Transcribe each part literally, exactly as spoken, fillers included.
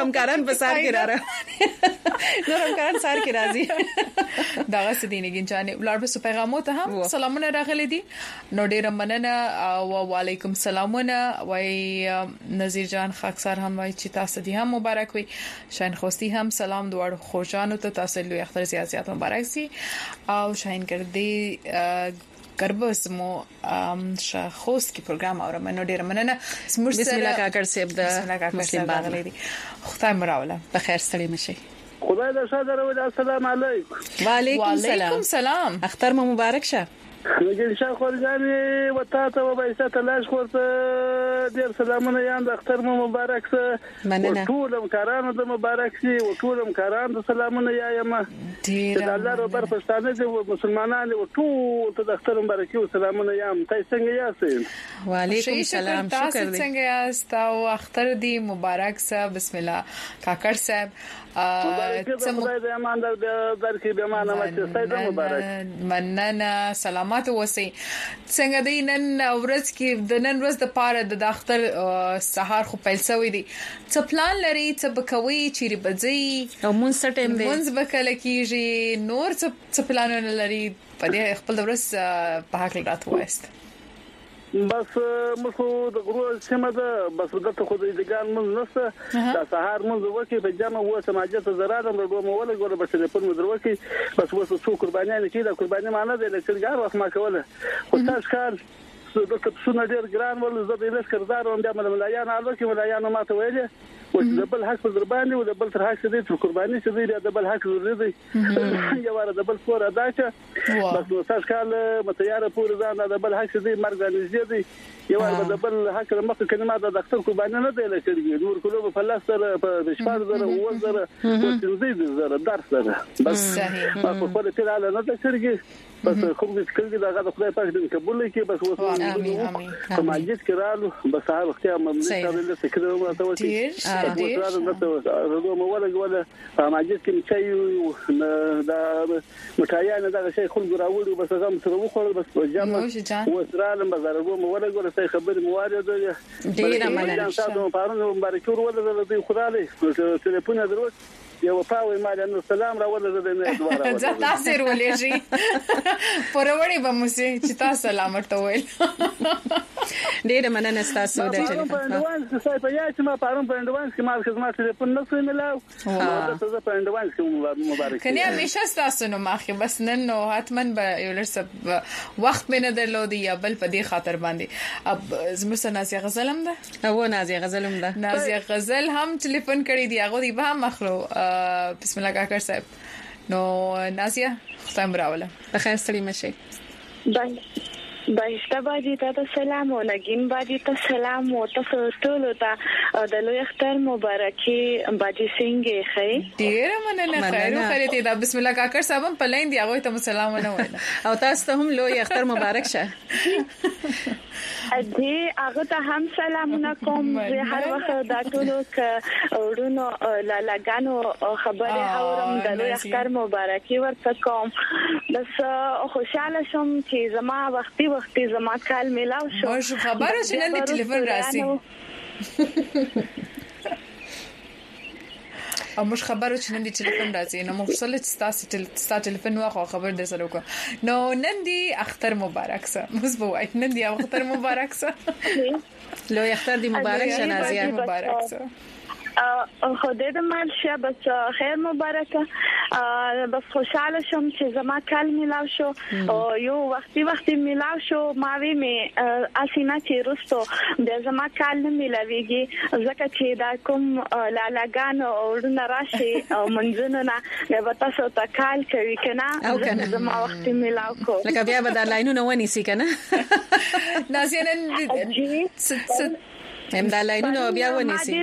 همکاران په سار کې راځي نور همکاران سار کې راځي دا غسدینه ګنجانې ولر په پیغامو ته هم سلامونه راغلي دي نو ډیر مننه او وعلیکم سلامونه وای نذیر جان خاکسار هم وای چې تاسو دې هم مبارک وي شاین خوستی هم سلام دوړ خوشانو ته تاسو لوی اختر زیات زیات مبارک سي او شاین ګرځي کربس مو ش خوست کی پروګرام اورم نو ډیر مننه بسم الله کاکړ صاحب د مسلم باغلی دي خدای مراوله په خیر ستړي مشي خدای دې شاده راوړي السلام علیکم وعلیکم سلام سلام اختر مو مبارک شه وګورئ شاه خورجاني وتا ته وبایسته تلاش ورته ډیر سلامونه یان د اختر مو مبارک شه مننه ټول همکارانو د مبارک شي او ټول همکارانو د سلامونه یایم ډیر د الله رب پښتانه د مسلمانانو ټول ته د اختر مبارکي او سلامونه یم تاسو څنګه یاست وعلیکم سلام شکر دې څنګه یاست او اختر دې مبارک شه بسم الله کاکړ صاحب خدای دې امان درکې به مانه مچ سید مبارک مننه سلامات اوسئ څنګه دې نن ورځ کې د نن ورځ د پاره د اختر سهار خو پیل شوی دی څه پلان لري څه بکوي چیرې بځي او مونږ څه ټیم دی مونږ بکله کیږي نور څه څه پلانونه لري په دې خپل ورځ په حق راته وایست بس مخو د غرو سیمه ده بس دغه خو د دیګان مونږ نسته د سهار مونږ وکي په جامه و سماجت زراده د دوه موله ګوره په ټلیفون مې دروکي بس وسو څو قربانیان کې د قرباني معنی د لکرګار وخت ما کوله خو تاسو کار دغه څونه ډیر ګران ول زه د لشکردار او د ملایان الو کې ملایان ماته ویلې او د بل حق پر باندې او د بل تر حق دې تر قرباني چې د بل حق ضروري دی یو واره د بل فور ادا چې بس تاسو کال متیار پور ځان د بل حق دې مرګ نږدې دی یو واره د بل حق مخ کلمات د دکتور قرباني نه دی لکه نور کلو په فلسطر په شپږ زره او زره او تنظیم زره درس ده بس په خپل کې علاوه نه تشرګي بس کوم دې کړي دا د خدای پاک دې قبول کړي بس وسه امين امين سماجت کرالو بس هغه وخت هم مملکت له فکر راته وتی راځو مو ولا ولا سماجت کې چې دا مټایانه دا شي خلک راوړي بس هغه سره وخور بس جامه وسرالم بازارو مو ولا ولا څه خبر موارد ډیر مننه تاسو په اړه مبارک ورول د خدای ټلیفون درو یو پاوې مال نو سلام راول زده نه دواره ځه تاسو ورولې شي پروري به مو سي چې تاسو سلامت وایي ډیر مننه تاسو د ټلیفون په اندوان څه په یا چې ما پارم په اندوان کې مال خدمات ټلیفون نه سوي ملاو او تاسو په اندوان کې مبارک کني همیشه تاسو نو ماخه بس نن نو حتمن به یو لرسب وخت مینه درلودي یا بل په دې خاطر باندې اب زموږ نازیه غزل هم ده او نازیه غزل هم ده نازیه غزل هم ټلیفون کړی دی هغه دی به هم مخلو بسم الله کاکړ صاحب نو نازیه خدای مراوله په خیر ستړي مشي بای بایسته باندې تاسو سلام او نګین باندې تاسو سلام او تاسو ټول ته د لوی اختر مبارکي باندې څنګه خې ډیر مننه خیر خیر ته دا بسم الله کاکړ صاحب په لین دی هغه ته سلام نه وایي او تاسو ته هم لوی اختر مبارک شه دې هغه ته هم سلامونه کوم زه هر وخت دا ټول ک ورونو لالاګانو خبره اورم د لوی اختر مبارکي ورته کوم بس خوشاله شم چې زما وختي وختي زما کال ملاو شو او خبره چې نن د ټلیفون راسي او مش خبره چې نن د ټلیفون راځي نو مخصله تاسو تاسو ټلیفون واخو خبر د سره وکړه نو نن دی اختر مبارک سه مزبو وای نن دی اختر مبارک سه لوی اختر دی مبارک شه نازیه مبارک سه خدای دې مال شه بس خیر مبارکه بس خوشاله شم چې زما کال ملاو شو او یو وختي وختي ملاو شو ما وی می اسینا چې رستو د زما کال نه ملاويږي ځکه چې دا کوم لالاګان او نراشي او منځونه نه وتا سو تا کال کوي کنه زما وختي ملاو کو لکه بیا به دا لاینونه ونی سي کنه نازیه نن هم دا لاینونه بیا ونی سي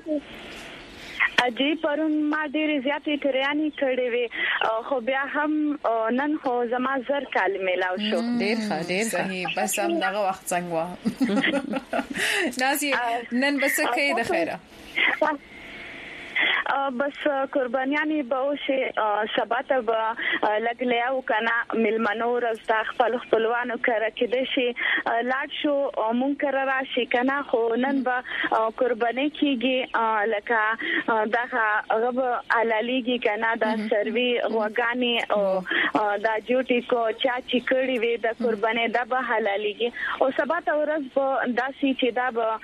اجي پرون ما ډېر زیاتې تریانی کړې وي خو بیا هم نن خو زما زر کال ملاو شو ډېر ښه ډېر صحیح بس هم دغه وخت څنګه و نازي نن بس کې د خیره بس قربانياني به شي سبات به لګلیاو کنه ملمنو رزدا خپل خپلوانو کړه کې د شي لاړ شو مونږ را شي کنه خو نن به قرباني کیږي لکه دغه غب علاليږي کنه دا سروي وګاني او دا جوټي کو چا چې کړي وي د قرباني د به حلاليږي او سبات ورځ په داسي چې دا به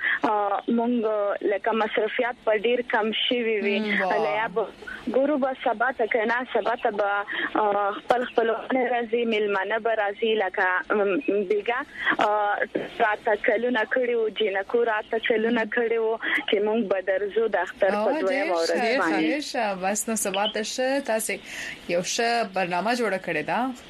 مونږ لکه مصرفيات په ډیر کم شي وي لیا ګورو به سبات کنه سبات به خپل خپل راځي ملمنه به راځي لکه بیګه راته کلونه کړیو جنکو راته کلونه کړیو چې مونږ به درځو د اختر په دوه ورځ باندې بس نو سبات شه تاسو یو شه برنامه جوړه کړی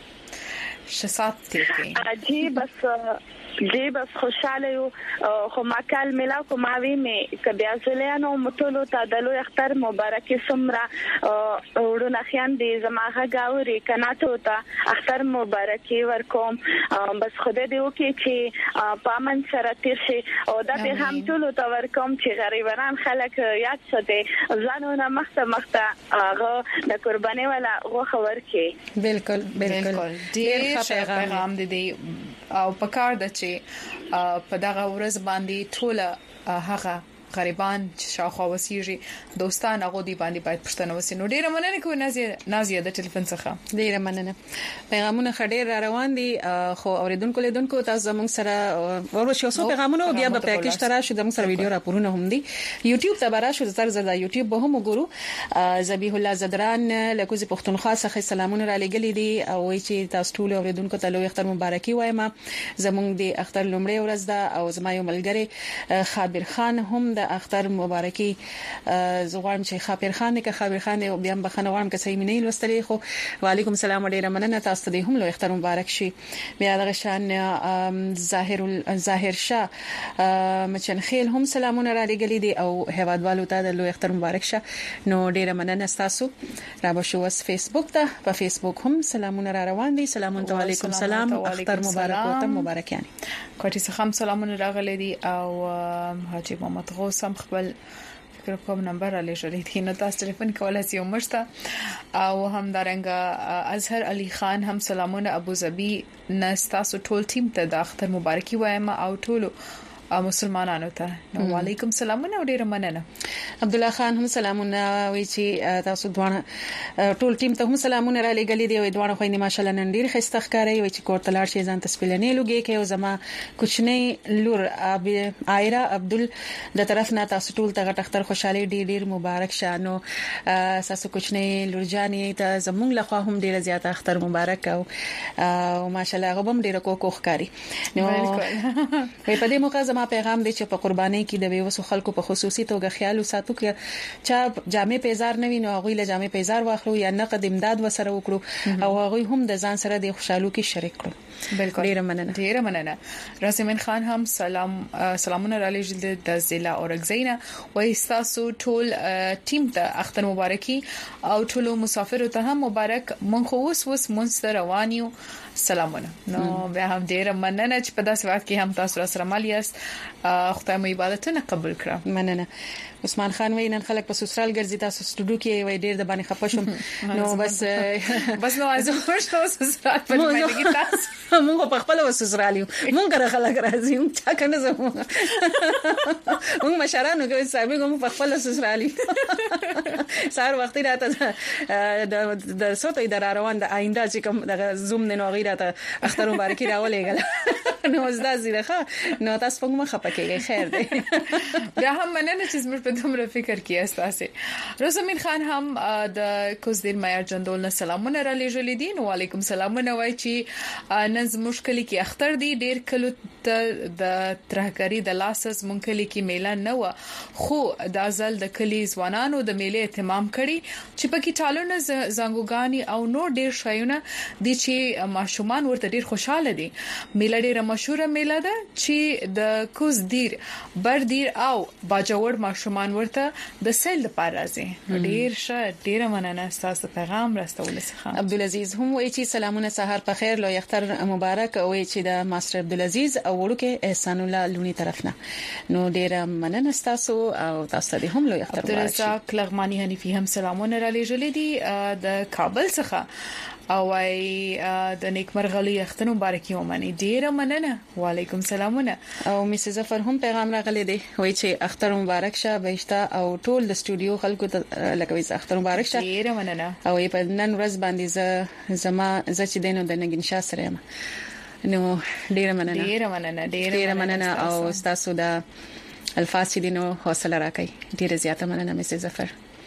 دا شه سات تیر کې اجي بس جی بس خوشاله یو خو ما کال ملا کوم اوی می کبیا زلیانو متولو تادلو اختر مبارک سمرا ورونه خیان دي زماغه گاوري کناته تا اختر مبارکي ورکوم بس خدای دې وکي چې پامن سره تیر شي او دا به هم ټول تا ورکوم چې غریبان خلک یاد ساتي ځانونه مخته مخته هغه د قرباني ولا غوخه ورکي بالکل بالکل ډیر پیغام دي او پکار د چې په دغه ورځ باندې ټول هغه غریبان چې شاوخوا وسیږي دوستان هغه دی باندې باید پښتنه وسي نو ډیره مننه کوم نازیه نازیه د ټلیفون څخه ډیره مننه پیغامونه خډیر را روان دي خو اوریدونکو لیدونکو تاسو زموږ سره ورشي اوسو پیغامونه بیا په پیکیج ترا شو زموږ سره ویډیو راپورونه هم دي یوټیوب ته برا شو زر زر د یوټیوب به هم وګورو ذبیح الله زدران لکوزي پښتونخوا څخه سلامونه را لګلې دي او چې تاسو ټول اوریدونکو ته لوی اختر مبارکي وایم زموږ د اختر لومړی ورځ ده او زما یو ملګری خابر خان هم د اختر مبارکي زغوام چې خابر خان کې خابر خان او بیا بخنه وام کې صحیح نه لوستلې خو وعلیکم السلام ډیره مننه تاسو ته هم لوی اختر مبارک شي بیا دغه شان ظاهر ظاهر شاه مچنخیل هم سلامونه را لګلې دي او هوادوالو ته د لوی اختر مبارک شه نو ډیره مننه تاسو را بشو اس فیسبوک ته په فیسبوک هم سلامونه را روان دي سلام علیکم سلام اختر مبارک او ته مبارک یعنی کوټی څخه هم سلامونه راغلي دي او حاجی محمد غوث هم خپل فکر کوم نمبر علی شریف دي نو تاسو ټلیفون کولای شئ مشته او هم دارنګ اظهر علي خان هم سلامونه ابو ظبي نستاسو ټول ټیم ته د اختر مبارکي وایم او ټول مسلمانانو ته وعلیکم السلام او ډیره مننه عبد الله خان هم سلامونه وی چې تاسو دوه ټول ټیم ته هم سلامونه را لګلې دي او دوه خويندې ماشالله نن ډیر خسته ښکاري وی چې کوټ تلار شي ځان تسپلنې لوګي کې او زما کوچنی لور عایره عبدل د طرف نه تاسو ټول ته غټختر خوشحالي ډیر ډیر مبارک شانو تاسو کوچنی لور جاني ته زمونږ لخوا هم ډیر زیاته اختر مبارک او ماشالله غوبم ډیر کوکو ښکاري نو په دې موقع زما پیغام دی چې په قرباني کې د ویوسو خلکو په خصوصي توګه خیال وساتو چې چا جامې پیزار نه ویني هغه له جامې پیزار واخلو یا نقد امداد وسره وکړو او هغه هم د ځان سره د خوشحالو کې شریک کړو بالکل ډیره مننه ډیره مننه راسمن خان هم سلام سلامونه را لېږل د ضلع اورګزینا وای تاسو ټول ټیم ته اختر مبارکي او ټول مسافر ته هم مبارک مونږ خو اوس اوس مونږ روانیو سلامونه نو بیا هم ډیره مننه چې په داسې وخت کې هم تاسو سره مال یاست خدای مو عبادتونه قبول کړه مننه عثمان خان وینن خلک په سوسرال ګرځي تاسو سټوډیو کې وای ډیر د باندې خپشم نو بس بس نو ازو خوشو سوسرال په باندې کې تاسو موږ په خپل سوسرالیو موږ را خلک راځي چا کنه زمو موږ مشرانو کې صاحب موږ په خپل سوسرالیو سار وخت راته د صوت اداره روان د آینده چې کوم د زوم نه غیرته اختر مبارکي راولېګل نو زدا زیره نو تاسو په موږ خپکه خیر دی بیا هم مننه چې زموږ په دومره فکر کې استاسه رسمین خان هم د کوزدیر مایر جندول نه سلامونه را لېږلې دي نو وعلیکم سلامونه وای چې نن مشکل کې اختر دی ډیر کلو د ترهګری د لاسس مونکلی کې میله نه و خو د ازل د کلی ځوانانو د میله اهتمام کړي چې پکې ټالونه زنګوګانی او نو ډیر شایونه دي چې ماشومان ورته ډیر خوشاله دي میله ډیر مشهوره میله ده چې د کوز دیر بردیر او باجوړ ماشومان ورته د سیل لپاره راځي. ډیر ښه ډیر مننه تاسو پیغام راستول څخه. عبدالعزيز هم وایي چې سلامونه سحر په خیر، لوی اختر مبارک. وایي چې د ماستر عبدالعزيز او وړوکې احسان الله لونی طرفنا نو ډیر مننه تاسو او تاسو ته هم لوی اختر مبارک. عبدالرزاق لغمانی حنیفی هم سلامونه را لېږلي دي د کابل څخه او ای د نیکمرغلي اختر مبارکي ومني. ډیره مننه. وعلیکم سلامونه. او میس ظفر هم پیغام راغلی دی، وایي چې اختر مبارک شه بهشته او ټول د استودیو خلکو ته لکه اختر مبارک شه. ډیره مننه. او په نن ورځ باندې ز زما ز چې دینو د نګین شاه سره یم نو ډیره مننه. ډیره مننه. ډیره مننه او تاسو د الفاظ چې دینو حوصله راکړي. ډیره زیاته مننه میس ظفر.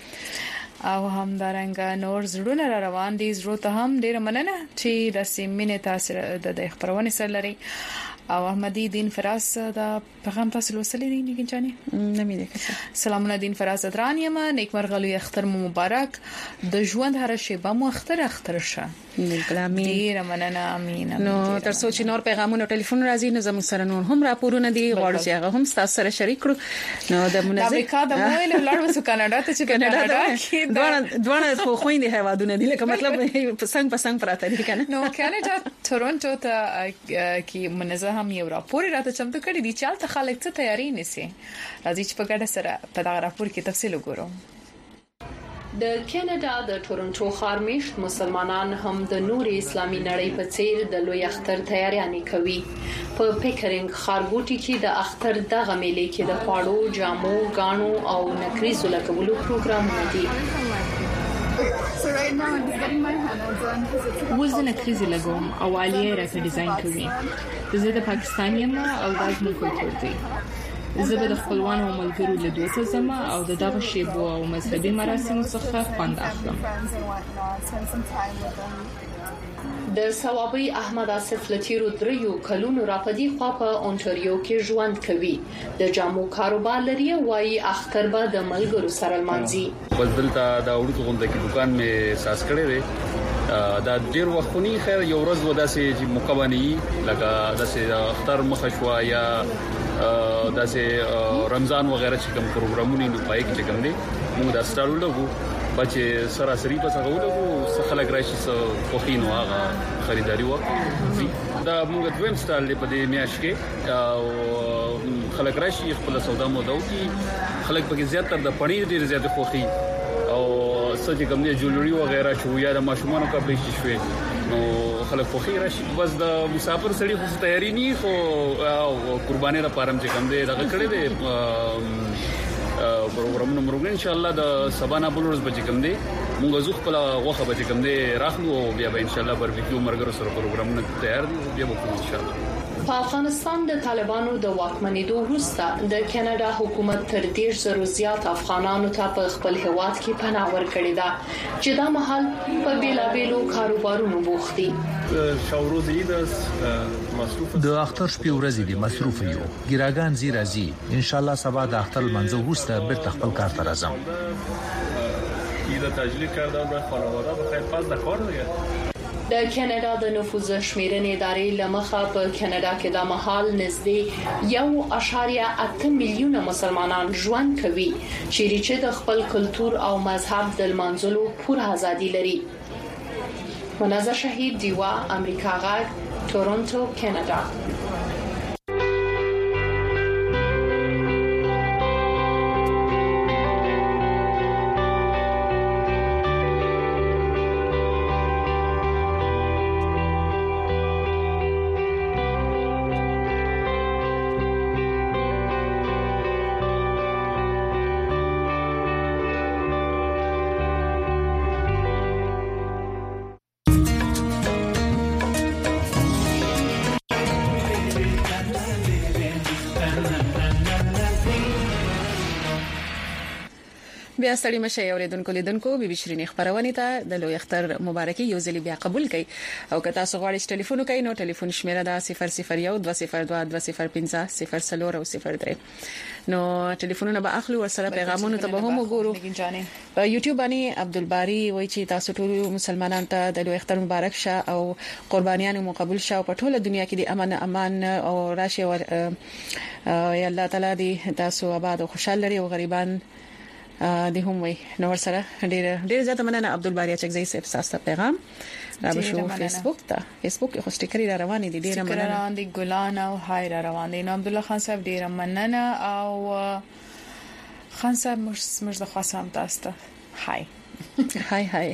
او هم دارنګ نور زړونه را روان دي زړه ته هم ډیره مننه چې د سیمینه تاثیر د خبرونه سره لري. او احمدی دین فراز دا پیغام تاسو لوستلی دی نګین چاني نه مې ده. سلامونه دین فراز درانیم نیکمرغلي اختر مبارک د ژوند هر شی به مو اختر اختر شه. امين. ډیر مننه. امين. نو تر څو چې نور پیغامونه ټلیفون راځي نو زموږ سره نور هم راپورونه دي غواړم چې هغه هم تاسو سره شریک کړو. نو د منځ امریکا د مویل لاړ وسو کاناډا ته چې کاناډا کې دوه دوه خو خويندې هوادونه دي لکه مطلب پسنګ پسنګ پراته دي کنه. نو کاناډا تورنټو ته کې منځه هم یو راپور راته چمتو کړی دی چې حالت خلک څه تیاری نسی. راځي چې په ګډه سره په دا راپور کې تفصیل وګورو. د کاناډا د ټورنټو خارمیشت مسلمانان هم د نور اسلامي نړۍ په څیر د لوی اختر تیاریانې کوي. په پیکرینګ خارګوټي کې د اختر دغه میلې کې د خواړو، جامو، غاڼو او نکریزو لګولو پروګرامونه دي. So right now I'm just getting my henna done because it's وز د نکریزې لګوم او والیه راته ډیزاین کوي. زه د پاکستان یم او دا زموږ کلتور دی. زه به د خپلوانو او ملګرو له دوی سره زما او د دغه شیبو او مذهبي مراسمو څخه خوند اخلم. د ثوابي احمد آصف لتیرو دریو کلونو راپدی خوا په اونټاریو کې ژوند کوي. د جامو کاروبار لري وایي اختر به د ملګرو سره لمانځي. بس دلته دا وړو غونډه کې دکان مې ساس کړی دی. دا ډیر وختونی خیر یو ورځ وداسې چې مقبني لکه داسې اختر مخشوا یا داسې رمضان وغیرہ چې کوم پروګرامونه نو پای کې کوم دي موږ دا ستارو لګو بچي سراسري په څنګه ولګو خلک راشي څو خوخینو هغه خریداري وکړي. دا موږ دویم سټایل په دې میاش کې او خلک راشي خپل سودا مو دوی خلک پکې زیاتره د پنیر ډیر زیات خوخي او سچ کوم دي جولري وغیرہ شو یا د ماشومانو کپړې شي نو خلک خوخي راشي. بس د مسافر سړي خو تیاری نه خو قرباني را پارم چې کوم دي دغه کړي دي پروګرامونه مرګ ان شاء الله د سبانا بلورز بچ کوم دي موږ زو خپل غوخه بچ کوم دي راخلو او بیا به ان شاء الله باربیکیو مرګرو سره پروګرامونه تیار دي بیا به ان شاء الله. په افغانستان د طالبانو د واکمنېدو وروسته د کاناډا حکومت تر ډیر زرو زیات افغانانو ته په خپل هیواد کې پناه ورکړې ده چې دا مهال په بیلابېلو کاروبارونو بوخت دي. د اختر شپې ورځې دي مصروف یو ګراګان زی راځي ان شاء الله سبا د اختر منځو وروسته بیرته خپل کار ته راځم. دا تجلیل کردن به خانواده بخیر پس د کار دیگه. د کاناډا د نفوذ شمیرنې ادارې لمخه په کاناډا کې د مهال نږدې یو اشاریه اته میلیونه مسلمانان ژوند کوي چې د خپل کلتور او مذهب د منځلو پوره ازادي لري. منازه شهید دیوا امریکا غږ تورنټو کاناډا. بیا ستړي مشه اوریدونکو لیدونکو بي بي شيرين خبرونه ته د لوی اختر مبارکي یو ځل بیا قبول کړئ او که تاسو غواړئ ټلیفون وکړئ نو ټلیفون شمیره ده صفر صفر یو دوه صفر دوه دوه صفر پنځه صفر څلور او صفر درې نو ټلیفونونه به اخلو او سره پیغامونه ته به هم وګورو په یوټیوب باندې عبدالباری وایي چې تاسو ټول مسلمانانو ته د لوی اختر مبارک شه او قربانیانو مو قبول شه او په ټوله دنیا کې د امن امان او راشه او یا الله تعالی دې تاسو آباد او خوشاله لري او غریبان د هم وي نو سره ډېر ډېر زیاته مننه عبدالباری چکزی صاحب تاسو پیغام را بشو فیسبوک ته فیسبوک کې خوشټکری را روان دي ډېر مننه روان دي ګلان او هاي را روان دي نو عبد الله خان صاحب ډېر مننه او خان صاحب مش مش د خاصم تاسو ته هاي هاي هاي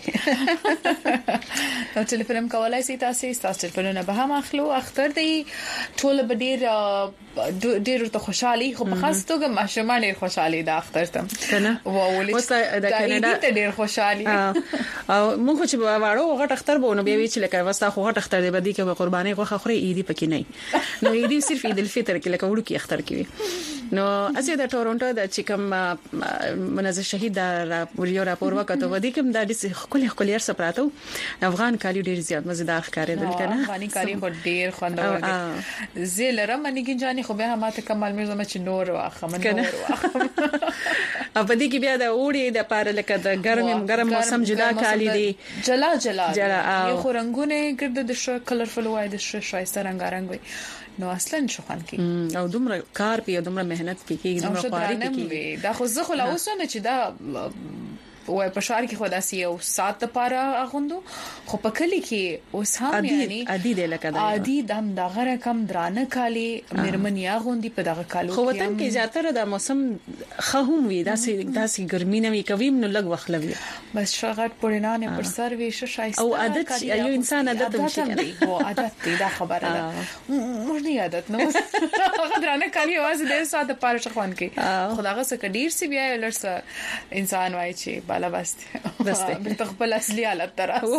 نو ټلیفون کولای شي تاسو تاسو ټلیفونونه به هم اخلو اختر دی ټول به ډیر ډیر ته خوشحالي خو په خاص توګه ماشومان ډیر خوشحالي د اختر ته کنه وولې د کینیډا ته ډیر خوشحالي او موږ چې واړو غټ اختر به نو بیا وی چې لکه وستا خو غټ اختر دی بدی کې قرباني غوخه خوري عیدی پکې نه نو عیدی صرف عید الفطر کې لکه وړو کې اختر کې نو اسی د ټورنټو د چیکم منځ شهید د ویډیو راپور وکړو ودی کوم د دې خپل خپل یې سپراتو افغان کالی ډیر زیات مزیدار ښکارېدل کنه افغاني کاری خو ډیر خوندور دي زیلره منګی جاني خو به ماته کمال مرزه مچ نور واخه من نور واخه په دې کې بیا د اوړي د پاره لکه د ګرم ګرم موسم جلا کالی دي جلا جلا یو خو رنگونه ګرد د شو کلرفل وای د شو شایسته رنگارنګ وي نو اصلا شو خان کی او دومره کار پی دومره مهنت پی کی دومره خواري کی دا خو زه خو لا اوس نه چې دا وای په شهر کې خداسي او سات لپاره اغوندو خو په کلی کې اوس هم یعنی عادي دی لکه دا عادي دم دغه رقم درانه کالی مرمنیا غوندي په دغه کالو خو وطن کې زیاتره د موسم خهم وي داسې داسې ګرمي نه وي کوي نو لګ وخلوي بس شغات پورینانه پر سر وی شو شایسته او عادت یو انسان عادت مشي او عادت دی دا خبره ده مو نه عادت نو درانه کالی आवाज دې ساده پاره شخوان کې خداغه څخه ډیر سی بیا لرسه انسان وای چې بالا بسته بسته به خپل اصلي حالت تراسي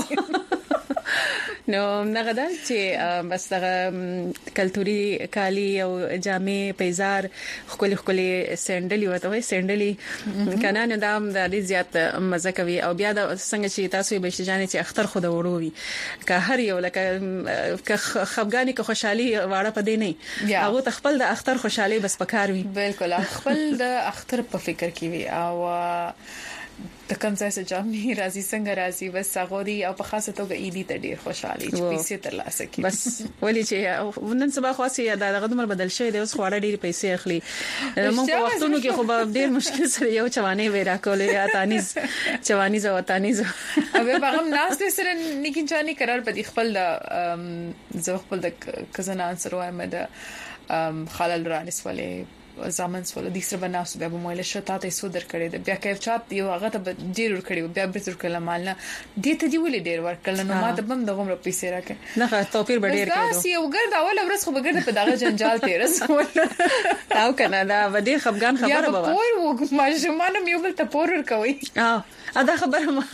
نو نغدا چې بس دغه کلتوري کالی او جامې پیزار خپل خپل سندلي وته وي سندلي کنه نه دام د دې زیات مزه کوي او بیا د څنګه چې تاسو به شجانې چې اختر خود وروي که هر یو لکه که خفګانی که خوشحالي واړه پدې نه هغه خپل د اختر خوشحالي بس پکار وي بالکل خپل د اختر په فکر کې وي او د کوم ځای څخه جامې راځي څنګه راځي بس هغه دی او په خاصه توګه عیدی ته ډیر خوشحالي چې پیسې ترلاسه کړي بس ولې چې نن سبا خاصه دا دغه عمر بدل شوی دی اوس خوړه ډیر پیسې اخلي موږ په وختونو کې خو ډیر مشکل سره یو چوانې ورا کولې یا تانیز چوانیز او تانیز او به هغه ناس سره نګین چاني قرار په خپل د زو خپل د کزنان سره وایم د خلل رانس ولې زمون سول د سره بناسو به مویل شته تاسو در کړی د بیا کیف چات یو هغه ته ډیر ور کړی بیا به تر کله مال نه دې ته دی ولې ډیر ور کړل نو ما ته بم دغه مر پیسې راکې نه توپیر به ډیر کړو تاسو یو ګرد اول ورځ خو به ګرد په دغه جنجال تیر رسول او کنه دا ودی خفغان خبره بابا یا پور و ما جمانه یو بل ته پور ور کوي اه ادا خبره ما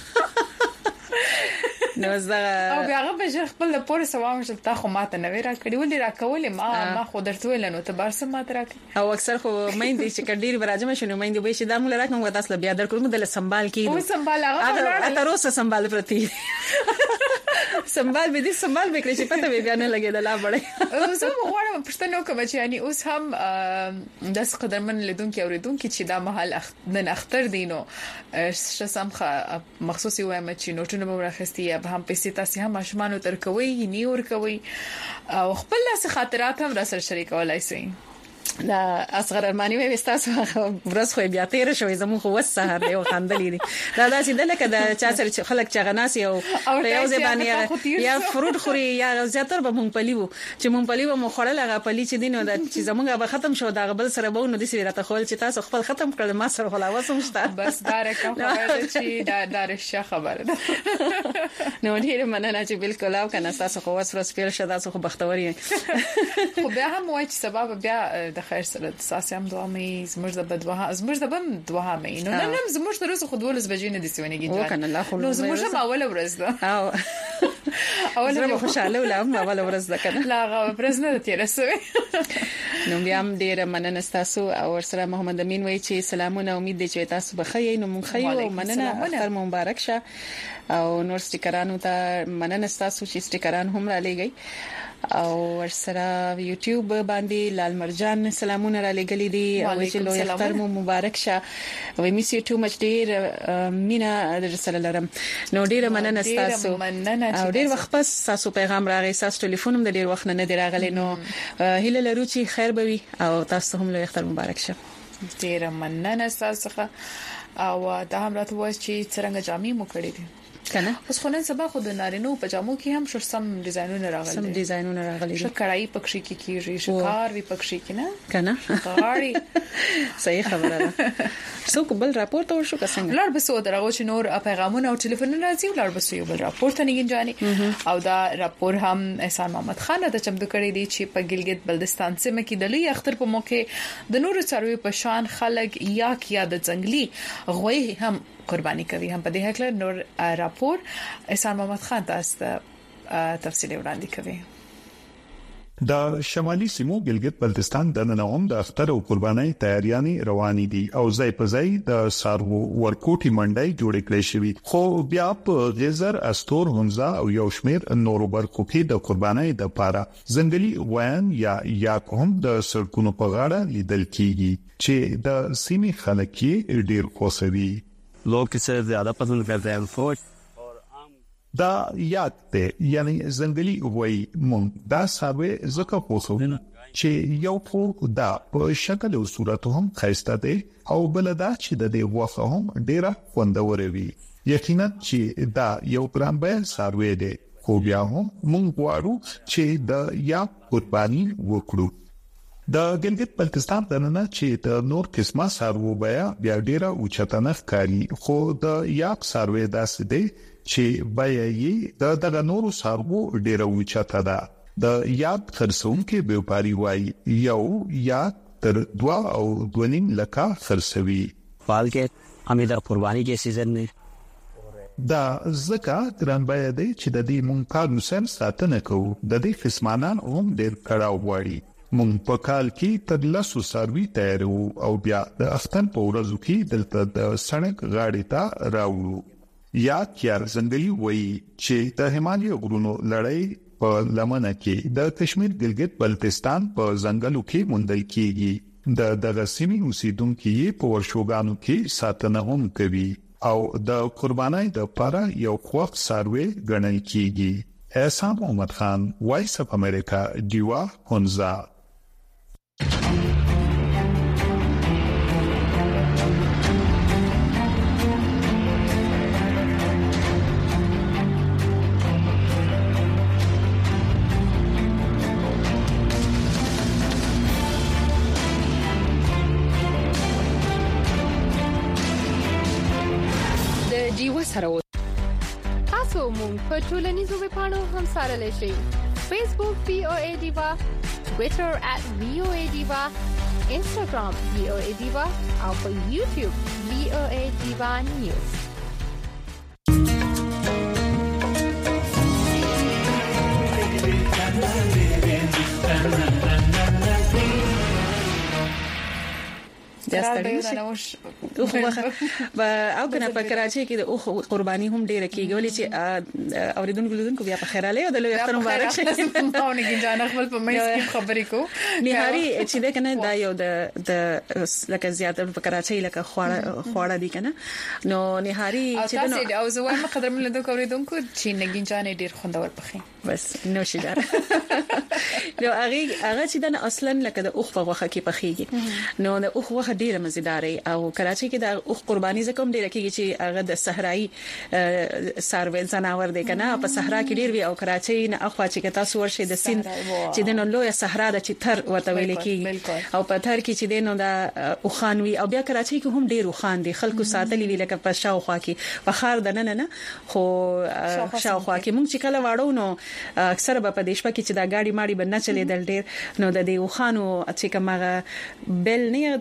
نو زغه او بیا هغه به خپل پور سوام چې تا خو ماته نه ورا کړی ولې را کولې ما ما خو درته ویل نو ته بار سم ماته راکې او اکثر خو مېندې چې کډیر براجم شنو مېندې به چې دا موږ راکم تاسو بیا درکوم د سنبال کې او سنبال هغه تر اوسه سنبال پرتی سنبال به دې سنبال به کړی چې پته به بیا نه لګیدل لا بړې زه غواړم پښتنو کوم چې یعنی اوس هم داس قدرمن لیدونکو اوریدونکو چې دا محل نن اختر دینو شسم مخصوصي وایم چې نوټونه به راخستي یا هم پیسې تاسو هم ماشومان تر کوي نی ور کوي او خپل لاس خاطرات هم را سره شریکولای شي دا اصغر ارمانی وې وستاسو ورځ خو بیا تیر شوې زموږ خو وسهار دی او خندلې دي دا داسې د لکه د چا سره خلک چغناسي او یو ځبانی یا فروټ خوري یا زیاتره به مونږ پلیو چې مونږ پلیو مو خړل هغه پلی چې دینو د چې زمونږ به ختم شو دا بل سره به نو د سیرت خپل چې تاسو خپل ختم کړل ما سره خلا وسم شته بس دا رقم خبره چې دا دا رښتیا خبره ده نو ډیر مننه چې بالکل او کنه تاسو خو وسره سپیل شته تاسو خو بختوري خو بیا هم وای چې سبب بیا د خیر سره تاسو هم دوه مې زموږ د بدوه زموږ د بم دوه مې نو نن زموږ تر اوسه خو دولس بجې نه دي سونېږي نو زموږ هم اول ورځ ده او اوله خوشاله ولهم اول ورځ ده کنه لا غو پرز نه تیر سوي نو بیا هم ډیر مننه تاسو او ورسره محمد امین وایي چې سلامونه امید دي چې تاسو بخیر نو مونږ خیو او مننه اختر مبارک شه او نور سټیکرانو ته مننه تاسو چې سټیکران هم را لګي او ورسره یوټیوب باندې لال مرجان سلامونه را لګلې دي او چې لوی اختر مو مبارک شه وي میس یو ټو مچ ډیر مینا درسره لرم نو ډیر مننه تاسو او ډیر وخت پس تاسو پیغام راغی تاسو ټلیفون هم ډیر وخت نه دی راغلی نو هیله لرو چې خیر به وي او تاسو هم لوی اختر مبارک شه ډیر مننه تاسو او دا هم راته وایي چې څنګه جامې مو کړې دي کنه اوس خو نن سبا خو د نارینو پجامو کې هم شر سم ډیزاینونه راغلي سم ډیزاینونه راغلي شو کړای پکشي کې کیږي شکار وی پکشي کې نه کنه غاړي صحیح خبره ده څو بل راپورټ ورشو کسنګ لړ بسو درغه چې نور پیغامونه او ټلیفونونه راځي لړ بسو یو بل راپورټ نه گنجاني او دا راپور هم احسان محمد خان د چمدو کړی دی چې په ګلګت بلدستان سیمه کې د لوی اختر په موقع د نور څاروي په شان خلک یا کیا د ځنګلي غوي هم قرباني کوي هم په دې هکله نور راپور احسان محمد خان تاسو تفصیل وړاندې کوي د شمالي سیمو ګلګت بلتستان د ننوم د اختر او قرباني تیاریانې روانې دي او ځای په ځای د سارو ورکوټي منډي جوړ کړي شوی خو بیا په غزر استور همزه او یو شمیر نورو برخو کې د قرباني د پاره ځنګلي وان یا یا کوم د سړکونو په غاړه لیدل کیږي چې د سیمې خلک یې ډیر خوښوي लोग इसे ज्यादा पसंद करते हैं फूड دا یاد ته یعنی زنګلي وای مونږ دا ساوي زکه پوسو چې یو خو دا په شکل او صورت هم خاصه ده او بلدا چې د دې وفه هم ډیره خوندور وي یقینا چې دا یو ګرام به ساوي ده خو بیا هم مونږ غواړو چې د یا قرباني وکړو د ګلګت بلتستان دننه چې د نور قسمه سارو بیا بیا ډیره اوچتنه ښکاري خو د یاق ساروي داسې دی چې بیا یې د دغه نورو سارو ډیره اوچته ده د یاق خرڅون کې بیوپاری وای یو یا تر دوا او دونیم لکه خرڅوي فال کې امید قرباني کې سیزن نه دا زکه ګران بیا دی چې د دې مونږه نوسم ساتنه کوو د دې قسمانان هم ډیر کړه وړي مونږ په کال کې تر لاسو سروي تیارو او بیا د اختر په ورځو کې دلته د سړک غاړې ته راوړو یا کیار زنګلي وایي چې د هیمالي غرونو لړۍ په لمنه کې د کشمیر ګلګت بلتستان په ځنګلو کې موندل کیږي د دغه سیمې اوسیدونکو یې په ورشوګانو کې ساتنه هم کوي او د قربانۍ د لپاره یو خوښ سروي ګڼل کیږي احسان محمد خان وایس اف امریکا دیوا هونزا تاسو مونږ په ټولنیزو ویبپاڼو هم سره لشي فیسبوک وی او ای دیوا ټوئیټر ات وی او ای دیوا انستګرام وی او ای دیوا او په یوټیوب وی او ای دیوا نیوز جاستړی شي او کنه په کراچي کې د اوخ قرباني هم ډیره کیږي ولې چې اوریدونکو لیدونکو بیا په خیراله او د لوی اختر مبارک شه او نه ګنجانه خپل په مېس کې خبرې کو نهاري چې د کنه دا یو د د لکه زیات په کراچي لکه خوړه خوړه دي کنه نو نهاري چې نو او زه وایم قدر مل د اوریدونکو چې نه ګنجانه ډیر خوندور پخې بس نو شي دا نو هغه هغه چې د اصلا لکه د اوخ په وخه کې پخېږي نو د اوخ وخه ډیره مزیدار او کراچي کې د اوخ قرباني زکم ډیره کېږي چې هغه د صحرایي ساروي زناور دي کنه په صحرا کې ډیر وی او کراچي نه اخوا چې تاسو ورشي د سین چې د نو لوی صحرا د چې تر ورته ویل کېږي او په تر کې چې د نو د اوخانوي او بیا کراچي کې هم ډیر اوخان دي خلکو ساتلي وی لکه په شاوخوا کې په خار د نه نه خو شاوخوا کې مونږ چې کله واړو نو اکثر په دیشپا کې چې دا گاډي ماړي بنه چلے دل ډیر نو د دې اوخانو چې کومه بل نه چې کومه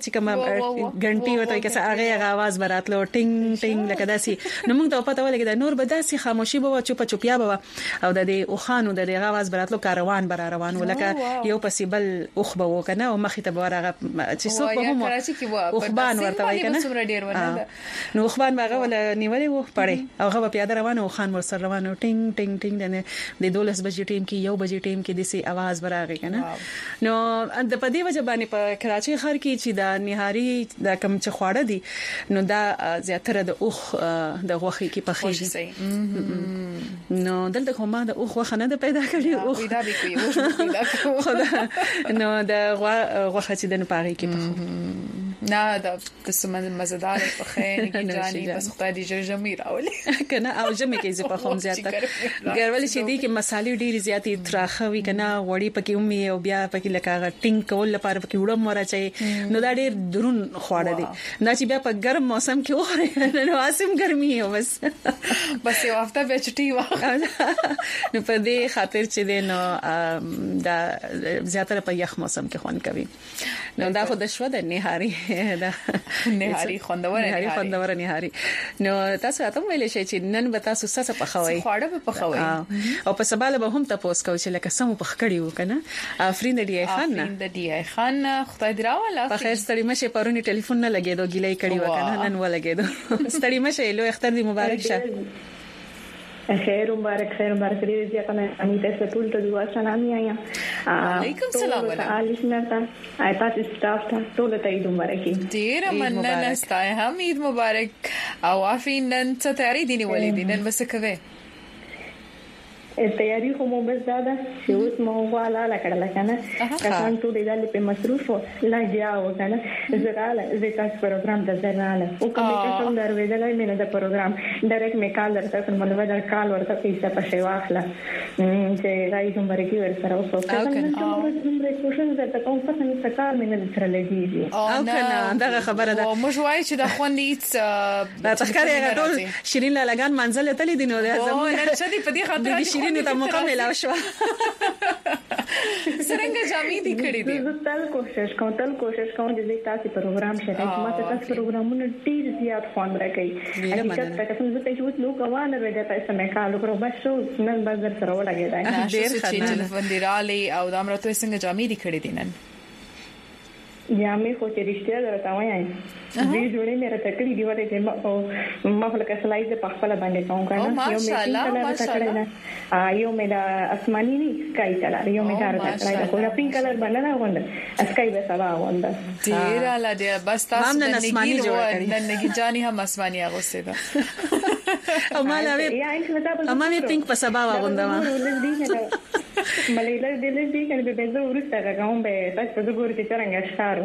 غنټي وته کې هغه आवाज براتلو ټینګ ټینګ لکه داسي نو موږ ته پته ولګی دا نور به داسي خاموشي به چوپ چوپیا به او د دې اوخانو د دې आवाज براتلو کاروان بر روان ولکه یو پسیبل اوخ به وکنه او مخې ته به راغه چې څوک به هم اوخبان ورته وای کنه نو اوخبان هغه ول نیولې و پړې او هغه پیاده روان او خان ور سره روان ټینګ ټینګ ټینګ د دولس بجې ټیم کې یو بجې ټیم کې دسي आवाज براغی کنه نو د پدی وجه باندې په کراچي ښار کې چې د نهاري د کم چې خواړه دي نو دا زیاتره د اوخ د غوخي کې پخېږي نو دلته کومه د اوخ وخه نه پیدا کړی اوخ پیدا به کوي اوخ نو د غوخه چې د پاغي کې پخو نه دا قسمه مزدار په خیر کې جاني بس خدای دې جرجمي راولي کنه او جمع کې زه په خوم زیاته ګرول شي دي کې مصالې ډېری زیاتې تراخه وي کنه وړي پکې اومي او بیا پکې لکه ټینګ کول لپاره پکې وړم ورچي نو دا ډېر درون خواړه دي نه چې بیا په ګرم موسم کې وخوري نو اسیم ګرمي او بس بس یو هفته به چټي و نو په دې خاطر چې دې نو دا زیاتره په یخ موسم کې خون کوي نو دا خو د شو د نهاري دا نهاري خوندور نهاري خوندور نهاري نو تاسو راته ویلې شئ چې نن به تاسو څه څه پخوي خواړه به پخوي او په سباله به هم تاسو کوی چې لکه سمو پخ کړی و کنه افرین د ډی ای خان افرین د ډی ای خان خدای دې راواله په خیر ستړي مشه پرونی ټلیفون نه لګیدو ګیلې کړی و کنه نن ولګیدو ستړي مشه له اختر دې مبارک شه خیر مبارک خیر مبارک دې چې کنه امي ته ټول ته دعا سلامي آیا علیکم السلام علیکم السلام آیات سٹاف ته ټول ته عید مبارک ډیر مننه ستای هم عید مبارک او افین نن څه تیاری دي نیولې دي نن بس کوي تیاری خو مو بس زیاده چې اوس مو والا لا کړل کنه کسان ټول دې په مصروف لا جاو کنه زراله زه تاسو پروګرام د زراله او کوم څه څنګه دروېدلای مې نه د پروګرام ډایرکټ می کال درته کوم نو ودر کال ورته پیسه په واخله چې راځي کوم برګي ور سره اوسو کنه او کوم کوشش درته کوم څه نه کار مې نه سره لګیږي او کنه دا خبره ده مو شوای چې د خوندې دا تخکر یې ټول شیرین لاګان منزل ته لیدل نو زموږ نه شدي په دې خاطر نو ته مکمل او شو څنګه جامې دي کړې دي زه تل کوشش کوم تل کوشش کوم چې تاسو پروګرام شته ما ته تاسو پروګرامونه ډیر زیات خوند راکړي حقیقت ته څنګه چې اوس نو کوانه ودا تاسو مې کالو کړو بس شو نن بازار سره ولاګیدای ډیر چې ټلیفون دی رالي او دا امرته څنګه جامې دي کړې دي نن جامې خو چې رښتیا درته وایم دې جوړې مې راته کړې دی ورته چې ما خپل کسلایز په خپل باندې کوم کنه یو مې ماشاءالله یو مې د اسماني ني سکای کلر یو مې دار کړی خو د پینک کلر باندې نه وند اسکای به سبا وند ډیر اعلی دی بس تاسو نن اسماني جوړ کړی نن نګي جاني هم اسماني اغوسته ده او مالوي امامي پینک په سبا وند ما مليله دې دې کې به به زه ورسته کوم به تاسو د ګور کې څنګه ښکارو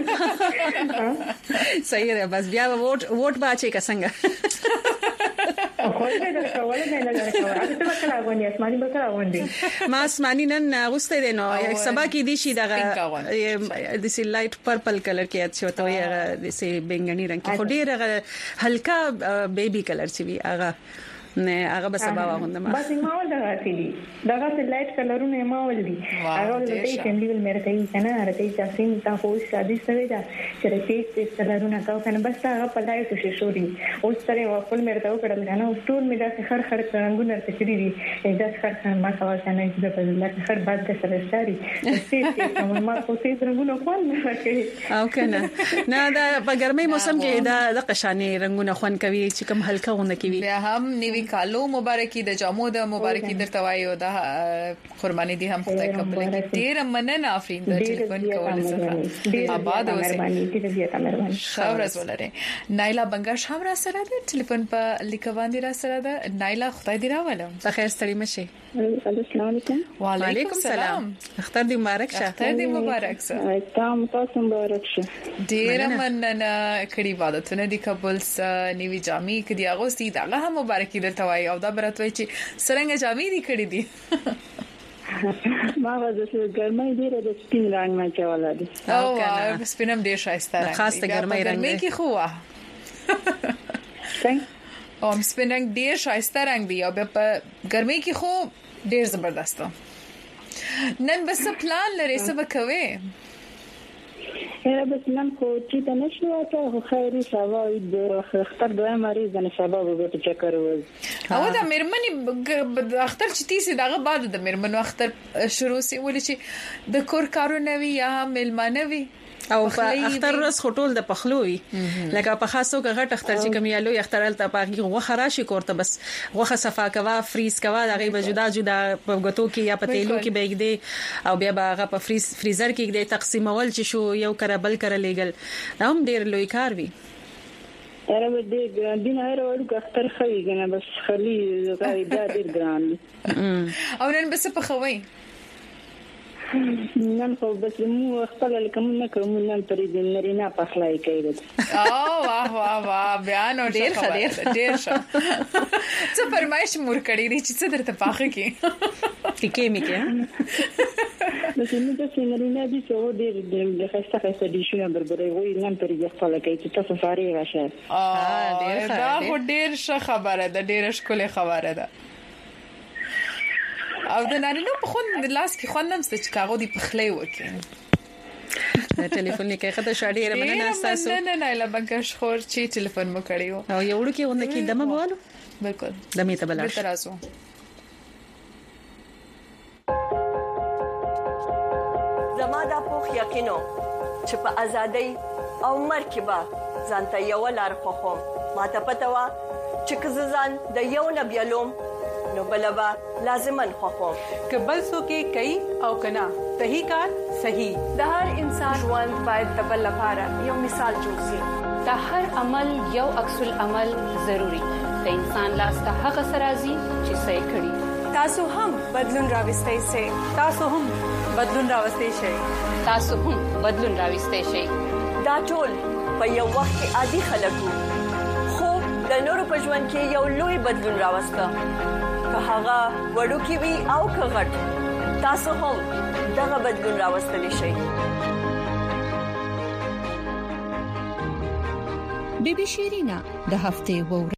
صحیح ده بس بیا ووټ ووټ باچې کا څنګه خو دې دا کول نه لګره کوي اته وکړه غونډه اسماني وکړه غونډه ما اسماني نن غوسته دي نو سبا کې دي شي دغه د سی لایټ پرپل کلر کې اچو ته یې د سی بنگنی رنگ کې خو ډیر هلکا بیبي کلر چې وی هغه نه هغه به سبا وغوندم بس ما ول دغه تیلی دغه لایټ کلرونه ما ول دي هغه ول ته فیملی ول مې راځي کنه راځي چې سین تا خو شادي سره دا چې راځي چې کلرونه کا کنه بس هغه په لایټ شي شوري اوس سره خپل مې راځو کړل کنه اوس ټول مې دا خر خر رنگونه ته کړی دي دا خر خر ما کاوه کنه چې په لکه خر باد د سره شاري چې کوم ما خو سې رنگونه خو نه راکړي او کنه نه دا په ګرمي موسم کې دا د قشانې رنگونه خون کوي چې کوم هلکا غونه کوي بیا هم نیوی کالو مبارکي د جامو د مبارکي درته وایو د قرباني دي هم خدای قبول کړي ډیر مننه افرین د ټلیفون کول سره آباد اوسه شاورز ولره نایلا بنگاش هم را سره ده ټلیفون په لیکوان دي را سره ده نایلا خدای دې راوله په خیر ستړي مشه السلام علیکم وعلیکم السلام اختر دې مبارک شه اختر دې مبارک شه تام تاسو مبارک شه ډیر مننه کړي عبادتونه دي قبول س نیوی جامي کدي اغوستي دا هم مبارکي درته وایي او دا براتوي چې سرنګ جامې دي کړې دي ما غوښتل ګرمای ډیره د سپین رنگ ما چواله دي او سپینم ډیر شایسته رنگ خاص ته ګرمای رنگ مې کی خو څنګه او سپین رنگ ډیر شایسته رنگ دی او په ګرمۍ کې خو ډیر زبردست نن بس پلان لري څه وکوي خیر بس نن خو چې ته نشو ته خیري سبا د اختر دوه مریض نه سبا به ته چکر وز او دا مېرمنې اختر چې تیسي دغه بعد د مېرمنو اختر شروع سي ولې چې د کور کارونه وی یا مېلمانه وی او په اختر ورځ خټول د پخلوي لکه په خاصو کې غټ اختر چې کوم یالو اختر ته پاږي غوخه راشي کوړه بس غوخه صفا کوا فریز کوا دغه به جدا جدا په غتو کې یا په تیلو کې بېګدي او بیا هغه په فریز فریزر کې د تقسیمول چې شو یو کربل کر لېګل دا هم ډیر لوی کار وی اره به دې دین هر وړو اختر خوي کنه بس خلی زای دا ډیر ګران او نن بس په خوي نن خو بس مو خپل لکه مونږ کوم نن پرې د نرینا پخلای کوي او واه واه واه بیان ډیر ډیر ډیر ښه څه فرمایش مور کړی دی چې څه درته پاخه کې کې می کې نو څنګه چې نرینا دي څو ډیر د خسته خسته دي شنو بربري وي نن پرې خپل کوي چې تاسو فاري راشه اه ډیر دا خو ډیر ښه خبره ده ډیر ښکلي خبره ده او د نارینو په خوند لاس کې خوندم ست چې کاغو دی پخلې وکړي د ټلیفون کې خاطر شاډي رمنه ناستاسو نه نه نه لا بنکش خور چې ټلیفون مو کړیو او یو ډو کې ونه کې دمه بوالو بالکل دمه ته بلار ترازو زما د پوخ یقینو چې په ازادۍ او مرکبه ځانته یو لار خوخم ماته پته وا چې ځان د یو نبیلوم نو بلبا لازمن خوخم کبل سو کې کوي او کنا صحیح کار صحیح د هر انسان ژوند باید د بل لپاره یو مثال جوړ شي د هر عمل یو عکس العمل ضروری د انسان لاس ته هغه سرازي چې صحیح کړي تاسو هم بدلون راوستئ شئ تاسو هم بدلون راوستئ شئ تاسو هم بدلون راوستئ شئ دا ټول په یو وخت کې عادي خلکو خو د نورو په ژوند کې یو لوی بدلون راوسته که هغه وړو کې وي او که غټ تاسو هم دغه بدلون راوستلی شئ بی بی شیرینا د هفته وور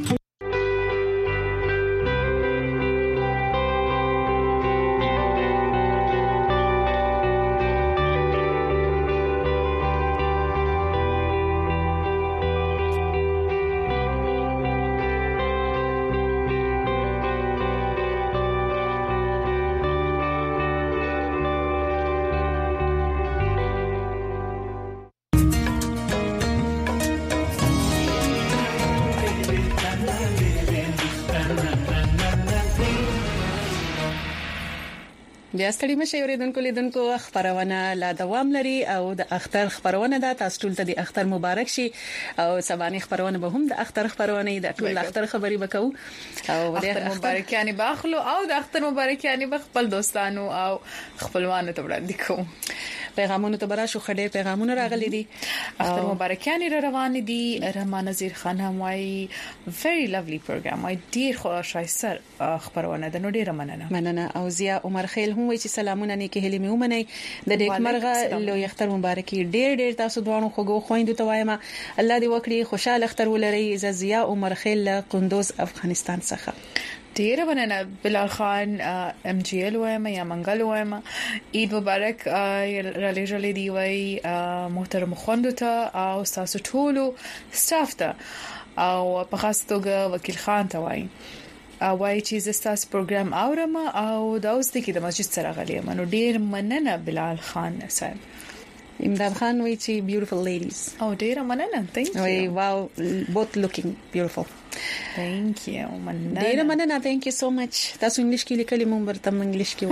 بیا ستړي مشه اوریدونکو لیدونکو خبرونه لا دوام لري او د اختر خبرونه د تاسو ټول ته د اختر مبارک شي او سباني خبرونه به هم د اختر خبرونه د ټول اختر خبري وکاو او د اختر مبارکياني باخلو او د اختر مبارکياني خپل دوستانو او خپلوانو ته وړاندې کوم پیغامونه ته براشو خډې پیغامونه راغلي دي اختر مبارکياني را روان دي رحمان نذیر خان هم وايي very lovely program وايي ډیر خوشاله خبرونه د نو ډیر مننه مننه او زیا عمر خیل هم وایي چې سلامونه نیکه هلي مې ومني د دې مرغه لوی اختر مبارکي ډیر ډیر تاسو دوانو خوګو خويندو ته وایم الله دې وکړي خوشاله اختر ولري زیا عمر خیل قندوز افغانستان څخه ډیر وننه بلال خان ام جی ال وایم یا منګل وایم عید مبارک را لېږلې دی وای محترم خوندو ته او تاسو ټولو سټاف ته او په خاص توګه وکیل خان ته وای او وای چې زستاس پروګرام اورم او دا اوس د کې د مسجد سره غلې منو ډیر مننه بلال خان صاحب امداد خان وای چې beautiful ladies او ډیر مننه thank you وای wow both looking beautiful thank you مننه ډیر مننه thank you so much تاسو انګلیش کې لیکلي مونږ ورته انګلیش کې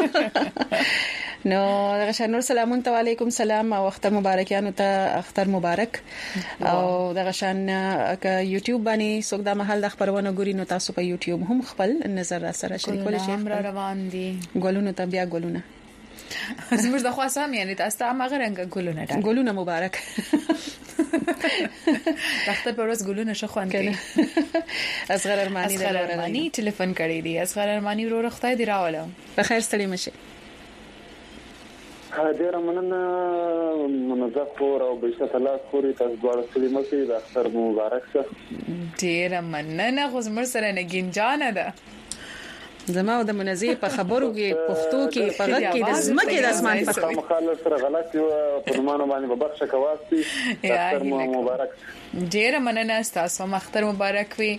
وای نو دغه نور سلامون علیکم سلام او اختر مبارکیانو ته اختر مبارک او دغه شان ک یوټیوب باندې څوک د محل د خبرونه ګوري نو تاسو په یوټیوب هم خپل نظر را سره شریکول شي را روان دي ګولونو ته بیا ګولونه زموږ د خاصه یعنی تاسو ته هغه رنګ ګولونه ده ګولونه مبارک دغه په ورځ ګولونه شو خوان کوي اصغر ارمانی اصغر ارمانی ټلیفون کړی دی اصغر ارمانی ورو رخته دی راوله په خیر ستړي مشه ډیر مننه منظم خور او بشت الله خوري تاسو دواړه ستړي مشه د اختر مبارک شه ډیر مننه خو زموږ سره نه ګنجانه ده زما د منزي په خبرو کې پښتو کې په غږ کې د زمکه د اسمان په څیر مخالف سره غلط یو فرمانو باندې په بخښه کواسي اختر مبارک. ډیر مننه تاسو اختر مبارک وي.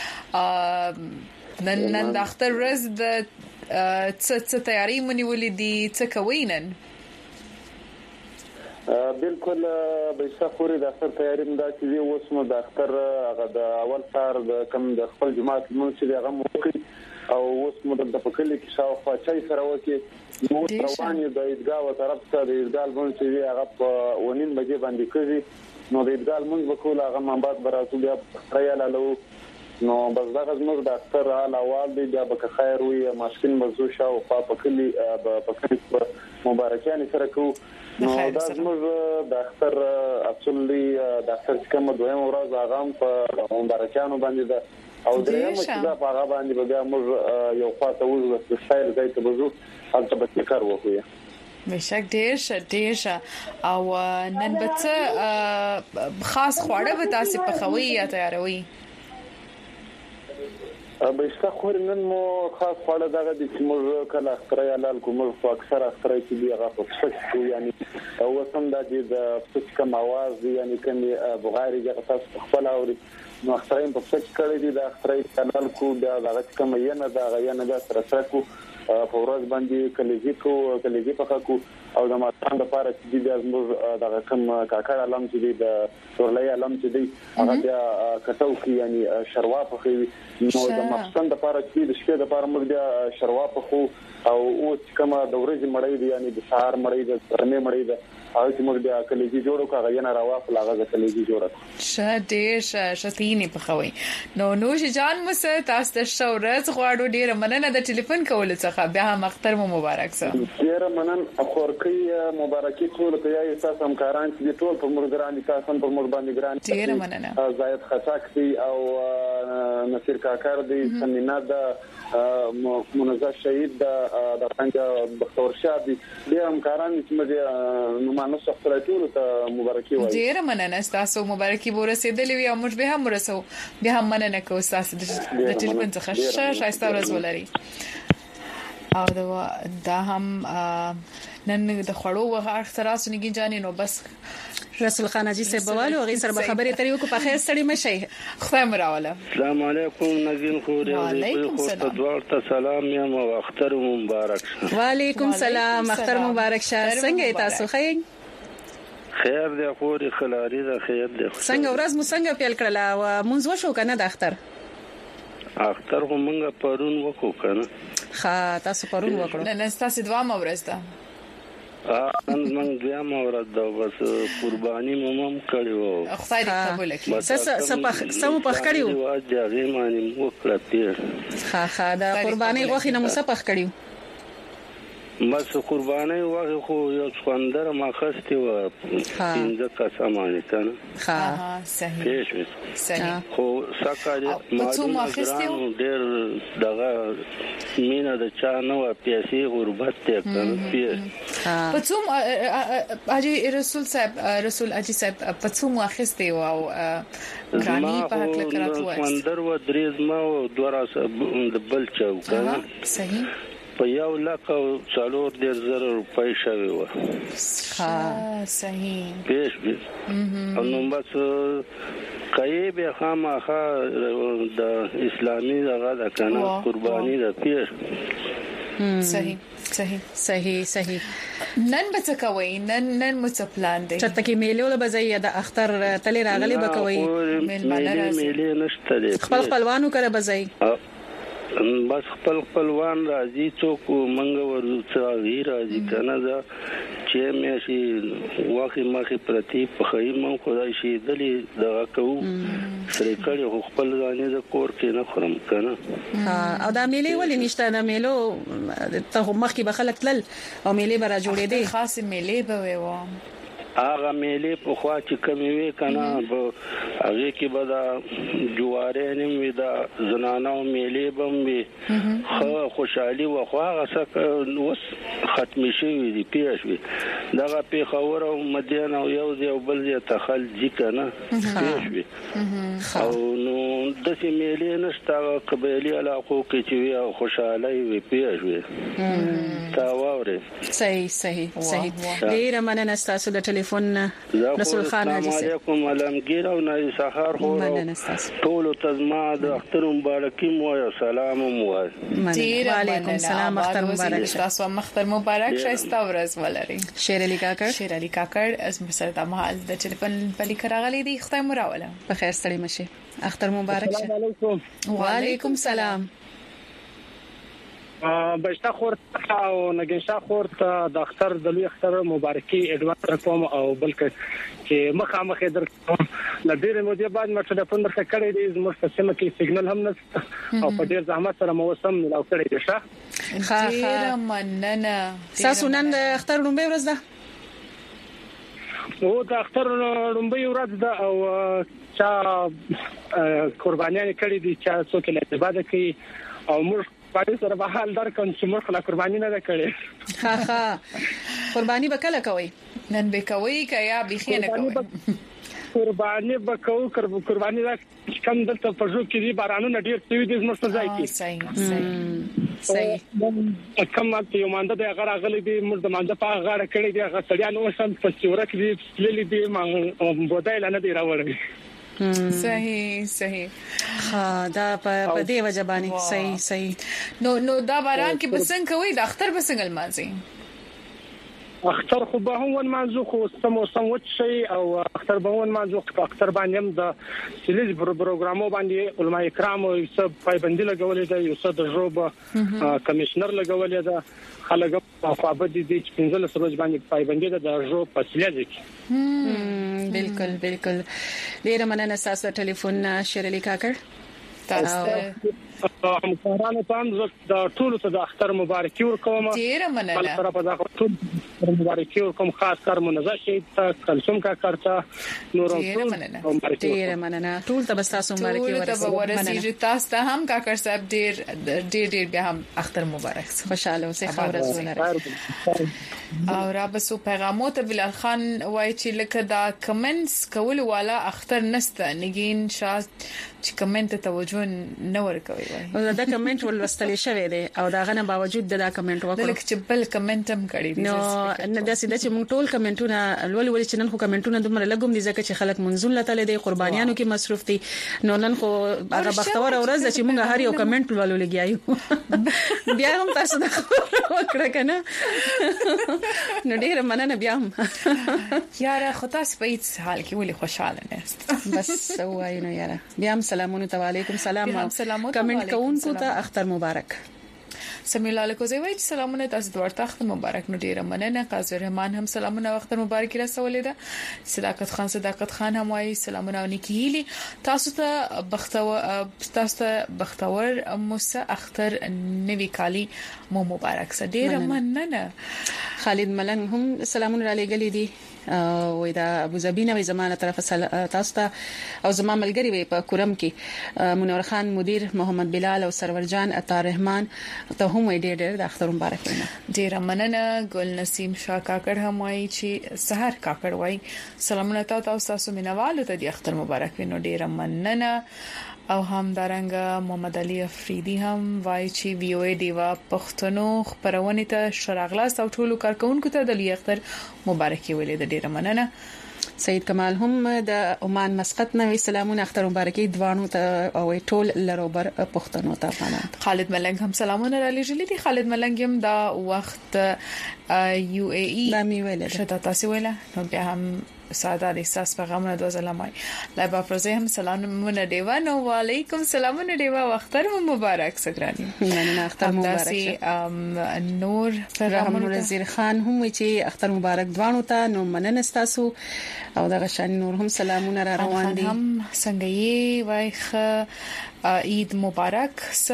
نن نن د اختر ورځ د څه څه تیاری مونږ ولیدي څه کوي نن؟ بالکل به شخوري د اختر تیاری مدا چې اوس نو د اختر هغه د اول سار د کم د خپل جماعت مونږ چې هغه موقع او اوس مو د پکلي کې شاوخوا چای سره وکي نو روان یو د ایدګا و طرف ته د ایدګال مونږ چې هغه په ونین بجې باندې کوي نو د ایدګال مونږ وکول هغه منبات براتو بیا خیال له نو بس دا زموږ د اختر حال اول دی بیا به خیر وي ماشين مزو شاو په پکلي په پکلي مبارکان سره کو نو دا زموږ د اختر اصلي د اختر کوم دویم ورځ هغه په مبارکانو باندې ده او دریم چې دا په هغه باندې بیا موږ یو خاصه وځو د سټایل ځای ته وځو هلته به کار وکړو. مشک ډیر شه ډیر شه او نن به څه خاص خواړه به تاسو په خوي یا تیاروي؟ به شخور نن مو خاص خواړه دغه د موږ کله اختر یالال کوم خو اکثر اختر چې دی هغه په څه یعنی او سم د دې د څه کوم आवाज یعنی کوم بغاری چې تاسو خپل اوري نو اخترین په څه کړی دی د اختر یالال کو د هغه کوم یې نه دا غیا نه سره سره کو په ورځ باندې کلیزي کو کلیزي پخا کو او د ماتان د پاره چې دی موږ دغه کوم کاکړ علم چې دی د سورلای علم چې دی هغه د کټو کې یعنی شروا پخوي نو د مخصن د پاره چې د شپې د پاره موږ د شروا پخو او اوس کوم د ورځې مړې دی یعنی د سهار مړې د ترمه مړې ده او چې موږ د کلیزي جوړو کاغه یا نه راوخ لاغه د کلیزي جوړه شته شتینی پخوي نو نوش جان مس تاسو ته شورز غواړو ډیر مننه د ټلیفون کول څخه بیا هم اختر مو مبارک سه ډیر مننه اخورکی مبارکي ټول ته یې تاسو همکاران چې ټول په مرګران تاسو په مر باندې ګران ډیر مننه زاید خټک دی او نصیر کاکر دی سمینا د منزه شهید د څنګه بختور شابي ډیر همکاران چې موږ نو مانو سره ټول ته مبارکي وایي. ډیر مننه تاسو مبارکي ورسېدلې وي او موږ به هم ورسو به هم مننه کوو تاسو د ټلیفون څخه شایسته ورځ ولري او دا هم نن د خړو وغه اختراسو نګی جانې نو بس رسول خان اجي صاحب بوالو غي سره خبرې ترې وکړو په خیر سړی مشي خدای مراوله. السلام علیکم نګین خوري او خو دوار ته سلام یم او اختر مبارک. وعلیکم سلام اختر مبارک شه څنګه تاسو خیر خیر دی خوري خلاري ده خیر دی څنګه ورځ مو څنګه پیل کړل او مونږ وشو کنه د اختر اختر همغه پرون وکړو کنه ها تاسو پرون وکړو نن تاسو دوه مورز ده نن موږ بیا مورز ده بس قرباني مم کړو خدای دې قبول کړي څه څه سم پخ کړیو واجه غیمانی وکړه تیر ها ها دا قرباني غوښینه مو څه پخ کړیو بس قرباني واغه خو یو څوندره ما خسته و پینځه قسمانه کنه ها صحیح صحیح خو سکه ما خسته ډېر دغه مینا د چا نو پیسې غربت ته کنه پیس پڅوم اجي رسول صاحب رسول اجي صاحب پڅوم خسته و او غراني په حق لکرات و څوندر و دریز ما دوره د بل چاو کنه صحیح په یو لک او څلور ډیر زره روپۍ شوی و ها صحیح پیش به نو بس کای به خامخا د اسلامي دغه د کنه قرباني د پیش صحیح صحیح صحیح صحیح نن به څه کوي نن نن مو څه پلان دی چرته کې میلو له بځای د اختر تلې راغلي به کوي میلې نشته خپل خپلوانو کړه بځای بس خپل خپلوان راځي څوک منګ ورڅ راځي کنه دا چې مې شي واخې مخې پرتی په خیمه خدای شي دلی دغه کو سره کړي خپل ځانې د کور کې نه خورم کنه او دا میلې ولې نشته دا میلو ته مخکې به خلک تل او میلې به را جوړې دي خاصه میلې به وي هغه میلې په خوا چې کمی وي کنه به هغه کې به دا جواره نیم وي دا زنانه میلې بم وي خو خوشحالي و خو هغه څه اوس ختم شي دي پیښ وي دغه په خبر او مدین او یو دی او بل دی تخل ځي کنه پیښ وي او نو د سیمېلې نشته قبایلی علاقو کې چې وي خوشاله وي پیژوي تا وره صحیح صحیح صحیح ډیر مننه تاسو د ټلیفون رسول خان حاجی السلام علیکم علمگیر او نای سحر هو ټول تزما د اختر مبارکي مو سلام مو وعلیکم السلام اختر مبارک تاسو اختر مبارک شایسته ورځ ولري شیر علي کاکړ شیر علي کاکړ از مسر د محل د ټلیفون په لیکه راغلي دی خدای مو راوله په خیر ستړي مشه اختر مبارک شه السلام علیکم وعلیکم السلام بشتا خورت او نګنشا خورت د اختر د لوی اختر مبارکي اډوانس کوم او بلکې چې مخامخ در د ډیره مودې بعد ما ټلیفون درته کړی دی زموږ په سیمه کې سیګنل هم نشته او په ډیر زحمت سره موسم لاو کړی دی ښه ها ها مننه تاسو نن د اختر لومبه ورځ ده او د اختر لومبه ورځ ده او چا قربانیان کړی دي چې څوک له عبادت کوي او موږ په سره به حال درکم چې موږ خلا قرباني نه کړې ها ها قرباني به کله کوي نن به کوي کیا به نه کوي قرباني به کوو قرباني دا کم دلته په جو کې دي بارانونه ډیر سوي دي زموږ ځای کې صحیح صحیح صحیح کوم یو مانده د هغه غلي دي موږ د مانده په غاړه کړی دي هغه سړیان اوسم په سیورک دي للی دي ما بودایل نه دی راوړی صحیح صحیح ها دا په دې وجبانی صحیح صحیح نو نو دا باران کې بسنګ کوي د اختر بسنګل مازي اختر خو به هم منځو خو سمو سم وچ شي او اختر به هم منځو اختر باندې هم د سلیز پروګرامو باندې علماء کرام او سب پایبندي لګولې ده یو څه د جوب کمشنر لګولې ده خلک په فابد دي چې پنځل سروج باندې پایبندي ده د جوب په سلیز کې بالکل بالکل ډیر مننه تاسو ټلیفون شیر علي کاکړ تاسو همکارانو ته د ټولو ته د اختر مبارکي ورکوم ډیر مننه سره په دغه ټول مبارکي ورکوم خاص کار منزه شهید ته کلثوم کا کارتا نورو ټول ډیر مننه ټول ته تاسو مبارکي ورسوي تاسو ته هم کاکړ صاحب ډیر ډیر ډیر به هم اختر مبارک خوشاله اوسئ خبره ولرئ او را بسو پیغامات بلال خان وای چې لکه دا کمنټس کول والا اختر نسته نګین شاه چې کمنټ ته توجه نه ورکوي وای دا کمنټ ولوستل شوی دی او دا غنه باوجود دا کمنټ وکړو لکه چې بل کمنټ هم کړی دی نو نه دا سیده چې موږ ټول کمنټونه ولول ولې چې نن خو کمنټونه دومره لګوم دي ځکه چې خلک منزول لته دي قربانیانو کې مصروف دي نو نن خو هغه بختور ورځ چې موږ هر یو کمنټ ولول لګیایو بیا هم تاسو دا وکړه کنه نو ډیر مننه بیا هم یاره خو تاسو په هیڅ حال کې ولې خوشاله نهست بس وای نو یاره بیا هم سلامونه علیکم سلام کمنټ کوونکو ته اختر مبارک سمیل علیکم زوی سلامونه تاسو د ورته اختر مبارک نو ډیره مننه قاضی رحمان هم سلامونه اختر مبارک رسولې ده صداقت خان صداقت خان هم وايي سلامونه او نیکیلی تاسو ته بختور تاسو ته بختور موسی اختر نوی کالی مو مبارک سه ډیره مننه خالد ملنګ هم سلامونه را لګلې دي او دا ابو ظبي نه زمانه طرف تاسو ته او زما ملګری وي په کورم کې منور خان مدیر محمد بلال او سرور جان عطا رحمان ته هم ډېر ډېر د اختر مبارک وینه ډیر مننه ګل نسیم شاه کاکړ هم وایي چې سحر کاکړ وایي سلامونه تاسو تاسو مینوالو ته د اختر مبارک وینو ډیر مننه او هم دارنګه محمد علي افریدي هم وایي چې وی او ای دیوا پښتنو خبرونه ته شراغلاس او ټولو کارکونکو ته د اختر مبارکي ویلې د ډیره مننه سید کمال هم د عمان مسقط نوې سلامونه اختر مبارکي دوانو ته او ټول لروبر پښتنو ته پناه خالد ملنګ هم سلامونه را لېږلي دي خالد ملنګ هم دا وخت یو ای ای د میویل شته تاسو ویله نو بیا هم ساده د احساس پیغامونه د وزلمای لا با پروزه هم سلامونه دیوا نو وعلیکم سلامونه دیوا اختر مبارک سګرانی مننه اختر مبارک نور رحمان وزیر خان هم چې اختر مبارک دوانو ته نو مننه تاسو او دغه شان نور هم سلامونه را روان دي هم څنګه یې وای عید مبارک س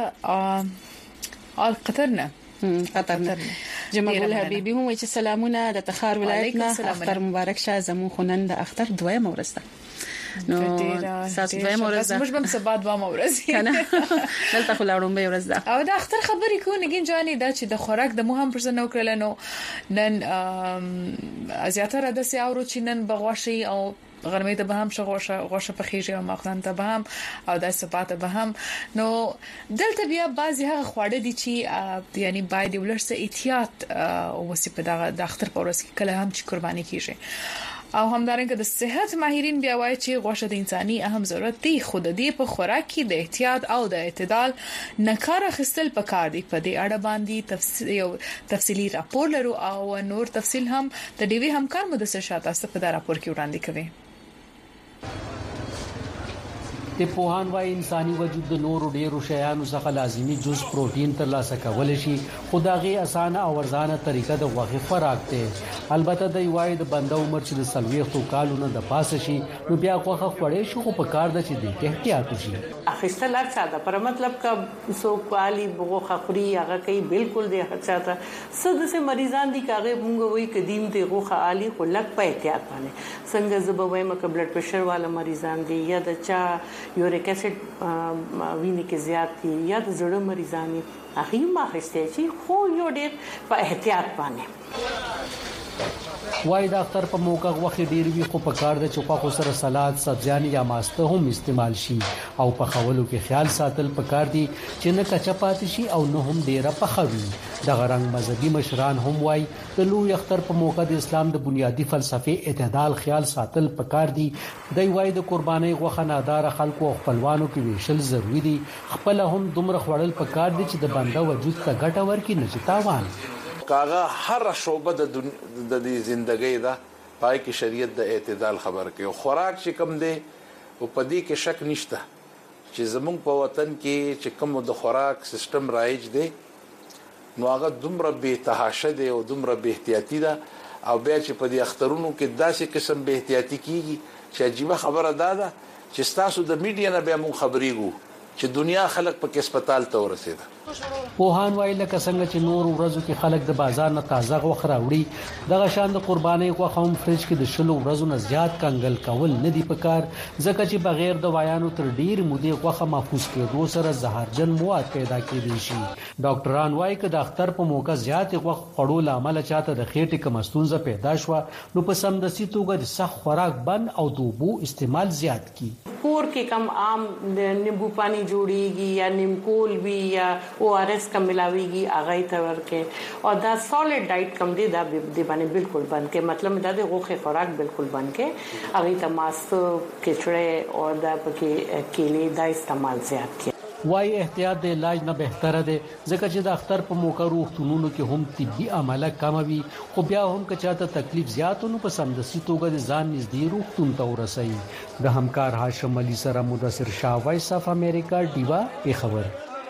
ال قطرنا قطر نه جمال الحبيبي هم چې سلامونه د تخار ولایت نه اختر مبارک شه زمو خنن د اختر دویم ورسته نو تاسو دویم ورسته موږ به سبا دویم ورسته کنه دلته خلاړم به ورسته او د اختر خبرې کو نه ګین جاني دا چې د خوراک د مهم پر نو کړل نو نن زیاتره د سیاورو چې نن بغواشي او غرمې ته به هم شغوشه غوشه پخېږي او ماخذان ته به هم او د صفات به هم نو دلته بیا بعضی هغه خواړه دي چې یعنی باید ولرسه احتیاط وسی په دغه د اختر په ورځ کې کله هم چې قرباني کیږي او همدارنګه د صحت ماهرین بیا وایي چې غوښه د انساني اهم ضرورت دی خو د دې په خوراک کې د احتیاط او د اعتدال نکاره خستل پکار دي په دې اړه باندې تفصیل یو تفصیلی راپور لرو او نور تفصیل هم د ډیوی همکار مدثر شاه تاسو په دا راپور کې وړاندې کوي د پوهان وايي انساني وجود د نورو ډیرو شیانو څخه لازمي جز پروتین ترلاسه کول شي خدایي اسانه او ارزانه طریقه د غوښه خوراک ده البته د یوای د بنده عمر چې د سلويختو کالونو د پاسه شي نو بیا غوښه خوړې شو خو په کار د چې د احتیاط وشي اخیستل ارڅه ده پر مطلب کا سو کالی غوښه خوري هغه کوي بالکل د هڅاته سده سه مریضان دي کاغه مونږ وای قدیم دی غوښه عالی خو لک په احتیاط باندې څنګه زبوي مکه بلډ پريشر والا مریضان دي یا د چا یوریک اسید وینې کې زیات دي یا د زړه مریضان هغه ما خسته چې خو یو ډېر په احتیاط باندې وای ډاکټر په موقع وخت ډیر وی خو په کار د چوکا خو سره سلاد سبزیان یا ماسته هم استعمال شي او په خولو کې خیال ساتل په کار دي چې نه کچا پات شي او نه هم ډیره پخوي د غرنګ مذهبي مشران هم وای د لوی اختر په موقع د اسلام د بنیادی فلسفه اعتدال خیال ساتل په کار دي د وای د قرباني غوخه نادار خلکو او خپلوانو کې ویشل ضروری دي خپل هم دومره خړل په کار دي چې د بنده وجود ته ګټه ورکړي نه چتاوان کاغه هر شوبه د د ژوندۍ دا پای کې شریعت د اعتدال خبر کوي خوراک چې کم دی او پدې کې شک نشته چې زمونږ په وطن کې چې کوم د خوراک سیستم رایج دی نو هغه دومره به تحاشه دی او دومره به احتیاطي ده او بیا چې په دې اخترونو کې داسې قسم به احتیاطي کیږي چې عجیب خبره ده ده چې تاسو د میډیا نه به مون خبريګو چې دنیا خلک په هسپتال ته ورسېده پوهان وایي لکه څنګه چې نور ورځو کې خلک د بازار نه تازه غوښه راوړي دغه شان د قرباني غوښه هم فرج کې د شلو ورځو نه زیات کنګل کول نه دی پکار ځکه چې بغیر د وایانو تر ډیر مودې غوښه محفوظ کېدو سره زهرجن مواد پیدا کېدي شي ډاکټران وایي چې د اختر په موقع زیات غوښه خړول عمل چاته د خېټې کمستونزه پیدا شو نو په سمدسي توګه د سخت خوراک بند او دوبو استعمال زیات کی پور کې کم عام نیمبو پانی جوړیږي یا نیمکول وی یا او آر ایس کم ملاويږي اغه ته ورکه او دا سالډ ډایټ کم دی دا دی باندې بالکل بند کې مطلب دا د غوښه خوراک بالکل بند کې اغه ته ماست کچړې او دا پکې کېلې دا استعمال زیات کی وای احتیاط د علاج نه بهتره ده ځکه چې د اختر په موقع روغتونونو کې هم طبي عمله کم وي خو بیا هم کچاته تکلیف زیاتونو په سمدسي توګه د ځان نږدې روغتون ته ورسي د همکار هاشم علي سره مدثر شاه وایس اف امریکا دیوا په خبر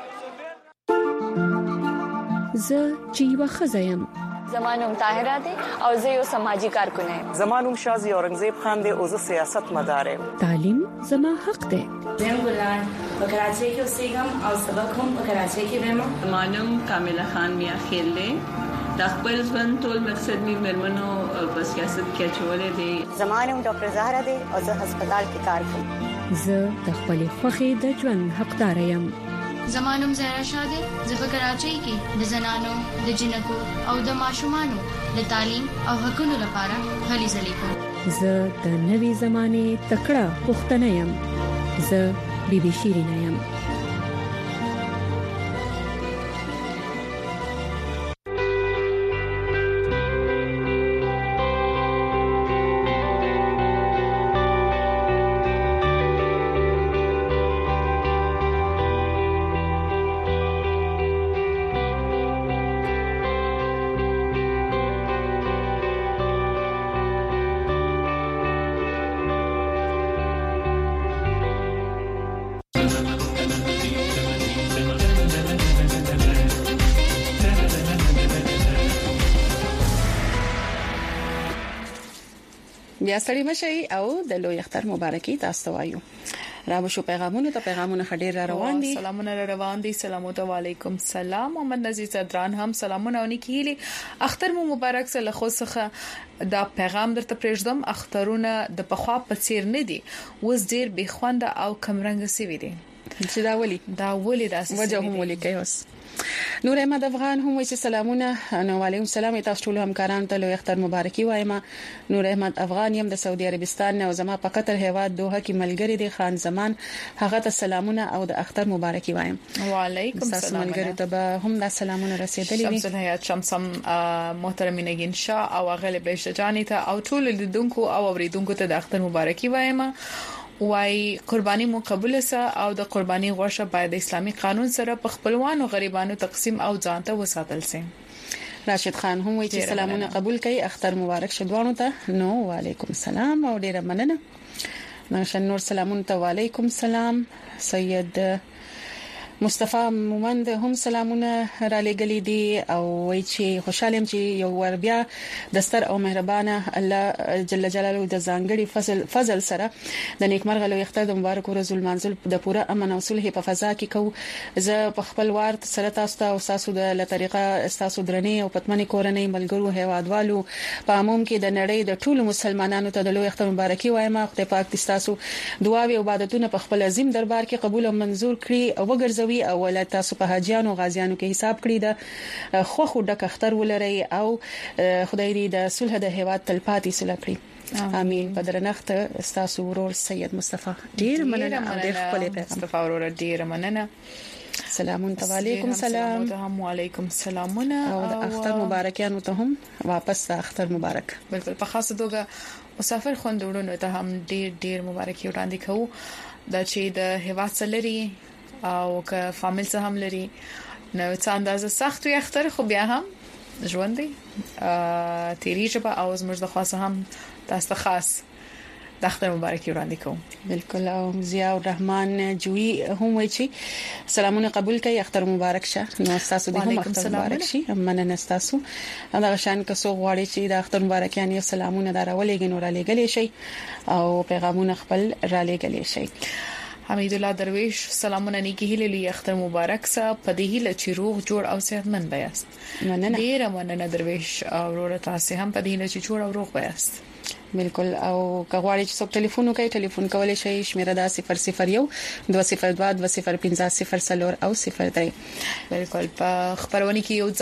ز جیوا خزایم زمانوم طاهره دي او زه یو سماجی کارکون یم زمانوم شازي اورنګزیب خان دی او زه سیاست مدار یم تعلیم زما حق دی زم ګلان په کراچۍ کې اوسېږم او سبق هم په کراچۍ کې وایم زمانوم کامله خان میا خیل دی د خپل ژوند ټول مقصد می مرمنو په سیاست کې چولې دي زمانوم ډاکټر زهرا دی او زه هسپتال کې کار کوم زه د خپل خوخي د ژوند حقدار یم زمانوم زهرا شاده زه په کراچۍ کې د زنانو د جنکو او د ماشومانو د تعلیم او حقوقو لپاره هلي ځلې کوم زه د نوي زمانه تکړه پښتنه یم زه بيبي شيرين یم بیا ستړي مشي او د لوی اختر مبارکي تاسو وایو را بشو پیغامونه ته پیغامونه خډیر را روان دي سلامونه را روان دي سلام علیکم سلام محمد نذیر صدران هم سلامونه ونی کیلي اختر مو مبارک سره خوسخه دا پیغام درته پرېږدم اخترونه د پخوا په څیر نه دي وز ډیر بخوند او کمرنګ سوي دي چې دا ولي دا ولي داسې وجه هم ولي کوي اوس نور احمد افغان هم وایي سلامونه نو وعلیکم السلام تاسو ټول همکارانو ته لوی اختر مبارکي وایم نور احمد افغان يم د سعودي عربستان او زما په قطر هیواد دوحه کې ملګری دی خان زمان هغه ته سلامونه او د اختر مبارکي وایم وعلیکم السلام ملګری ته هم د سلامونه رسیدلې دي شمس الحیات شمسم محترمه نگین شاه او غلب شجانی ته او ټول لیدونکو او اوریدونکو ته د اختر مبارکي وایم وای قرباني مو قبول سه او د قرباني غوښه باید اسلامي قانون سره په خپلوانو غریبانو تقسیم او ځانته وساتل سي راشد خان هم وایي چې سلامونه قبول کړي اختر مبارک شدوانو ته نو وعلیکم السلام او ډیره مننه نشن نور سلامونه ته وعلیکم السلام سید مصطفی مومند هم سلامونه را لګلې دي او وایي چې خوشاله يم چې یو ور بیا دستر او مهربانه الله جل جلاله د ځانګړي فضل فضل سره د نیکمرغه لوی اختر د مبارک ورځ المنزل د پوره امن او صلح په فضا کې کو زه په خپل وار سره تاسو ته او تاسو د لطریقه تاسو درنې او پتمنې کورنۍ ملګرو هیوادوالو په عموم کې د نړۍ د ټولو مسلمانانو ته د لوی اختر مبارکي وایم خدای پاک تاسو دعاوې او عبادتونه په خپل عظیم دربار کې قبول او منزور کړي او وګرځي او ولایت تاسو په حاجیانو غازیانو کې حساب کړی د خو خو ډک اختر ولري او خدای دې د صلح د هیواد تلپاتې صلح کړی امين په درنښت تاسو ورور سید مصطفی ډیر مننه او ډیر خپل مصطفی ورور ډیر مننه سلامون علیکم سلام وعلیکم السلامونه او د اختر مبارکیانو ته هم واپس د اختر مبارک بالکل په خاصه توګه مسافر خوندورونو ته هم ډیر ډیر مبارکي وړاندې کوو دا چې د هیواد سلري او که فامیل څه هم لري نو څه اندازه سخت وي اختر خو بیا هم ژوند دی تیری جبه او زموږ د خاصه هم تاسو خاص د اختر مبارکي وړاندې کوم بالکل او ضیاء الرحمن جوئی هم وایي چې سلامونه قبول کړئ اختر مبارک شه نو تاسو دې هم اختر مبارک شي مننه تاسو دا شان که څو غواړي چې د اختر مبارک یعنی سلامونه دراولېږي نو را لېګلې شي او پیغامونه خپل را لېګلې شي حمید الله درویش سلامونه نیکی هیله لوی اختر مبارک سه په دې هیله چې روغ جوړ او صحتمند بیاست مننه ډیر مننه درویش او ورته تاسو هم په دې هیله چې جوړ او روغ بیاست بالکل او کغواړي چې څوک ټلیفون وکړي ټلیفون کولای شي شمیره دا صفر صفر یو دوه صفر دوه دوه صفر پنځه صفر څلور او صفر درې بالکل په خبرونه کې یو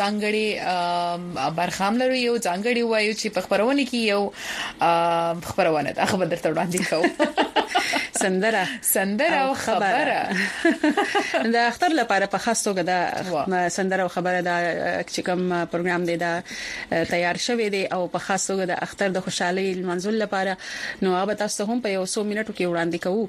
ځانګړي برخام لري یو ځانګړي وایو چې په خبرونه کې یو خبرونه د خبر درته وړاندې کوم سندره سندره او خبره د اختر لپاره په خاص توګه د سندره او خبره د چې کوم پروګرام دی دا تیار شوی دی او په خاص توګه د اختر د خوشحالي منزل لپاره نو هغه تاسو هم په یو څو منټو کې وړاندې کوو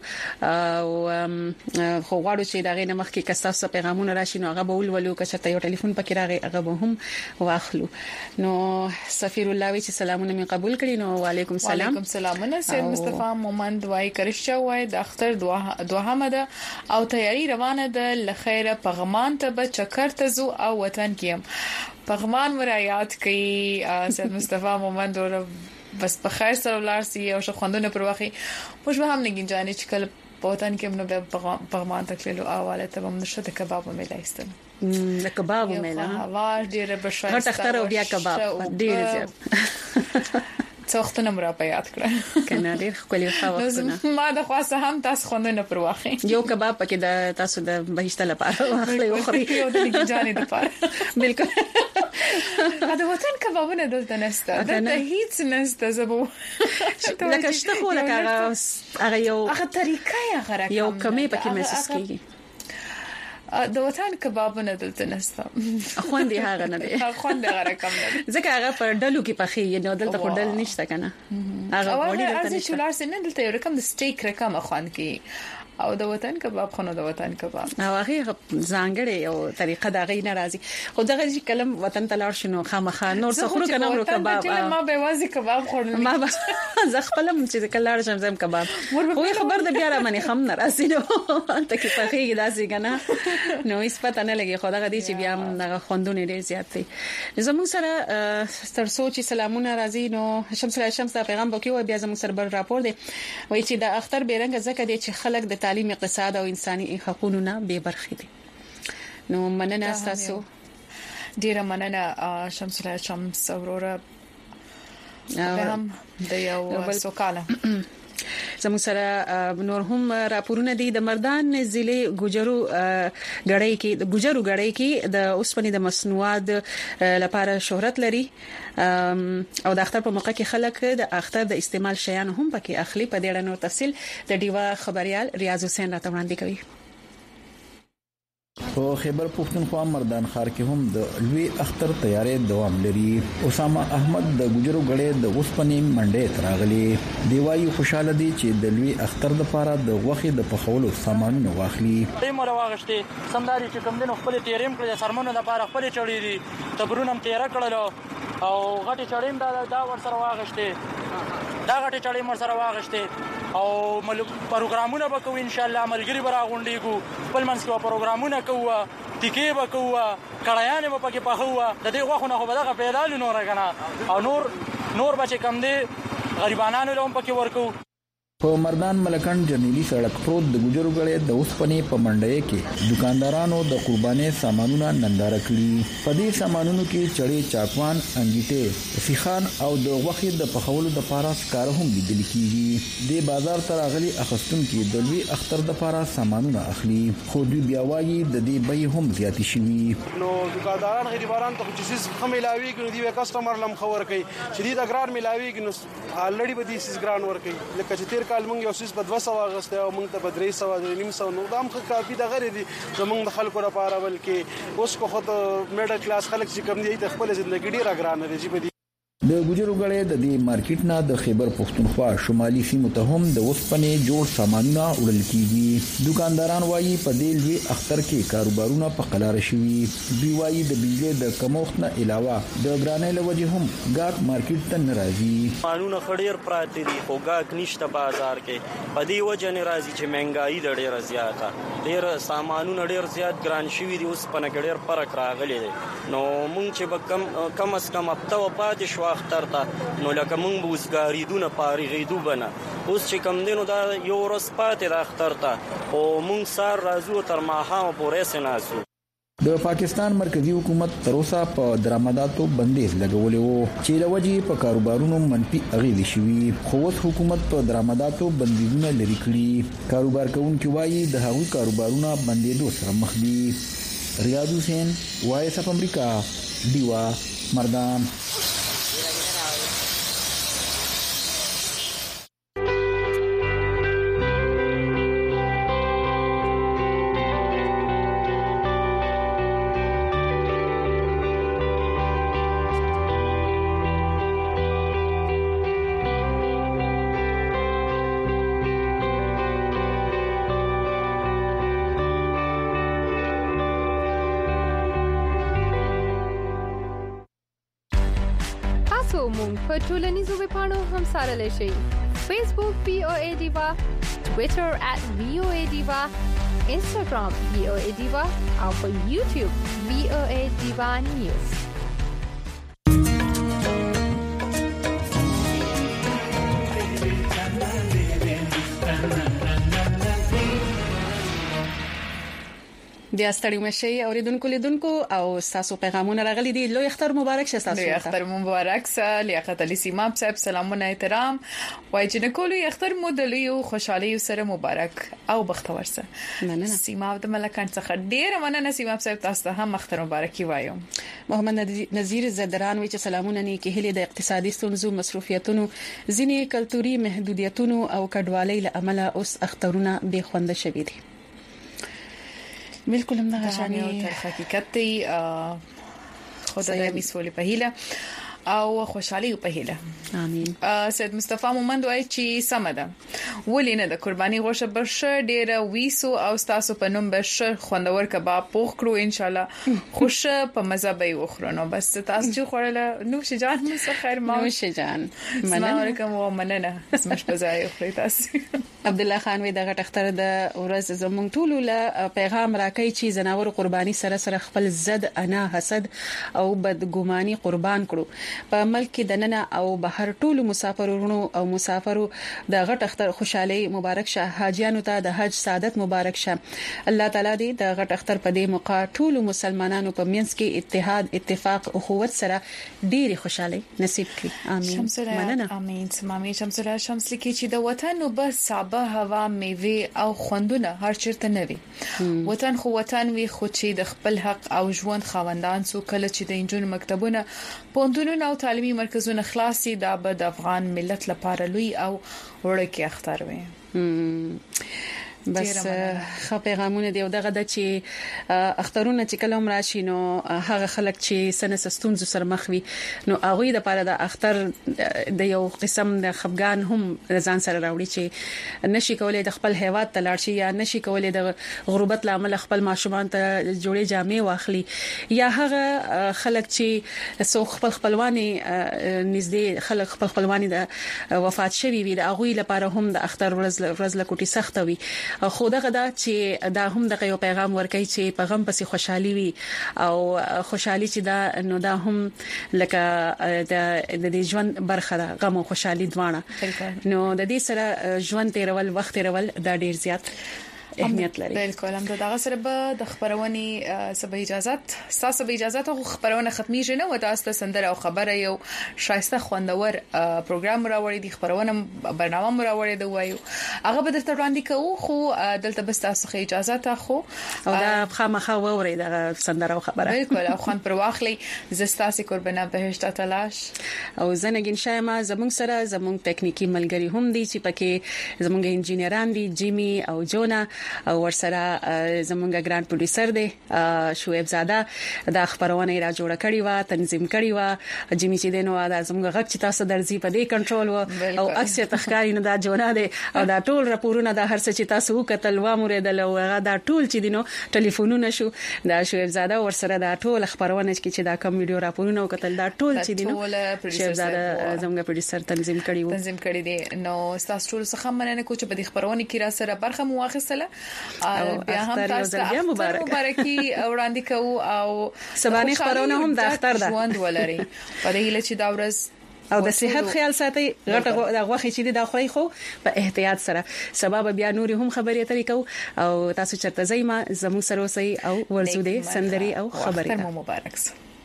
او خو غواړو چې دا غي نمخ کې کساسه پیغامونه راشي نو هغه به ولولو که چېرته یو ټلیفون پکې راغی هغه به هم واخلو نو سفیر الله وی چې سلامونه می قبول کړي نو وعلیکم السلام وعلیکم السلام سید مصطفی مومند وای کرشا وای د اختر دوهمه ده او تیاری روانه ده لخيره پغمان ته به چکر ته زو او وطن کیم پغمان مرایات کوي سید مصطفی مومند ور بس په خیر سره ولارسي او خوندونه پر واخی مش به هم نگین جانې چې کله په وطن کې نو به پغمان ته کلو اواله ته هم نشته کباب مې لایستل د کباب مې لا هوا ډیره بشوي غټ اختر او بیا کباب ډیر زیات څوختونه مرا په یاد کړه کنه ډیر خولي خواختونه ما د خاصه هم تاسو خوندونه پر واخی یو کباب پکې د تاسو د بهشته لپاره واخلي او خوري یو د جانې د پاره بالکل دا وطن کبابونه دلته نشته دلته هیڅ نشته زبو لکه شته خو لکه هغه یو هغه طریقه یې غره یو کمی پکې محسوس کیږي د وطن کبابونه دلته نشته خوندې هغه نه دي خوندې هغه رقم نه ځکه هغه پر ډلو کې پخې نو دلته خو ډل نشته کنه هغه وړي دلته نشته چولار سینه دلته یو رقم د سټیک رقم خوان کې او د وطن کباب خو نو د وطن کباب او هغه ځانګړې یو طریقه دا غي ناراضي خو دغه چې کلم وطن تلار شنو خامخا نور څه خورو کنه ورو کباب ما به وازي کباب خورل ما زه خپل چې کلار شم زم کباب خو خبر د بیا را منی خم ناراضي نو ته کې پخې داسې کنه نو هیڅ پته نه لګي خو دغه دي چې بیا دغه خوندونه ډیر زیات دي زموږ سره تر سوچي سلامونه راځي نو شمس الله شمس پیغام وکي بیا زموږ سره بل راپور دی وایي چې د اختر بیرنګ زکه دي چې خلک د تعلیم اقتصاد او انساني حقوقو نه بے برخې دي نو مننه تاسو ډیره مننه شمس الله شمس اورورا هم د یو سوکاله زموږ سره نور هم راپورونه دي د مردان ضلع ګوجرو غړی کې د ګوجرو غړی کې د اوسپنې د مصنوعات لپاره شهرت لري او د اختر په موقع کې خلک د اختر د استعمال شیان هم پکې اخلي. په دې اړه نور تفصیل د ډیوا خبريال ریاض حسین راته وړاندې کوي. په خیبر پښتونخوا مردان ښار کې هم د لوی اختر تیارې دوام لري. اسامه احمد د ګجرو غړې د اوسپنې منډې تراغلي دی وايي خوشاله دي چې د لوی اختر د پاره د غوخي د پخولو سامانونه واخلي. ټیمره واغشتي سمداري چې کوم دنو خپل تیریم کړل سرمنو د پاره خپل چړې دي تبرونم تیر کړل او غټي چړې دا دا ور سره واغشتي دا غټي چړې مر سره واغشتي او پروګرامونه به کوو ان شاء الله ملګری به راغونډيږو خپل منځ کې پروګرامونه کوو ټیکې به کوو کړایانه به پکې پخوو د دې غوښونه خو به دغه پیدا لنور کنه او نور نور بچ کم دي غریبانو له هم پکې ورکو. په مردان ملکند جرنیلی سړک پروت د ګجرو غړې د اوسپنې په منډې کې دکاندارانو د قرباني سامانونه ننداره کړي. په دې سامانونو کې چړې چاکوان انګیټه سیخان او د غوخي د پخولو د پاره کار هم لیدل کیږي. د بازار تر اغلی اخستون کې د لوی اختر د پاره سامانونه اخلي خو دوی بیا وايي د دې بیه هم زیاتې شوي. نو دکانداران غریبانو ته چې سیس هم ملاوي کوي دی کسٹمر لم خبر کوي چې دې د ګران ملاوي کوي نو الریډي به دې سیس ګران ور کوي لکه چې تیر کال مونږ یو سیس په دوه سوه غسته او مونږ ته په درې سوه نیم سوه نو دام خو کافي د غری دي زمونږ د خلکو لپاره بلکې اوس کو خود میډل کلاس خلک چې کم دي ته خپل ژوندۍ ډیره ګران دي چې د ګجرو غړې د دې مارکیټ نه د خیبر پښتونخوا شمالي سیمو ته هم د اوسپنې جوړ سامانونه وړل کیږي. دکانداران وایي په دې لوی اختر کې کاروبارونه په قلار شوي. دوی وایي د بجلی د کمښت نه علاوه د ګرانۍ له وجې هم ګاک مارکیټ ته ناراضي. قانون خړیر پراته دي خو ګاک نشته بازار کې په دې وجه ناراضي چې مهنګایي د ډیره زیاته ډیر سامانونه ډیر زیات ګران شوي دي. اوس په نګړیر فرق راغلی دی نو مونږ چې به کم کم اس کم هفته و پاتې شو اختر ته نو لکه مونږ به وسګاریدونه پارېږو بنه اوس چې کم دینو دا یو ورځ پاتې د اختر ته او مونږ سار راځو تر ماښامه پورې سناسو. د پاکستان مرکزی حکومت تر اوسه په درآمداتو بندیز لګولې وو چې لوجې په کاروبارونو منفي اغېزې شوي خو اوس حکومت په درآمداتو بندیزونه لري کړي. کاروبار کوونکي وایي د هغوی کاروبارونه بندېدو سره مخ دي. ریاض حسین وایس اف امریکا دیوا مردان. په ټولنیزو ویبپاڼو هم سره لشي. فیسبوک وی او ای دیوا، ټوئیټر ات وی او ای دیوا، انستګرام وی او ای دیوا او په یوټیوب وی او ای دیوا نیوز. بیا ستړي مشي اوریدونکو لیدونکو او تاسو پیغامونه راغلي دي. لوی اختر مبارک شه تاسو. لوی اختر مبارک سه لیاقت علي سیماب صاحب سلامونه احترام وای چې نکولو اختر مو د لوی خوشحالي سره مبارک او بختور سه. مننه سیماب د ملکان څخه ډیر مننه سیماب صاحب تاسو ته هم اختر مبارکي وایم. محمد نذیر زدران وی چې سلامونه نیکی هلي د اقتصادي ستونزو مصروفیتونو ځینې کلتوري محدودیتونو او کډوالۍ له امله اوس اخترونه به خوند شوي دي. بالکل هم نه غشاني تر حقیقت دی خدای دې مسولې په هیله او خوشحالي په هیله. امين. سید مصطفی مومند وایي چې سمده ولې نه د قرباني غوښه بشه ډیره ویسو او تاسو په نوم بشه خوندور کباب پوخ کړو ان شاء الله خوشه په مزه به وخورنو بس تاسو چې خوړل نو شجان مو خیر ما نو شجان السلام علیکم و مننه اسمش بزای خو تاسو عبد الله خان وی دغه ټختر د ورځ زمونږ ټول له پیغام راکړي چې زناور قرباني سره سره خپل زد انا حسد او بدګماني قربان کړو په ملک کې دننه او بهر ټول مسافرونو او مسافرو دغه ټختر خوشحالي مبارک شه حاجیانو ته د حج سعادت مبارک شه الله تعالی دې دغه ټختر په دې موقع ټول مسلمانانو په منځ کې اتحاد اتفاق او قوت سره ډېری خوشحالي نصیب کړي امين مننه امين سمامي شمسره شمس لیکي چې د وطن نو بس صعبه هوا میوه او خوندونه هر چیرته نه وي وطن خو وطن وي خو چې د خپل حق او ژوند خاوندان سو کله چې د انجون مکتبونه پوندونو او تعلیمي مرکزونه خلاصي د ابد افغان ملت لپاره لوی او وړکه اختر وي بس خو پیغامونه دی او دغه د چې اخترونه چې کلم راشي نو هغه خلک چې سنه سستون ز سر مخوي نو هغه د لپاره د اختر د یو قسم د خفغان هم ځان سره راوړي چې نشي کولای د خپل هیواد ته لاړ شي یا نشي کولای د غربت لامل خپل ماشومان ته جوړې جامې واخلي یا هغه خلک چې سو خپل خپلواني نږدې خلک خپل خپلواني د وفات شوی وي د هغه لپاره هم د اختر ورځ ورځ لکوټي سخت وي خو دغه دا چې دا هم د یو پیغام ورکړي چې پیغام پسې خوشحالي وي او خوشحالي چې دا نو دا هم لکه د د ژوند برخه ده غم او خوشحالي دواړه نو د دې سره ژوند تیرول وخت تیرول دا ډیر زیات اهمیت لري بالکل هم دغه سره به د خبرونې سبا اجازه تاسو به اجازه ته خبرونه ختمي جنه و تاسو سندره او خبره یو شایسته خوندور پروګرام راوړی دی خبرونه برنامه راوړی دی وایو هغه به درته وړاندې کوو خو دلته بس تاسو اجازه ته خو او دا خامخا ووري د سندره او خبره بالکل او خوان پر واخلي زستاسي قربانه بهشت تلاش او زنګین شایما زمونږ سره زمونږ ټکنیکی ملګری هم دي چې پکې زمونږ انجینران دي جیمی او جونا او ورسره زمونږ ګران پروډوسر دی شعیب زاده د خبرونه را جوړ کړی و تنظیم کړی و جمی چې دینو دا زمونږ غږ چې تاسو درځي په دې کنټرول و او اکثر تخکاری نه دا جوړه دی او دا ټول راپورونه د هر څه چې تاسو وکتل و موریدل او دا ټول چې دینو ټلیفونونه شو دا شعیب زاده ورسره دا ټول خبرونه چې دا کوم ویډیو راپورونه وکتل دا ټول چې دینو شعیب زاده زمونږ پروډوسر تنظیم کړی و تنظیم کړی دی نو تاسو ټول څخه مننه کوم چې په دې خبرونه کې را سره برخه مواخصله بیا هم تاسو ته مبارکي وړاندې کوو او سبانه خبرونه هم د اختر ده ژوند ولري په دې هیله چې دا ورځ او د صحت خیال ساتي غټه د غوخي چې د خوړی خو په احتیاط سره سبب بیا نوري هم خبرې اترې کوو او تاسو چرته زېما زمو سره وسی او ورزو دې سندري او خبرې مبارک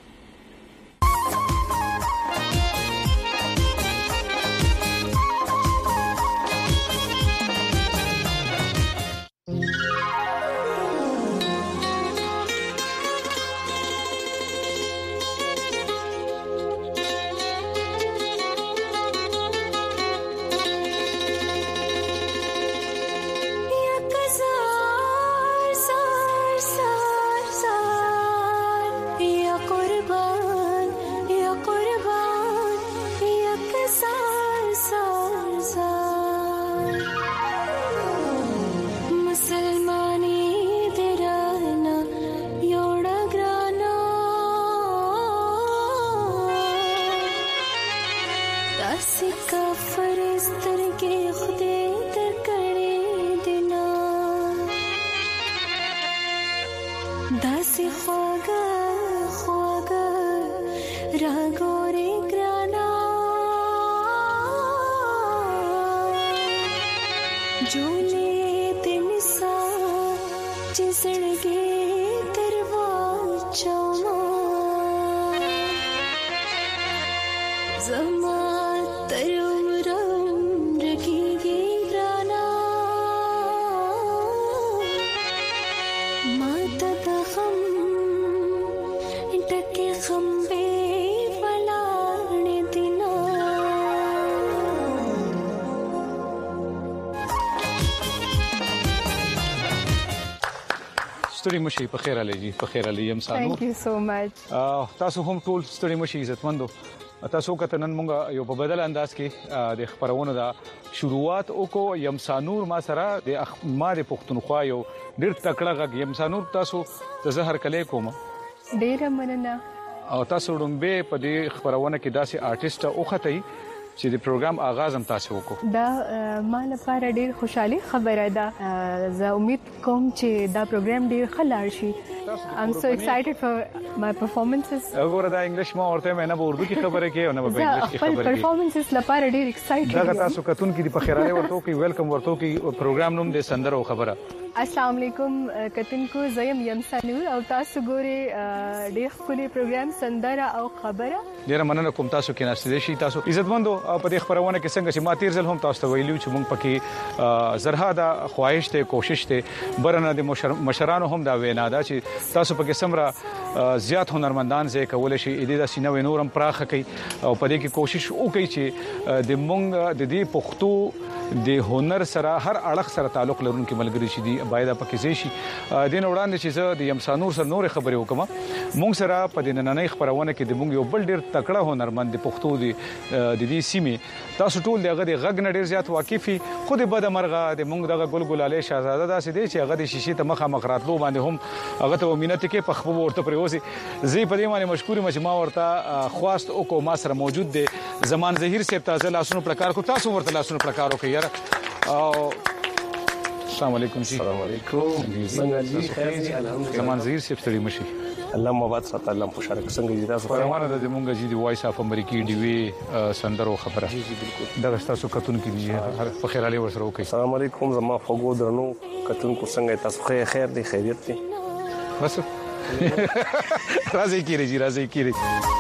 ستړي مشي په خیر علي جی په خیر علي یم سانو ثانک یو سو مچ تاسو هم ټول ستړي مشي عزتمندو تاسو کته نن مونږه یو په بدل انداز کې د خبرونو دا شروعات وکړو یم سانور ما سره د اخمار پښتونخوا یو ډیر تکړه غږ یم سانور تاسو د زهر کله کوم ډیر مننه او تاسو رومبه په دې خبرونه کې داسې آرټیست او خطي چې د پروګرام آغاز هم تاسو وکړو. دا ما لپاره ډیر خوشاله خبره ده. زه امید کوم چې دا پروګرام ډیر ښه لاړ شي. I'm so excited for my performances. وګوره دا انګلیش ما ورته مې نه په اردو کې خبره کوي او نه په انګلیش کې خبره کوي. پرفارمنسز لپاره ډیر excited. دا تاسو کتون کې په خیراله ورته کوي ویلکم ورته کوي پروګرام نوم د سندرو خبره. السلام علیکم کتونکو زیم یمسا نور او تاسو ګوري ډیر خولي پروګرام سندره او خبره. ډیر مننه کوم تاسو کې ناشته شي. تاسو عزتمندو په دې خبرونه کې څنګه چې ما تیر ځل هم تاسو ته ویلو چې موږ پکې زرها دا خواهش ته کوشش ته برنه د مشرانو هم دا وینا ده چې تاسو پکې سمره زیات هنرمندان زې کول شي اې د سینوي نورم پراخه کوي او په دې کې کوشش وکړي چې د موږ د دې پښتو د هنر سره هر اړخ سره تعلق لرونکي ملګری شي دي باید پکې زی شي. دین وړاندې چې زه د یمسانور سره نور خبرې وکم مونږ سره په دې نننۍ خبرونه کې د مونږ یو بل ډیر تکړه هنرمند د پښتو د د دې سیمې تاسو ټول دغه د غږ نه ډیر زیات واقفي خو د بد مرغه د مونږ دغه ګلګلاله شاهزاده داسې دی چې هغه د شیشې ته مخه مخراتلو باندې هم هغه ته مينت کې په خپل ورته پریوزي. زی په دې باندې مشکور یم چې ما ورته خواست او کو ما سره موجود دی زمان زهیر صاحب تازه لاسونو پرکار کو تاسو ورته لاسونو پرکار وکړئ یاره. او السلام علیکم جی. السلام علیکم. څنګه جی خیر جی الحمدلله. زمان زهیر صاحب ستړي مشي. الله مبارک ساته الله خوشاله څنګه جی تاسو فرمانه د مونږ جی د وایس اف امریکای دی وی سندرو خبره. جی جی بالکل. دا تاسو کتون کې دي په خیر علي ورسره وکي. السلام علیکم زما فوګو درنو کتون کو څنګه تاسو خیر خیر دی خیریت دی بس راځي کیږي جی راځي کیږي.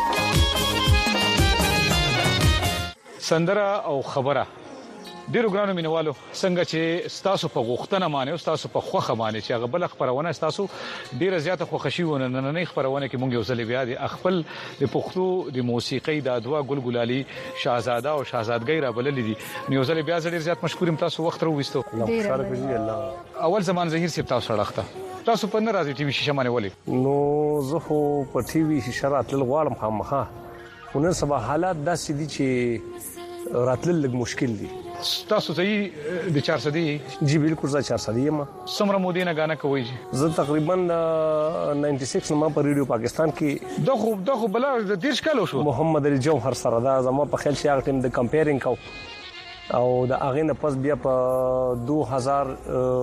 سندره او خبره ډیرو ګرانو مینوالو څنګه چې ستاسو په غوښتنه باندې او ستاسو په خوخه باندې چې هغه بل خبرونه ستاسو ډیره زیاته خوښي ونه نننې خبرونه کې مونږ یو ځل بیا د خپل د پښتو د موسیقي د دوا ګلګلالي شاهزاده او شاهزادګۍ را بللې دي. یو ځل بیا ډیر زیات مشکورم تاسو وخت راوستو. الله اول زمان زهیر سیب تاسو راخته تاسو په ناراضي ټي وي شیشه باندې ولې نو زه خو په ټي وي شیشه راتل غواړم خامخا ونه سبا حالات داسې دي چې راتل لږ مشکل دي. تاسو صحیح د چار صدی جی بالکل زه چار صدی یم. سمره مودي نه غانا کوي زه تقریبا نننۍ ما په ریډیو پاکستان کې دغه دغه بلا د دیرش کالو شو محمد علي جوهر سره دا زما په خیال شي هغه ټیم د کمپیرینګ کو او د اغه نه پس بیا په دو هزار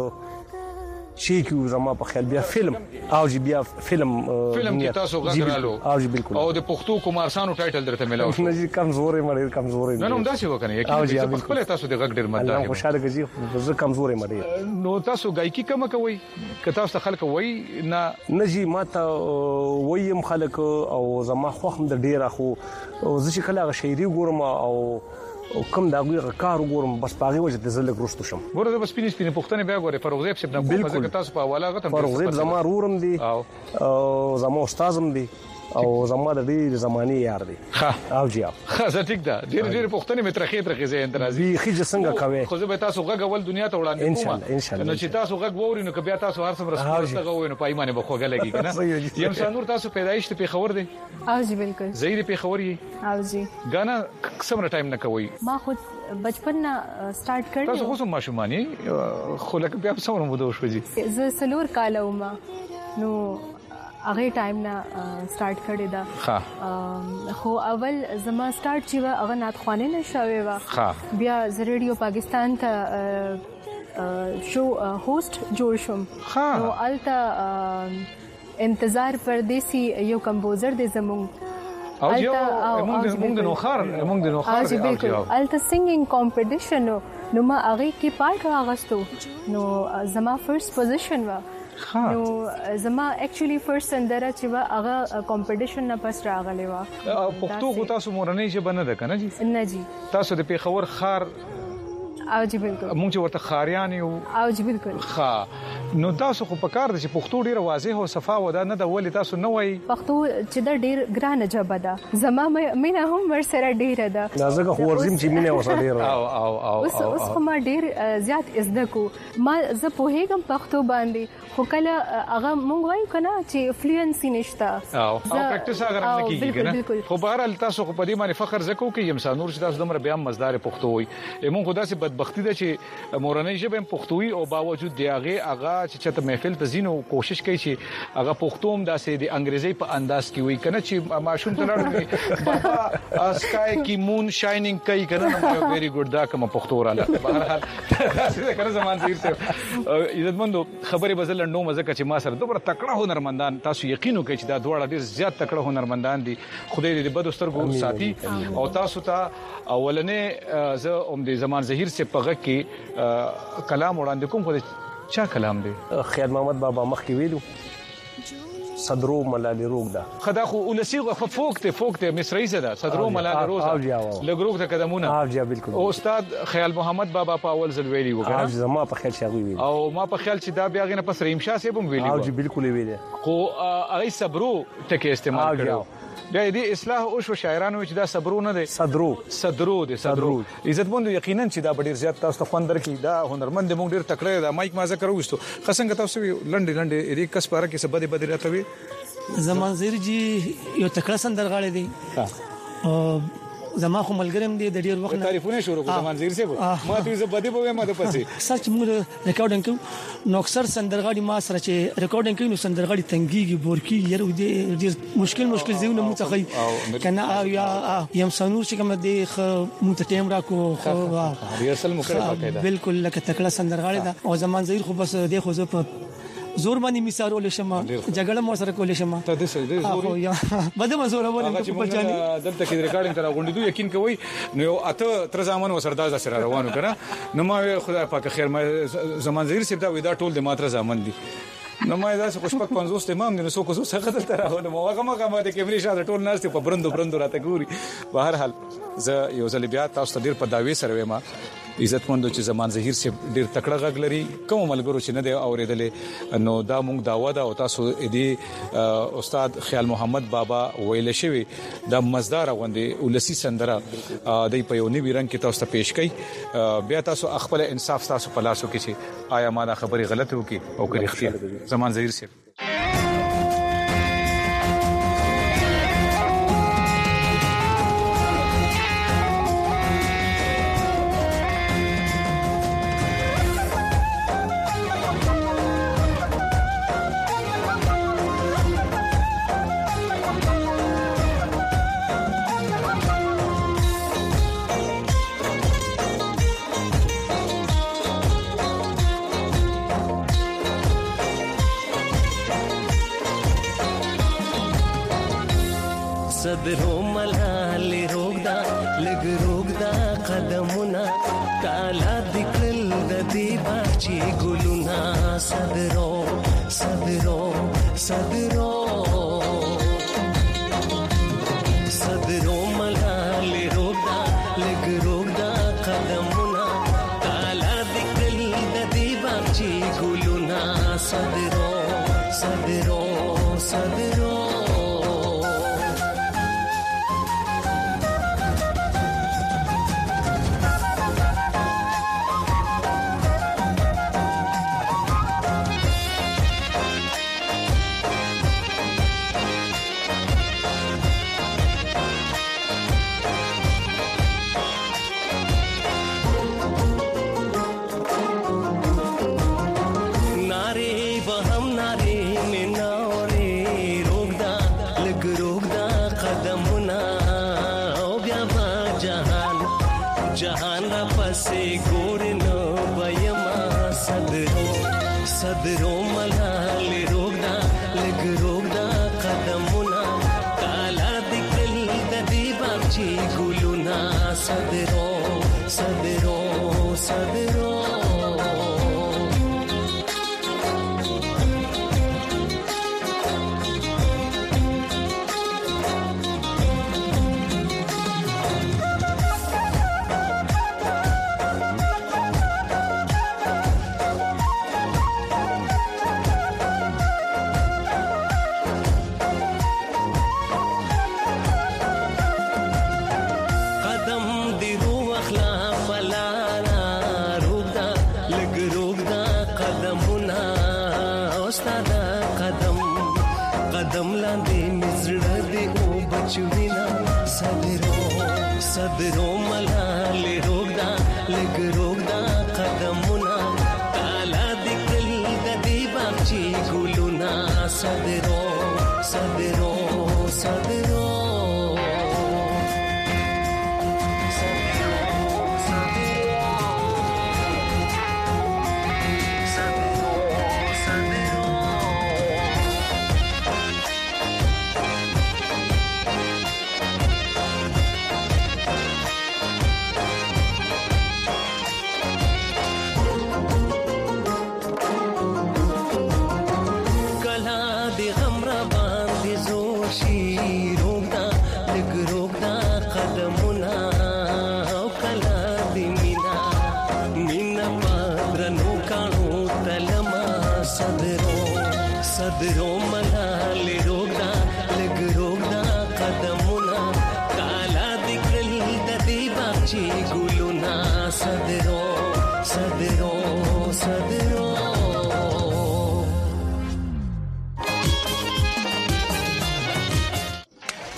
شي کې زما په خیال بیا فلم او جی بیا فلم فلم کې تاسو غږرالو او جی بالکل او د پښتو کومارسانو ټایټل درته ملاو نه جی کمزورې مړ کمزورې نه نو دا څه وکنه یقین په خپل تاسو د غږ ډیر مدار الله خوشاله کیږي زه کمزورې مړ نو تاسو گایکی کوم کوي که تاسو خلک وای نه نه جی ماته وایم خلک او زما خوخم د ډیر خو زه چې کله شاعري ګورم او او کوم دا غوړه کار وګورم بس پاغي وجه د زلک رستو شم ګوره بس پینې پینې پښتنه بیا ګوره فروغ زیب سپنا کوم ځکه تاسو په حواله غته فروغ زیب زما رورم دي او زما استادم دي او زما د دې زماني یار دي ها او جی ها زه ټیک ده ډېر ډېر پښتنه مې ترخې ترخې زه اندرازي بي خيج څنګه کوي خو زه به تاسو غږ اول دنیا ته وړاندې کوم ان شاء الله ان شاء الله نو چې تاسو غږ ووري نو بیا تاسو هر څومره سپورت غوي نو پایمانه به خوګه لګي کنه یم سانور تاسو پیدایش ته پیښور دي او جی بالکل زهیر پیښور یې او جی غانا څومره ټایم نه کوي ما خود بچپن نه سٹارټ کړی تاسو خو سم ماشومانی خو لکه بیا څومره مو دوه شوځي زه سلور کال وم نو هغه ټایم نه سٹارټ کړی دا ها خو اول زما سٹارټ چې هغه ناتخوانه نشوي وا بیا ز ریډیو پاکستان ته شو هوست جوړ شوم نو الته انتظار پردیسی یو کمپوزر دی زمونږ او جو موږ د نوخار موږ د نوخار بالکل الته سنگینګ کمپټیشن نو ما هغه کې پارت واغستو نو زما فرست پوزیشن وا نو زما اکچولی فرست سندره چې وا هغه کمپټیشن نه پس راغلی وا پښتو کو تاسو مورنۍ ژبه نه ده کنه جی نه جی تاسو د پیښور خار او جی بالکل مونږ چې ورته خاریان یو او جی بالکل ښه نو تاسو خو په کار د چې پښتو ډیره واضح او صفا ودا نه د ولې تاسو نه وای پښتو چې دا ډیر ګرانه ژبه ده زما مینه هم ور سره ډیره ده نازګه خو ورزم چې مینه وسه ډیره او او او اوس اوس خو ما ډیر زیات ازده کو ما زه په هیګم پښتو باندې خو کله هغه مونږ وایو کنه چې فلوئنسي نشته او او پریکټیس هغه نه کیږي کنه خو بهر تاسو خو په دې باندې فخر زکو کې یم سانور چې تاسو دمر بیا مزدار پښتو وي مونږ خدا سي بدبختی ده چې مورنۍ ژبه پښتوي او باوجود دی هغه هغه چې چته محفل ته زینو کوشش کوي چې هغه پښتوم داسې د انګریزي په انداز کې وي کنه چې ماشوم ته لړ بابا اسکای کی مون شاینینګ کوي کنه نو ویری ګډ دا کوم پښتو رااله بهر حال داسې کنه زمان زیر ته عزتمندو خبره بدل نو مزه چې ما سره دومره تکړه هنرمندان تاسو یقین وکړئ چې دا دواړه ډیر زیات تکړه هنرمندان دي خدای دې بدو سترګو ساتي او تاسو ته اولنې زه هم د زمان زهیر سے پغه کې کلام وړاندې کوم خو چا کلام دی خیر محمد بابا مخ کې ویلو صدرو ملال روغ دا خدا خو ولسی خو فوق ته فوق ته مصری زده صدرو ملال روزه لګروغ ته قدمونه ها جی بالکل او استاد خیال محمد بابا په اول ځل ویلی وګړه ها زما په خیال شاوی ویلی او ما په خیال چې دا بیا غنه پس رحیم شاه صاحب هم ویلی ها جی بالکل ویلی خو هغه صبرو ټکی استعمال کړو بیا دې اصلاح او شو شاعرانو چې دا صبرونه دي صدرو صدرو دي صدرو عزتمند یقینا چې دا ډیر زیات تاسو ته خوندر کی دا هنرمند مونږ ډیر تکړه دا مایک مازه کړو وستو خصنګ تاسو لنډ لنډ دې کس پاره کې سبا دې بدی راته وي زمان زیر جی یو تکړه سندرغاړی دی او زما خو ملګریم دی د ډیر وخت تعریفونه شروع کوم زمان زیر صاحب ما ته زه بده به ما ته پسې سچ موږ ریکارډینګ کوو نو اکثر سندرغاړي ما سره چې ریکارډینګ کوي نو سندرغاړي تنګيږي بورکی یره دې ډیر مشکل مشکل زیونه مو څخه کنه یا یم سنور چې کوم دی خو مو ته ټیم راکو خو ریهرسل مو کړی پکې دا بالکل لکه تکړه سندرغاړي دا او زمان زیر خو بس دی خو زه په زور باندې مثال شمه جګړه مو سره کولې شمه ته دې سره دې زور بده مزور ولې په پچانی دلته کې ریکارډینګ تر غونډې دوی یقین کوي نو اته تر ځامن وسرداز سره روانو کړه نو ما خدای پاک خیر ما زمان زیر سیب دا ودا ټول د ماتره ځامن دي نو ما دا څه خوشپک پنځوس تمام دي نو څوک څه څنګه دلته راغله مو هغه ما کومه د کیمرې شاته ټول ناس په برندو برندو راته ګوري بهر حال زه یو ځل بیا تاسو ته ډیر په داوی سره ما عزتمندو چې زمان زهیر سے ډیر تکړه غږ لري کوم ملګرو چې نه دی اوریدلې نو دا مونږ داوا دا او تاسو دې استاد خیال محمد بابا ویل شوی دا مزدار غوندي ولسی سندره د په یو نیوی رنگ کې تاسو ته پیش کړي بیا تاسو خپل انصاف تاسو په لاسو کې چې آیا ما دا خبره غلطه وکي او کړي اختیار زمان زهیر سے صدرو ملال روغدا لګ روغدا قدمونه کالا دکل د دې باچی ګلونا صدرو صدرو صدرو صدرو ملال روغدا لګ روغدا قدمونه کالا دکل د دې باچی ګلونا صدرو صدرو صدرو صدرو ملال روغدا لګ روغدا قدمونه کالا دکل د دې باغچی ګلونا صدرو صدرو صدرو صدرو ملال روغدا لګ روغدا قدمونه کالا دکل د دې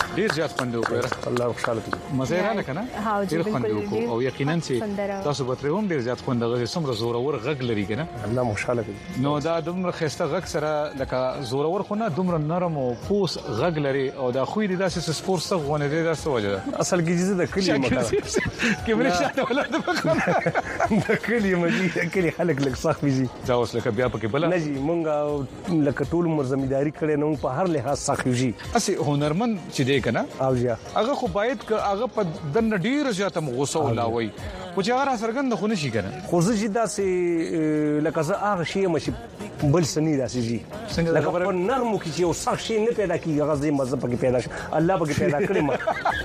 ډیر زیات خوند وکړ. الله خوشاله کړي. مزه را لکنه ډیر خوند وکړ او یقینا چې تاسو به تر هم ډیر زیات خوند غوښتل سمره زورور غږ لري کنه. الله خوشاله کړي. نو دا دومره خسته غږ سره لکه زورور خو نه دومره نرم او پوس غږ لري او دا خو دې داسې سپورت څخه غونه دي دا څه وجه اصل کې جزء د کلی مکه کیمره شاته ولادت د کلی مګي کلی خلک لک صح ویزي دا اوس لکه بیا پکې بل نه جی مونږه لکه ټول عمر زمینداری کړي نو په هر لحاظ صح ویزي اسی هنرمند چې دی کنه او جا هغه خو باید هغه په د ډیر زیاته غوسه ولاوي او چې هغه سرګند خو نشي کنه خو زه چې داسې لکه زه هغه شی مشي بل سنی داسې جی لکه په نرمو کې چې یو صح شی نه پیدا کیږي هغه زې مزه پکې پیدا شي الله پکې پیدا کړی ما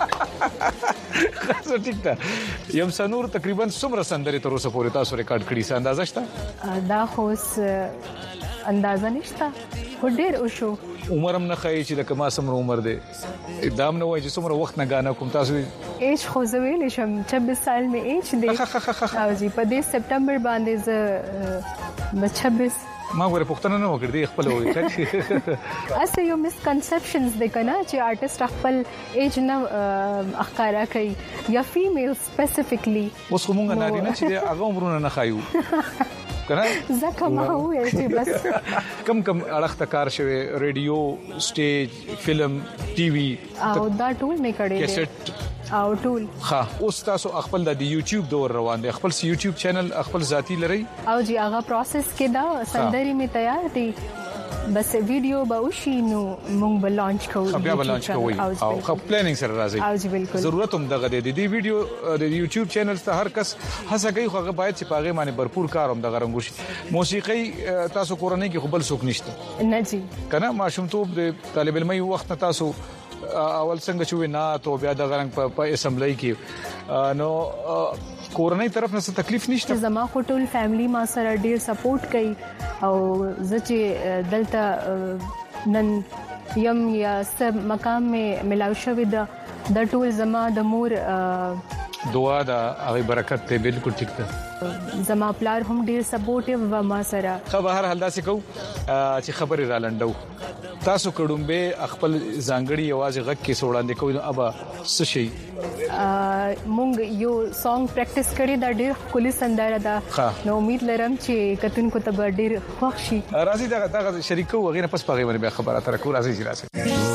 زه ټیک ده یم سنور تقریبا څومره سندري تر اوسه پورې تاسو ریکارډ کړی څه اندازه شته دا خو اندازه نشته خو ډیر او شو عمر هم نه خای چې لکه ما سمره عمر دی دام نه وای چې څومره وخت نه غانا کوم تاسو ایج خو زه ویل شم छब्बीस سال می ایج دی او جی په دې سپټمبر باندې زه छब्बीस ما غوړې پښتنه نه وکړ دي خپل وې اسه یو مس کنسپشنز د کنه چې آرټیست خپل ایج نه اخکارا کوي یا فیمیل سپیسیفیکلی اوس کومه نارینه چې هغه عمرونه نه خایو کنه زکه ما وې چې بس کم کم اړخته کار شوی ریډیو سټیج فلم ټي وي او دا ټول نه کړی کیسټ او ټول ها اوس تاسو خپل د یوټیوب دور روان دي خپل یوټیوب چینل خپل ذاتی لري او جی هغه پروسس کې دا سندري می تیار دي بس ویډیو به وشي نو مونږ به لانچ کوو بیا به لانچ کوو او خو پلانینګ سره راځي او جی بالکل ضرورت هم دغه دی دی ویډیو د یوټیوب چینل ته هر کس هڅه کوي خو هغه باید چې پاغه باندې भरपूर کار هم دغه رنګ وشي موسیقي تاسو کورنۍ کې خپل څوک نشته نه جی کنه ماشومتوب د طالب علمي وخت تاسو اول څنګه چې وینا ته بیا د غرنګ په اسمبلی کې نو کورنۍ طرف نه څه تکلیف نشته زما خو ټول فیملی ما سره ډیر سپورټ کوي او زه چې دلته نن یم یا سب مقام می ملاو شوی د د ټول زما د مور دعا دا هغه برکت ته بالکل ټیک ده زما پلار هم ډیر سپورټیو و ما سره خو به هر حال داسې کو چې خبرې را لنډو تاسو کډومبه خپل ځانګړي आवाज غږ کې سوړاندې کوي نو ابا څه شي مونږ یو سانګ پریکټیس کړی دا ډیر کلی سندره ده نو امید لرم چې کتون کو ته ډیر خوښ شي راځي دا دا شریکو وغیرہ پس پغې باندې خبره تر کو راځي چې راځي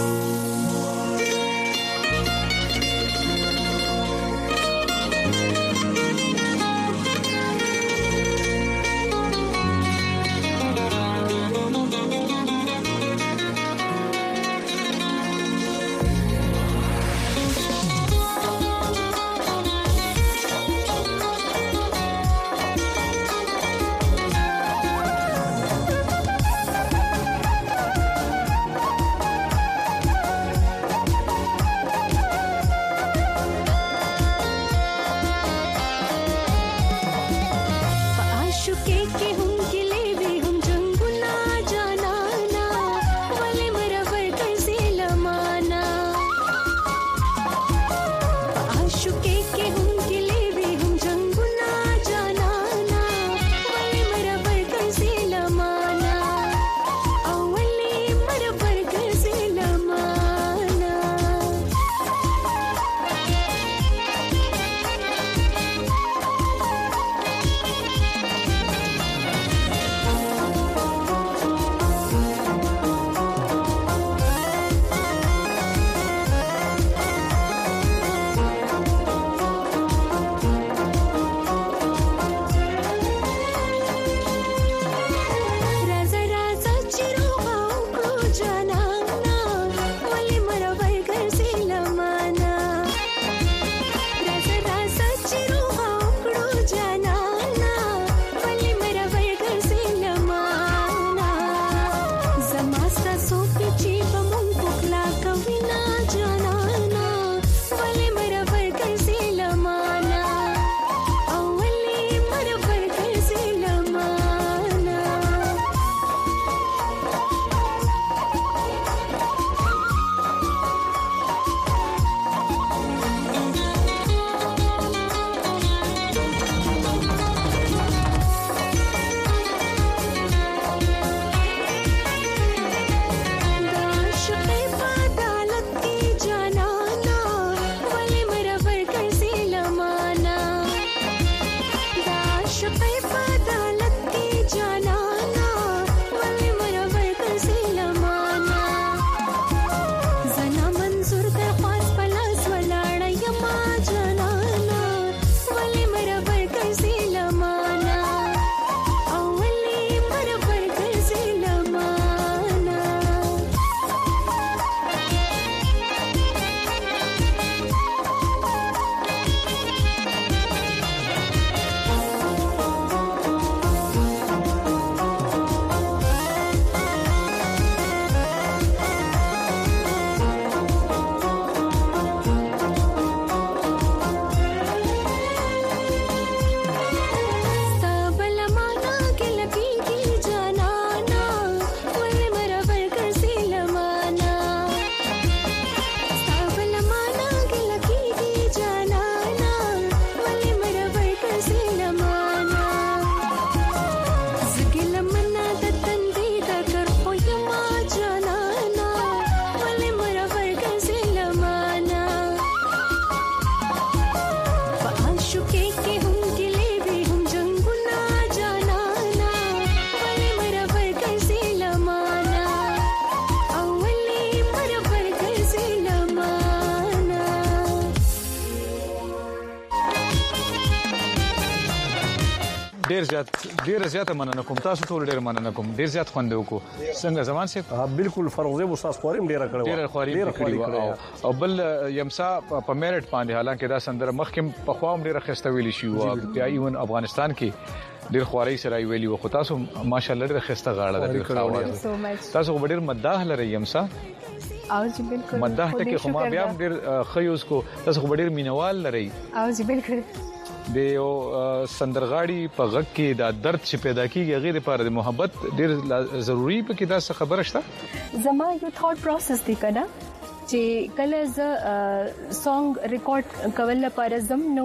ډیر زیات ډیر زیات مننه کوم تاسو ټول ډیر مننه کوم ډیر زیات خوند وکړو څنګه زمان سي بالکل فروغ زیب استاد خوریم ډیر کړو ډیر خوریم کړو او بل یمسا په میرټ باندې حالانکه دا سندره مخکم په خواوم ډیر خسته ویلی شي او بیا ایون افغانستان کې ډیر خواري سره ویلی و خو تاسو ماشاءالله ډیر خسته غاړه ده ډیر خاوه تاسو ډیر مداح لري یمسا او جی بالکل مداح ټکی خو ما بیا ډیر خيوز کو تاسو ډیر مینوال لري او جی بالکل د یو سندرغاړي په غږ کې دا درد چې پیدا کیږي غیر لپاره د محبت ډیر ضروری په کې دا څه خبره شته زما یو ثاټ پروسس دی کنه چې کله ز سونګ ریکارډ کول لپاره زم نو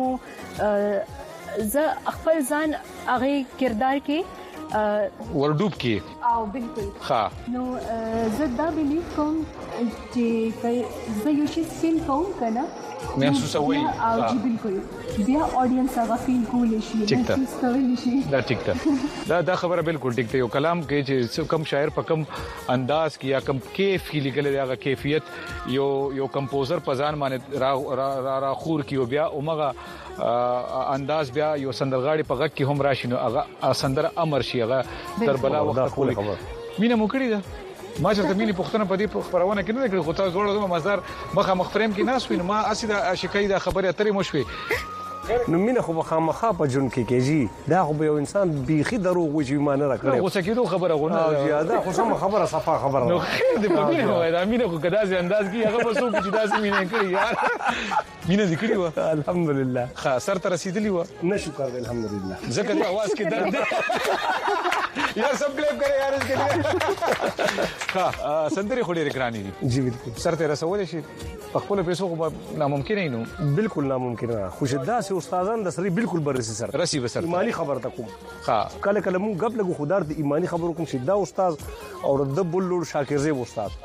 ز خپل ځان هغه کردار کې وردوب کې او بالکل ها نو زه دا بلیف کوم چې زه یو شی فیل کوم کنه محسوس وي او جی بالکل بیا اډینس هغه فیل کول شي محسوس کول شي دا ټیک ده دا دا خبره بالکل ټیک ده یو کلام کې چې کم شاعر په کم انداز کې یا کم کیف کې لیکل دی هغه کیفیت یو یو کمپوزر په ځان باندې را را را خور کې بیا اومغه انداز بیا یو سندرغاړي په غږ کې هم راشي نو هغه سندر امر شي هغه تربلا وخت کولی مینه مو کړی ده ما چې د مینې پښتنه په دې خبرونه کې نه کړې خو تاسو ورته د مزار مخه مخفرم کې ناس وینم ما اسیدا شکایت خبره اترې مو شوي نو مینه خو خامخا په جون کې کېږي دا خو یو انسان بيخي دروغ وي چې مانه راکړي غوسه کېدو خبره غونه زیاده خو سم خبره صفه خبره نو خیر دې په مینه وای دا مینه خو کدا سي انداز کې هغه په څوک چې داسې مینه کړی یار مینه ذکرې و الحمدلله خا سر تر رسیدلی و نه شکر دې الحمدلله ځکه د आवाज کې درد یار سب کلیپ کرے یار اس کې ها سندري خوري رکرانی دي جی بالکل سر ته رسول شي په خپل پیسو خو ناممکن نه نو بالکل ناممکن نه خوشدا سي استادان د سری بالکل برسي سر رسی بسر ایمانی خبر تا کوم ها کله کله مون غب لګو خدار د ایمانی خبرو کوم چې دا استاد او د بلور شاکر زیب استاد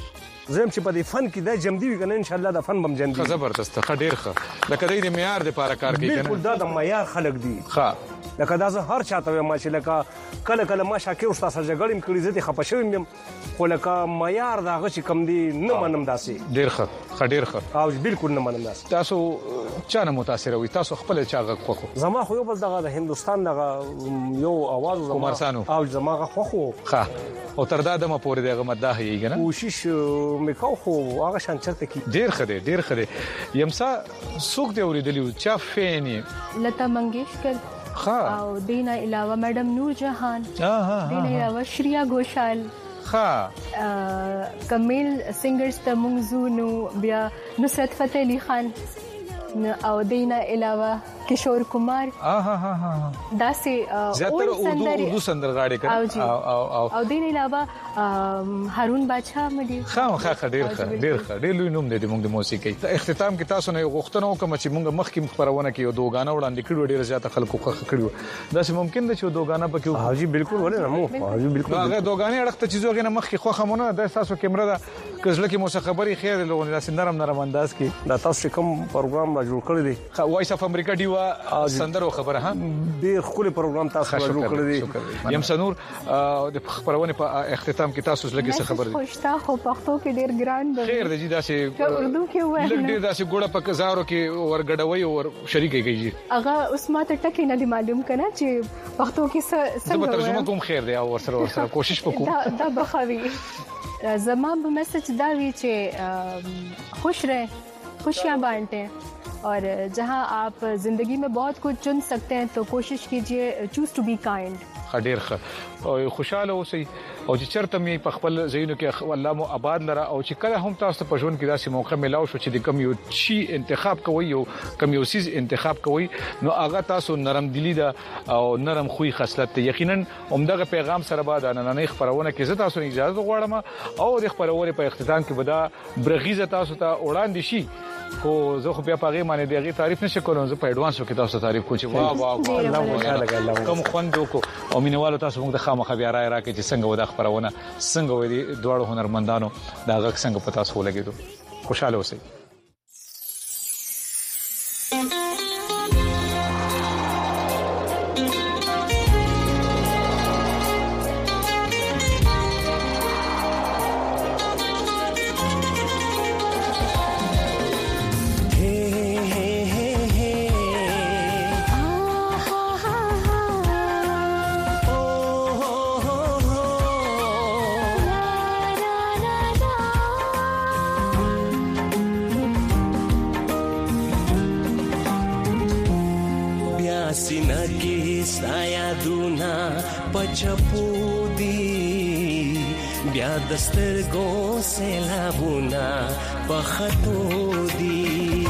زم چې په دې فن کې د جمدی وي کنه ان شاء الله د فن بم جندي زبردست ډیر ښه لکه د معیار د لپاره کار کوي کنه بالکل دا د معیار خلق دي ها لکه دا زه هر چاته ما چې لکه کله کله ما شاکر استاد سره جګړم کړی زه ته خپشوم يم خو لکه معیار دا غشي کم دي نه منم داسې ډیر ښه ډیر ښه او بالکل نه منم داسې تاسو چانه متاثر وي تاسو خپل چاغه خوخو زما خو یو بل دغه د هندستان دغه یو आवाज زما کومارسانو او زما خوخو ښه او تر دا دمه پورې دغه مداح یې کنه کوشش میکاو خو هغه شان چرته کی ډیر خده ډیر خده یمسا سوق دی اوریدلی چا فینی لتا منگیشکر ها او دینا علاوه میډم نور جهان ها ها دینا علاوه شریا گوشال ها کمیل سنگرز ته منځو نو بیا نصرت فتح علي خان او دینا علاوه کشور کمار ها ها ها دا سي زیاتره اردو اردو سندرغاړي کړه او او او دین علاوه هارون بادشاہ مډي خام خا ډیر ښه ډیر ښه ډیر لوی نوم دی د موږ د موسیقي د اختتام کې تاسو نه غوښتنه وکم چې موږ مخکې خبرونه کې یو دوغانه وړاندې کړو ډیر زیات خلکو خخ کړو دا چې ممکن ده چې دوغانه پکې حاجی بالکل ولې نه مو حاجی بالکل هغه دوغانه اړخته چې زوغه نه مخکې خو خمونه د تاسو کیمرا دا کزله کې مو خبري خیر لونه داس نرم نرم انداز کې دا تاسو کوم پروګرام ما جوړ کړی دی وایس اف امریکا دی وا سندرو خبره ها ډیر خولي پروګرام تاسو جوړ کړی دی یم سنور د خبرونه په اختتام کې تاسو لګي څه خبر دي خوشتا خو پښتو کې ډیر ګران دی خیر دی دا چې اردو کې وای لګ ډیر دا چې ګوړه په کزارو کې ورګډوي او شریکي کوي هغه اوس ماته ټکی نه معلوم کنه چې پښتو کې څه څه ترجمه کوم خیر دی او ورسره ورسره کوشش وکړو دا بخوي زمان به میسج دا وی چې خوش رहे खुशियाँ बांटें और जहाँ आप जिंदगी में बहुत कुछ चुन सकते हैं तो कोशिश कीजिए चूज टू बी काइंड ډیر ښه او خوشاله اوسئ او چې چرته می په خپل زینو کې الله مو آباد لره او چې کله هم تاسو په ژوند کې داسې موقع ملاو شو چې د کم یو شی انتخاب کوئ او کم یو سیز انتخاب کوئ نو هغه تاسو نرم دلی ده او نرم خوې خصلت ته یقینا همدغه پیغام سره بعد نن خبرونه کې زه تاسو اجازه غواړم او د خبرونه په اختتام کې بدا برغیزه تاسو ته وړاندې شي خو زه خو بیا پاغه معنی دیغه تعریف نشه کولم زه په ایڈوانس کې تاسو تعریف کوم چې واه واه الله مو الله کوم خوند وکړو او مینوالو تاسو موږ د خامخ بیا راي راکې چې څنګه ودا خبرونه څنګه ودی دواړو هنرمندانو دا غږ څنګه پتا سو لګیدو خوشاله اوسئ پچپو دی بیا دسترګو سیلابونه پخاتو دی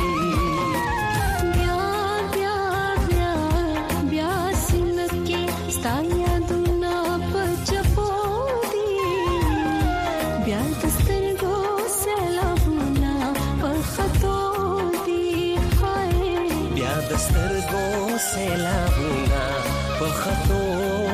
بیا بیا بیا بیا سینکه ستایا دنا پچپو دی بیا دسترګو سیلابونه پخاتو دی بیا دسترګو سیلابونه پخاتو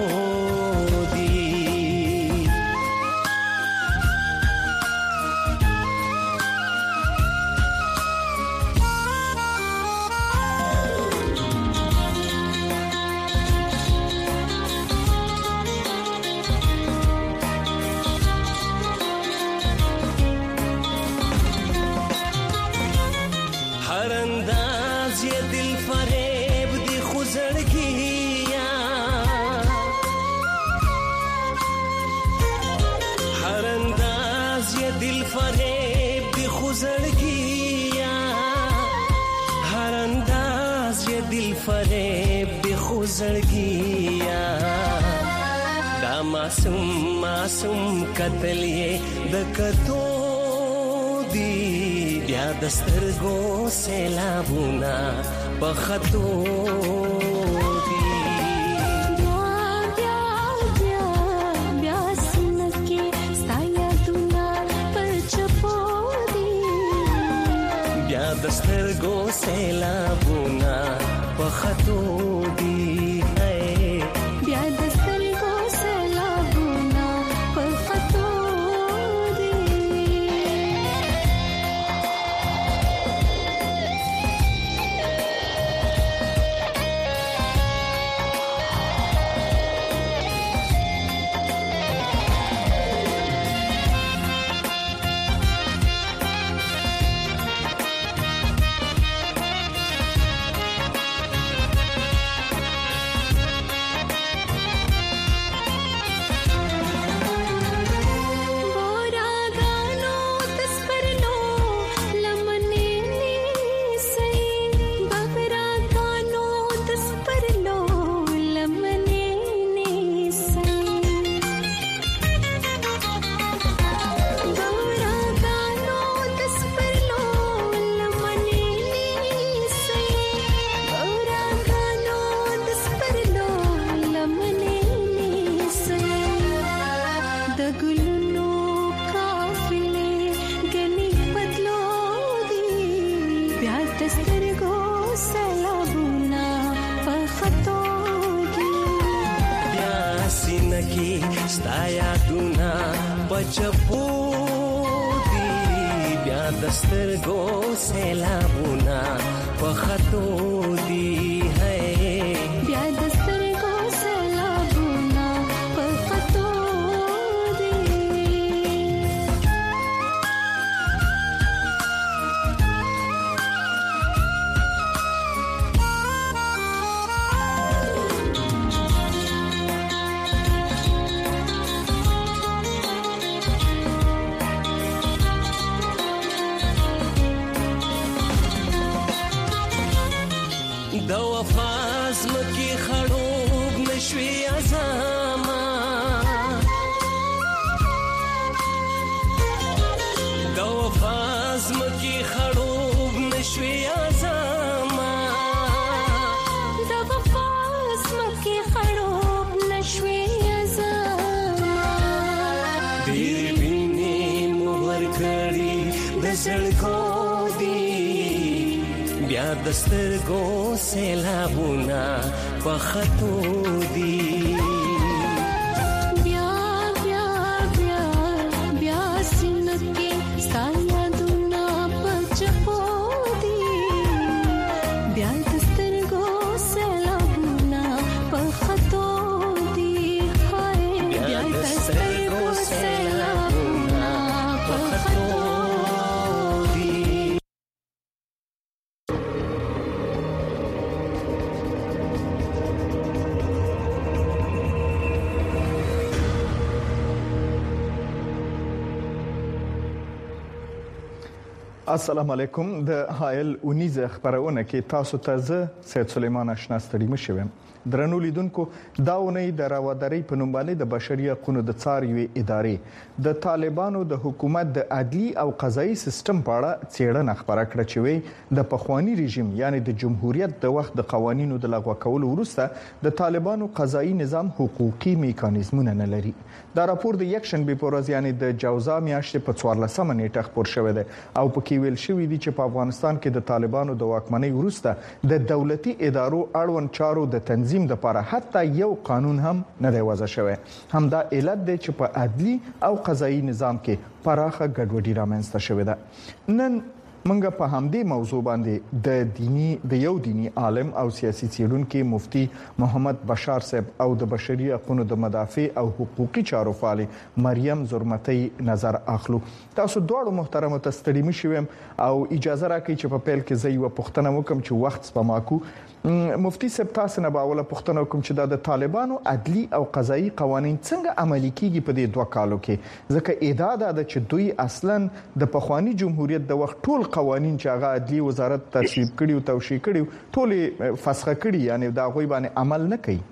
فریب دی خوزړګیا دا معصوم معصوم قتل یې د کتو دی بیا دسترګو سیلابونه پخاتو دی بیا بیا بیا سینکه ستایا دنا پچپو دی بیا دسترګو سیلابونه پخاتو دی بیا دسترګو سیلابونه پخاتو دی ستایا دنا پچپو دی بیا دسترګو سیلابونه پخاتو دی بیا دسترګو سیلابونه پخاتو دی د وفاز مکی خړوب نشوي ازما د وفاز مکی خړوب نشوي ازما د وفاز مکی خړوب نشوي ازما ډېر ویني مهر کړی د زړګو دی بیا دسترګو سیلابونه پخاتو دی بیا بیا بیا بیا سینکه ستایا دنا پچپو دی بیا دسترګو سیلابونه پخاتو دی بیا دسترګو سیلابونه پخاتو السلام علیکم د هایل اونیزه خبرونه کې تاسو ته زه سید سلیمان آشنا ستړي مشوم درنو لیدونکو دا ونی د راوداري په نوم باندې د بشري حقوقو د څار یوې ادارې د طالبانو د حکومت د عدلي او قضایي سیستم په اړه څېړنه خبره کړه چې وی د پخوانی رژیم یعنی د جمهوریت د وخت د قوانینو د لغوه کولو وروسته د طالبانو قضایي نظام حقوقي میکانیزمونه نه لري. دا راپور د یک شنبه په ورځ یعنی د جوزا میاشتې په څوارلسمه نیټه خپور شوی دی او پکې ویل شوی دی چې په افغانستان کې د طالبانو د واکمنۍ وروسته د دولتي ادارو اړوند چارو د تنظیم لپاره حتی یو قانون هم نه دی وضع شوی. همدا علت دی چې په عدلي او قضایي نظام کې پراخه ګډوډي رامنځته شوې ده. نن منګه په همدې موضوع باندې د دینی د یو دینی عالم او سیاسي څېړونکو مفتي محمد بشار صاحب او د بشري حقوقو د مدافع او حقوقي چارو فعال مریم زرمتي نظر اخلو. تاسو دواړو محترم تستړي مشوم او اجازه راکړئ چې په پیل کې زه یو پوښتنه وکم چې وخت سپماکو. مفتي صاحب تاسو نه باوله پوښتنه کوم چې د طالبانو عدلي او قضایي قوانين څنګه عملي کیږي په دې دوه کالو کې ځکه ادعا ده چې دوی اصلا د پخوانی جمهوریت د وخت ټول قوانين چې هغه عدلي وزارت تصویب کړي او توشیح کړي ټول فسخ کړي یعنی دا غوي باندې عمل نه کوي.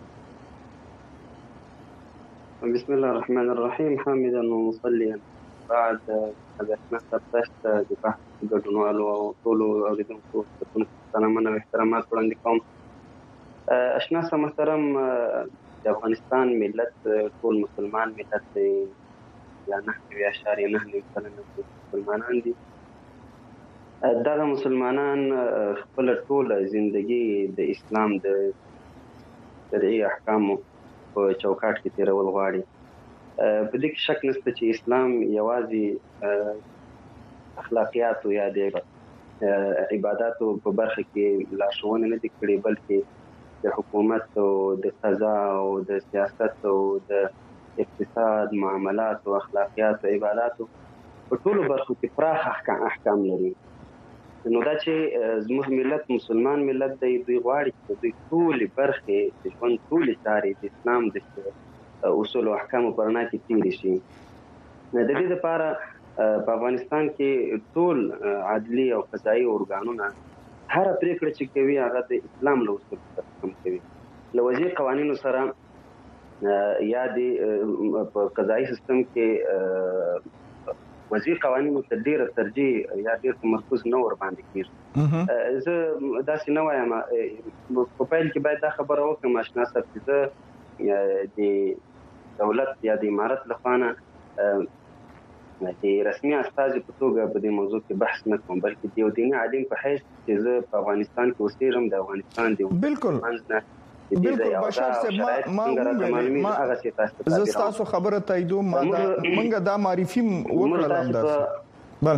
بسم الله الرحمن الرحيم حامدا ومصليا بعد حدثنا تفتشت د بحث ګډونوالو او ټول اوریدونکو سلامونه او احترامات وړاندې کوم. اشنا سم محترم د افغانستان ملت ټول مسلمان ملت دی یا نه وی اشاریه نه نه مسلمانان دي. دغه مسلمانان خپل ټول ژوندۍ د اسلام د شرعي احکامو په چوکاټ کې تیرول غواړي. په دې کې شک نشته چې اسلام یوازې اخلاقیات او یا د عبادتو په برخه کې لارښوونه نه دي کړې بلکې د حکومت او د قضا او د سیاست او د اقتصاد معاملات او اخلاقیات او عبادتو په ټولو برخو کې پراخ احکام لري. نو دا چې زموږ ملت مسلمان ملت دی دوی غواړي چې دوی ټولې برخې د ژوند ټولې چارې د اسلام د اصول او احکامو په رڼا کې تېرې شي. د دې لپاره په افغانستان کې ټول عدلي او قضایي ارګانونه هر پریکړه چې کوي هغه د اسلام له اصولو سره سم کوي. له وضعي قوانینو سره یا د قضایي سیستم کې وضعي قوانینو ته ډېر ترجیح یا ډېر تمرکز نه ور باندې کیږي. زه داسې نه وایم په پیل کې باید دا خبره وکړم اشنا صاحب چې زه د دولت یا د امارت لخوا نه د رسمي استازي په توګه په دې موضوع کې بحث نه کوم بلکې د یو دیني عالم په حیث چې زه په افغانستان کې اوسېږم د افغانستان د بالکل بالکل بشار صاحب ما ما هغه څه تاسو زه تاسو خبره تاییدو ما دا منګه دا معرفي وکړل انداز بل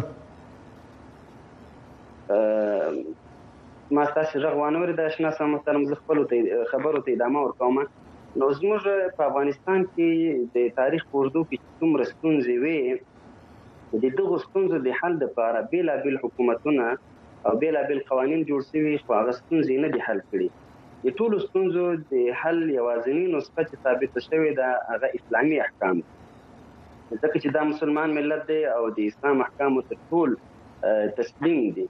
ما تاسو رغوانور د آشنا سم محترم زه خپل خبرو ته ادامه ورکوم. نو زموږ په افغانستان کې د تاریخ په اردو کې څومره ستونزې وي د دغه ستونزو د حل لپاره بیلابیل حکومتونه او بیلابیل قوانین جوړ شوي خو هغه ستونزې نه دي حل کړي. د ټولو ستونزو د حل یوازینی نسخه چې ثابته شوې ده هغه اسلامي احکام دي ځکه چې دا مسلمان ملت دی او د اسلام احکامو ته ټول تسلیم دي.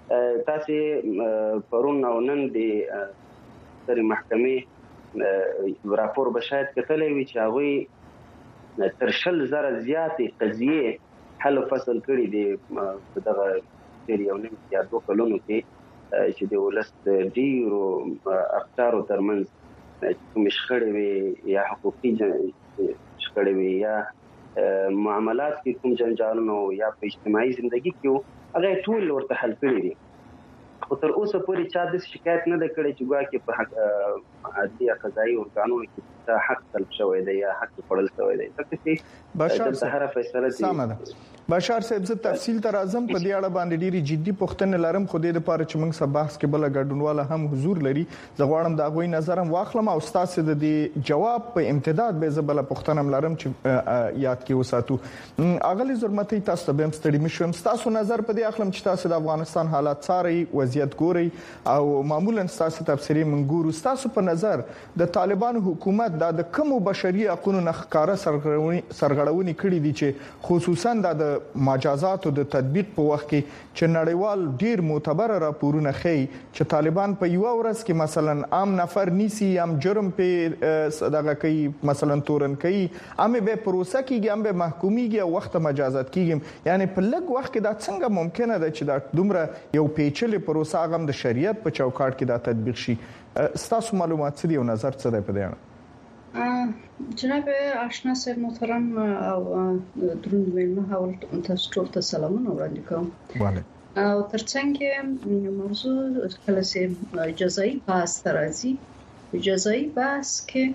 تاسې پرون او نن د سترې محکمې راپور به شاید کتلی وي چې هغوی تر شل زره زیاتې قضیې حل فصل کړي دي په دغه تیر یو نیم یا دوه کلونو کې چې د ولس د ډېرو افکارو ترمنځ کومې شخړې وي یا حقوقي شخړې وي یا معاملات کې کوم جنجالونه یا په اجتماعي ژوندګي کې هغه ټول ورته حل کړي دي. خو تر اوسه پورې چا د شکایت نه ده کړې چې ګواکې په حق عدلي یا قضایي ارګانونو کې دا حق طلب شوی دی یا حق خوړل شوی دی. ځکه چې دلته هره فیصله بشار صاحب زه تفصیل تر اعظم په دې اړه باندې ډېری جدي پوښتنې لرم خو د لپاره چې موږ سبا بحث کې بل ګډونواله هم حضور لري زه غواړم دا غوي نظرم واخلم او تاسو د دې جواب په امتداد به زبل پوښتنه لرم چې یاد کې وساتو. اغلی زرمتي تاسو به هم ستړي مشم تاسو نظر په دې اخلم چې تاسو د افغانستان حالات څاري وضعیت ګوري او معمولا تاسو تفسیری منګورو تاسو په نظر د طالبانو حکومت حکومت د کومو بشري حقوقو نخکاره سرغړونې کړې دي چې خصوصا د مجازاتو د تطبیق په وخت کې چې نړیوال ډیر معتبر راپورونه ښیي چې طالبان په یو ورځ کې مثلا عام نفر نیسی ام جرم په دغه کوي مثلا تورن کوي ام به پروسه کیږي ام به محکومیږي او وخت مجازات کیږي یعنی په لږ وخت کې دا څنګه ممکنه ده چې دا دومره یو پیچلې پروسه غم د شریعت په چوکاټ کې دا تطبیق شي ستاسو معلومات څه دي او نظر څه دی په دې اړه؟ جناب آشنا صاحب محترم او دروند مېلمه حواله تاسو ټول ته سلامونه وړاندې کوم. بله. او ترڅنګ موضوع کله چې جزایي بحث راځي جزایي بحث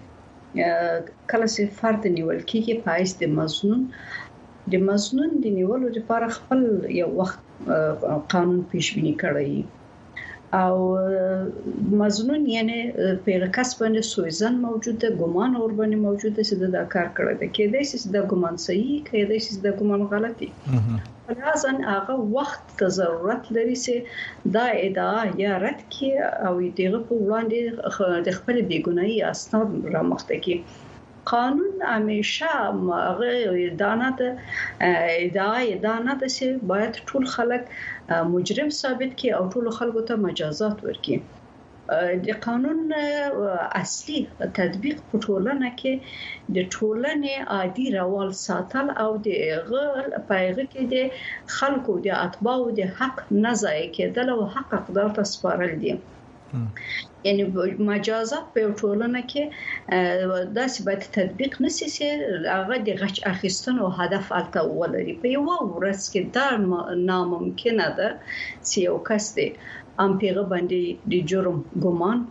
کې کله چې فرد نیول کېږي پایس د مظنون د مظنون د نیولو لپاره خپل یو وخت قانون پیش بینی کړی او مظنون یعنی په کس باندې سوزن موجوده ګمان اور باندې موجوده چې دا کار کړی دی کېدای شي دا ګمان صحیح کېدای شي دا ګمان غلطي لازم هغه وخت ته ضرورت لري چې دا ادعا یا رد کی او دغه په وړاندې د خپل بیګناهي اسناد را مخته کی قانون همیشه هغه دانات ادعا دانات چې باید ټول خلک مجرم ثابت کی او ټول خلکو ته مجازات ورکړي د قانون اصلي تطبیق په ټولنه کې د ټولنې عادي روال ساتل او د غل پایغه کې د خلکو د اتباع د حق نه ضایع کېدل او حق اقدار ته سپارل دي یعنی مجازات په ټولنه کې داسې باید تطبیق نشي چې هغه د غچ اخیستنو هدف الته ولري په یو ورځ کې دا ناممکن ده چې یو کس دی ام پیغه باندې د جرم ګمان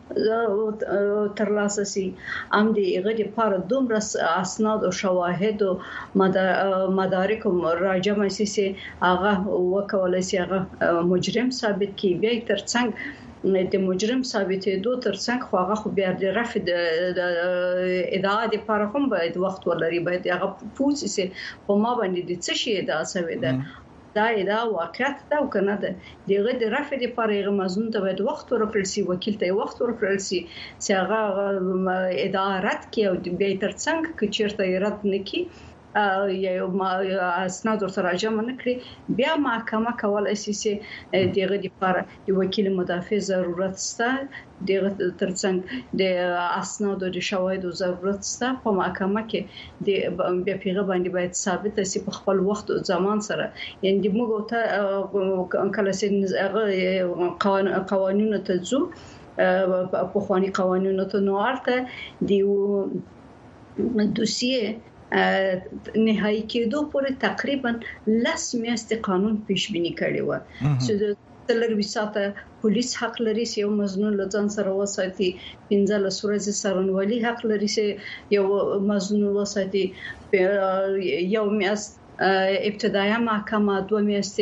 ترلاسه سي ام دی هغه د پاره دومره اسناد او شواهد او مدارک راجمه سي چې هغه وکول سي هغه مجرم ثابت کی بیا ترڅنګ د مجرم ثابتېدو ترڅنګ خو هغه خو بیا د رفع د ادعا د لپاره هم باید وخت ولري باید هغه پوښتنه سي په ما باندې د څه شي ادعا شوی ده دا ادعا واقعیت ده او کنه ده دغه د رفع د لپاره هغه مضمون ته باید وخت ورکړل سي وکیل ته وخت ورکړل سي چې هغه ادعا رد کړي او بیا ترڅنګ چې چیرته رد نکړي یا اسناد سره جمع نکړي بیا محکمه کولای شي چې دغه د لپاره د وکیل مدافع ضرورت شته دغه ترڅنګ د اسناد او د شواهد ضرورت شته په محکمه کې د بیا پیغه باندې باید ثابت شي په خپل وخت او زمان سره یعنی د موږ ته کله چې قوانینو ته ځو په خواني قوانینو ته نو ارته دی دوسیه نهایی کېدو پورې تقریبا لس میاشتې قانون پیش بینی کړی و چې د لږ وساته پولیس حق لري چې یو مظنون لزان سره وساتي پنځه له سورز سرنولي حق لري چې یو مظنون وساتي یو میاشت ابتدایي محکمه دوه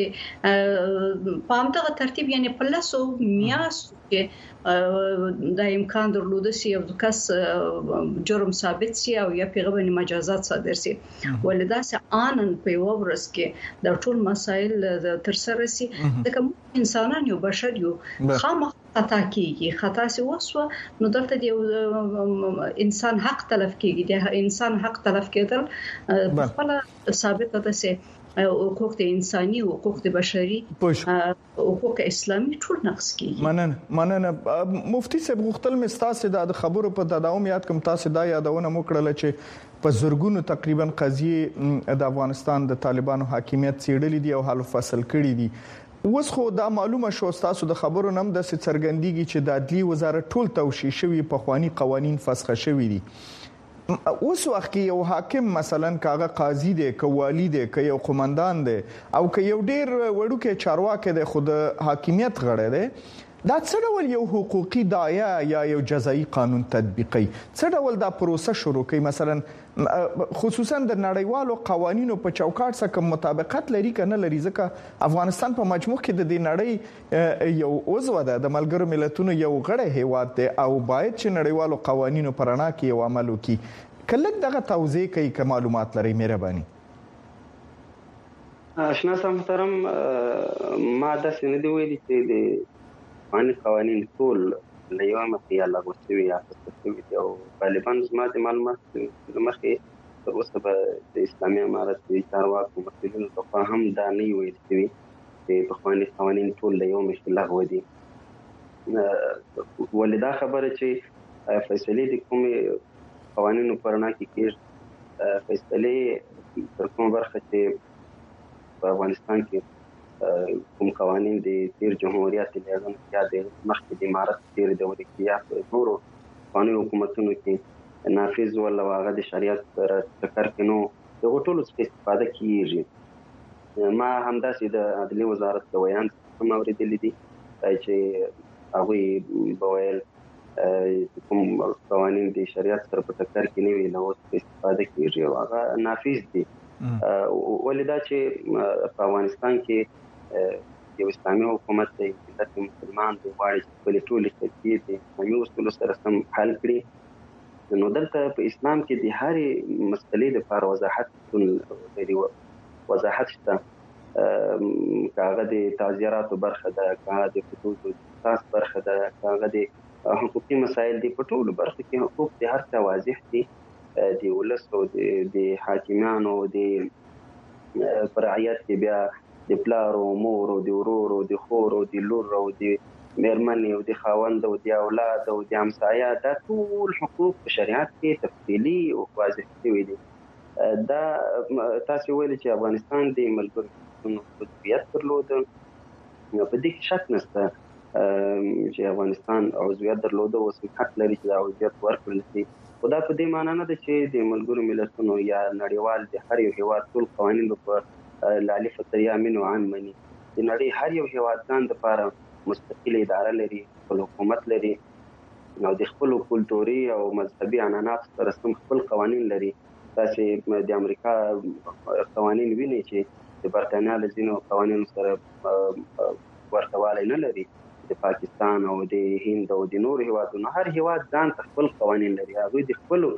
میاشتې په همدغه ترتیب یعنی په لاسو میاشت کې د امکان درلوده سي او کس جرم ثابت سي او یا پیغام مجازات صادر سي ولدا سه انن په ورس کې د ټول مسایل تر سره سي د کوم انسانان یو بشر یو خامخ خطا کیږي خطا سي وسو نو دلته د انسان حق تلف کیږي د انسان حق تلف کېدل خپل ثابت ده سي حقوق د انساني حقوق د بشري حقوق اسلامي ټول نقص کیږي مننه مننه مفتي صاحب غوښتل مې تاسو د خبرو په تداوم یاد کوم تاسو دا یادونه مو کړل چې په زورګونو تقریبا قضیه د افغانستان د طالبانو حاکمیت سیړلې دي او حل فصل کړي دي اوس خو دا معلومه شو تاسو د خبرو نم د څرګندېږي چې د عدلي وزارت ټول توشیح شوی په خواني قوانين فسخ شوی دي اوس وخت کې یو حاکم مثلا کاغه قاضي دی کوالی دی ک یو قومندان دی او ک یو ډیر وړوکې چارواکي دی خود حاکمیت غړی دی دا څه ډول یو حقوقي دایا یا یو جزایي قانون تطبیقي څه ډول دا پروسه شروع کوي مثلا خصوصا د نړیوالو قوانینو په چوکاټ سره کوم مطابقت لري کنه لري ځکه افغانستان په مجموع کې د دې نړۍ یو عضو ده د ملګرو ملتونو یو غړی هیواد دی او باید چې نړیوالو قوانینو پرانا کې یو عمل وکړي کله دغه توضیح کوي که معلومات لري مهرباني آشنا صاحب محترم ما دا سند ویلي چې د قانون قوانین ټول له یو مخې یا لغوه شوي یا اخیستل شوي دي او غالبا زما د معلومات له مخې تر اوسه به د اسلامي امارت د چارواکو مسؤلینو لخوا هم دا نه وي ویل شوي چې پخواني قوانین ټول له یو مخې لغوه دي. ولې دا خبره چې فیصلې د کومې قوانینو په رڼا کې کېږي، فیصلې تر کومه برخه چې په افغانستان کې کوم قوانین د تیر جمهوریت له اعلان یا د مخکې د امارت تیر دورې کې یا په نورو قانوني حکومتونو کې نافذ ولا هغه د شریعت سره ټکر کې نو دغه ټولو څخه استفاده کیږي. ما همداسې د عدلي وزارت د ویان هم اورېدلي دي چې هغوی به ویل کوم قوانین د شریعت سره په ټکر کې نه وي نو استفاده کیږي او هغه نافذ دي. ولې دا چې په افغانستان کې یو اسلامي حکومت دی، ملت مسلمان دی، غواړي چې خپلې ټولې قضیې د اسلامي اصولو سره سم حل کړي. نو دلته په اسلام کې د هرې مسلې لپاره وضاحت لري، وضاحت شته، که هغه د تعزیراتو برخه ده، که هغه د حدودو اساس برخه ده، که هغه د حقوقي مسایل دي. په ټولو برخو کې حقوق د هر چا واضح دي، د ولس او د حاکمانو د په رعیت کې بیا د پلار او مور او د ورور او د خور او د لور او د مېرمنې او د خاوند او د اولاد او د همسایه، دا ټول حقوق په شریعت کې تفصیلي او واضح شوي دي. دا تاسو ویل چې افغانستان د ملګرو عضویت درلوده، په دې کې شک نشته چې افغانستان عضویت درلوده اوس حق لري چې دا عضویت ورکړل شي. خو دا په دې معنی نه ده چې د ملګرو ملتونو یا نړیوال د هر یو هیواد ټول قوانین په لالي فتریا منو عام مني. د نړۍ هر یو هیواد ځان لپاره مستقله اداره لري، خپل حکومت لري، نو د خپل کلتوري او مذهبي عنعنات سره سم خپل قوانین لري. تاسو د امریکا قوانین وینئ چې د برتانیا له ځینو قوانینو سره ورته والی نه لري. د پاکستان او د هند او د نورو هیوادونو هر هیواد ځان خپل قوانین لري، هغوی د خپل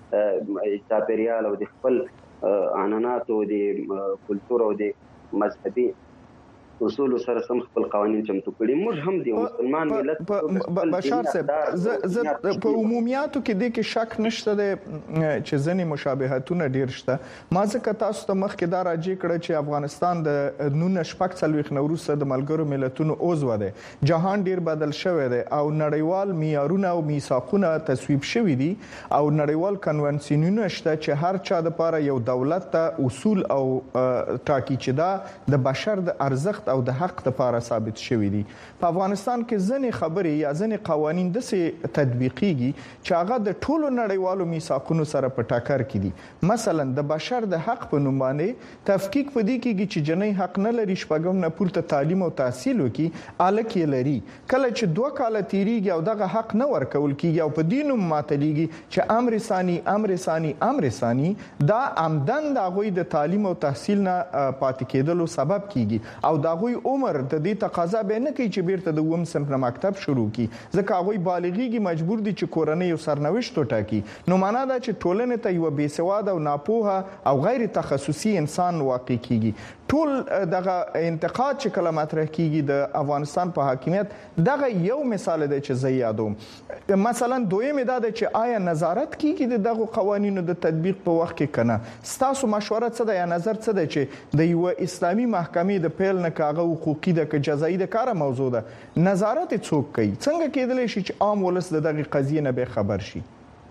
چاپیریال او د خپل عنعنات او د کلتور او د مذهبي اصول سره سم خپل قوانین چمتو کړي. موږ هم د مسلمان ملت بشار صاحب زه په عمومیاتو کې د کې شک نشته چې ځنې مشابهتونه ډیر شته. ما ځکه تاسو ته مخکې دا راځي کړه چې افغانستان د نون شپږ څلويخ نوروز د ملګرو ملتونو عضو دی، جهان ډیر بدل شوی دی او نړیوال معیارونه او میثاقونه تصویب شوي دي او نړیوال کنونسیونونه شته چې هر چا لپاره یو دولت ته اصول او ټاکي چې دا د بشر د ارزښت او د حق لپاره ثابت شوی دي. په افغانستان کې ځنې خبرې یا ځنې قوانین داسې تطبیقيږي چې هغه د ټولو نړیوالو میثاقونو سره په ټکر کې دي. مثلا د بشر د حق په نوم باندې تفکیک پدې کېږي چې جنۍ حق نه لري شپږم نه پورته تعلیم او تحصیل وکړي، الک یې لري. کله چې دوه کاله تیریږي او دغه حق نه ورکول کیږي او په دینو ماتلېږي چې امر ثانی امر ثانی امر ثانی دا عمدن د غوي د تعلیم او تحصیل نه پاتې کېدلو سبب کیږي او دا غوي عمر د دې تقاضا به نه کوي چې بیرته د وم سم مکتب شروع کی، ځکه غوي بالغیږي مجبور دي چې کورنۍ او سرنوشت وټاکي. نو معنا دا چې ټولنه ته یو بې سواد او ناپوهه او غیر تخصصي انسان واقع کیږي. ټول دغه انتقاد چې کله مطرح کیږي د افغانستان په حاکمیت دغه یو مثال دی چې زه یادوم. مثلا دویم دا ده چې آیا نظارت کیږي د دغه قوانینو د تطبیق په وخت کې کنه؟ ستاسو مشوره څه ده یا نظر څه ده چې د یو اسلامي محکمې د پیل نه کاغه حقوقي د جزایي د کار موضوع ده، نظارت څوک کوي؟ څنګه کېدلی شي چې عام ولس د دغه قضیې نه به خبر شي؟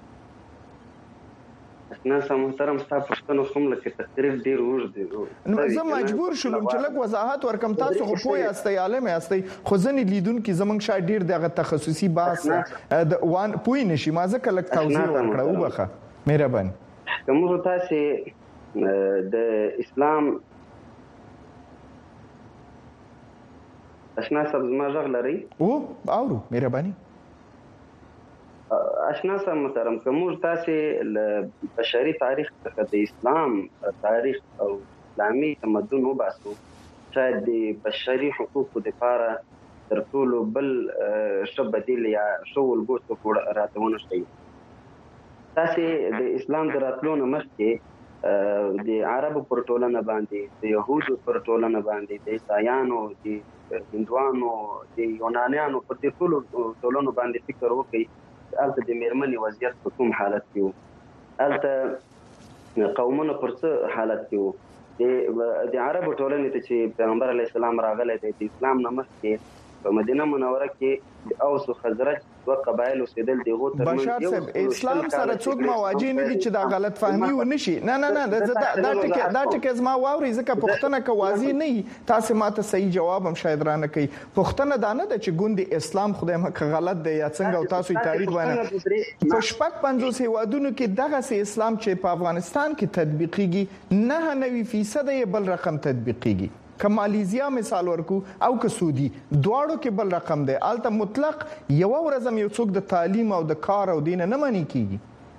نه سم محترم تاسو پښتنو کوم لکه تقریر ډیر اوږد دی، نو زه مجبور شوم چې لږ وضاحت ورکم. تاسو خو پوه یاستئ، عالم یاستئ، خو ځنې لیدونکو زمونږ شاید ډیر دغه تخصصي بحث د وان پوه نشي. ما ځکه لږ توضیح ورکړه، وبخښه مهرباني. کوم تاسو د اسلام اشنا صاحب زما غږ لري؟ او اورو مهرباني. اشنا صاحب محترم کوم تاسو له بشري تاریخ څخه د اسلام تاریخ او اسلامي تمدن وباسو، شاید د بشري حقوقو لپاره تر ټولو بل ښه بدیل یا ښه ولګوټ راته ونه شي. تاسو د اسلام د راتلو نه مخکې د عربو پر ټولنه باندې د يهودو پر ټولنه باندې د عیسایانو د هندوانو د یونانیانو پر ټولو ټولنو باندې فکر وکړي البته د میرمنې وضعیت په کوم حالت کې وو البته قومونو پر څه حالت کې وو د عربو ټولنې ته چې پیغمبر علیه السلام راغلی دی د اسلام نه مخکې په مدینه منوره کې د اوس او خزرج دوه قبایل اوسېدل دغو ترمنځ بشار صاحب اسلام سره څوک مواجه نه دي چې دا غلط فهمي ونه شي نه نه نه دا دا ټکي دا ټکي زما واوري ځکه پښتنه کوازي نه تاسو ماته صحیح جواب هم شاید رانه کوي پښتنه دا نه د چې ګوند اسلام خدای مکه غلط دی یا څنګه او تاسو تاریخ باندې په شپږ پنځوس هیوادونو کې دغه سي اسلام چې په افغانستان کې تطبیقيږي نه نوي فیصد یې بل رقم تطبیقيږي کمالیزیا مثال ورکو او که سعودي دواړو کې بل رقم دی الته مطلق یو ورځم یو څوک د تعلیم او د کار او دین نه مانی کیږي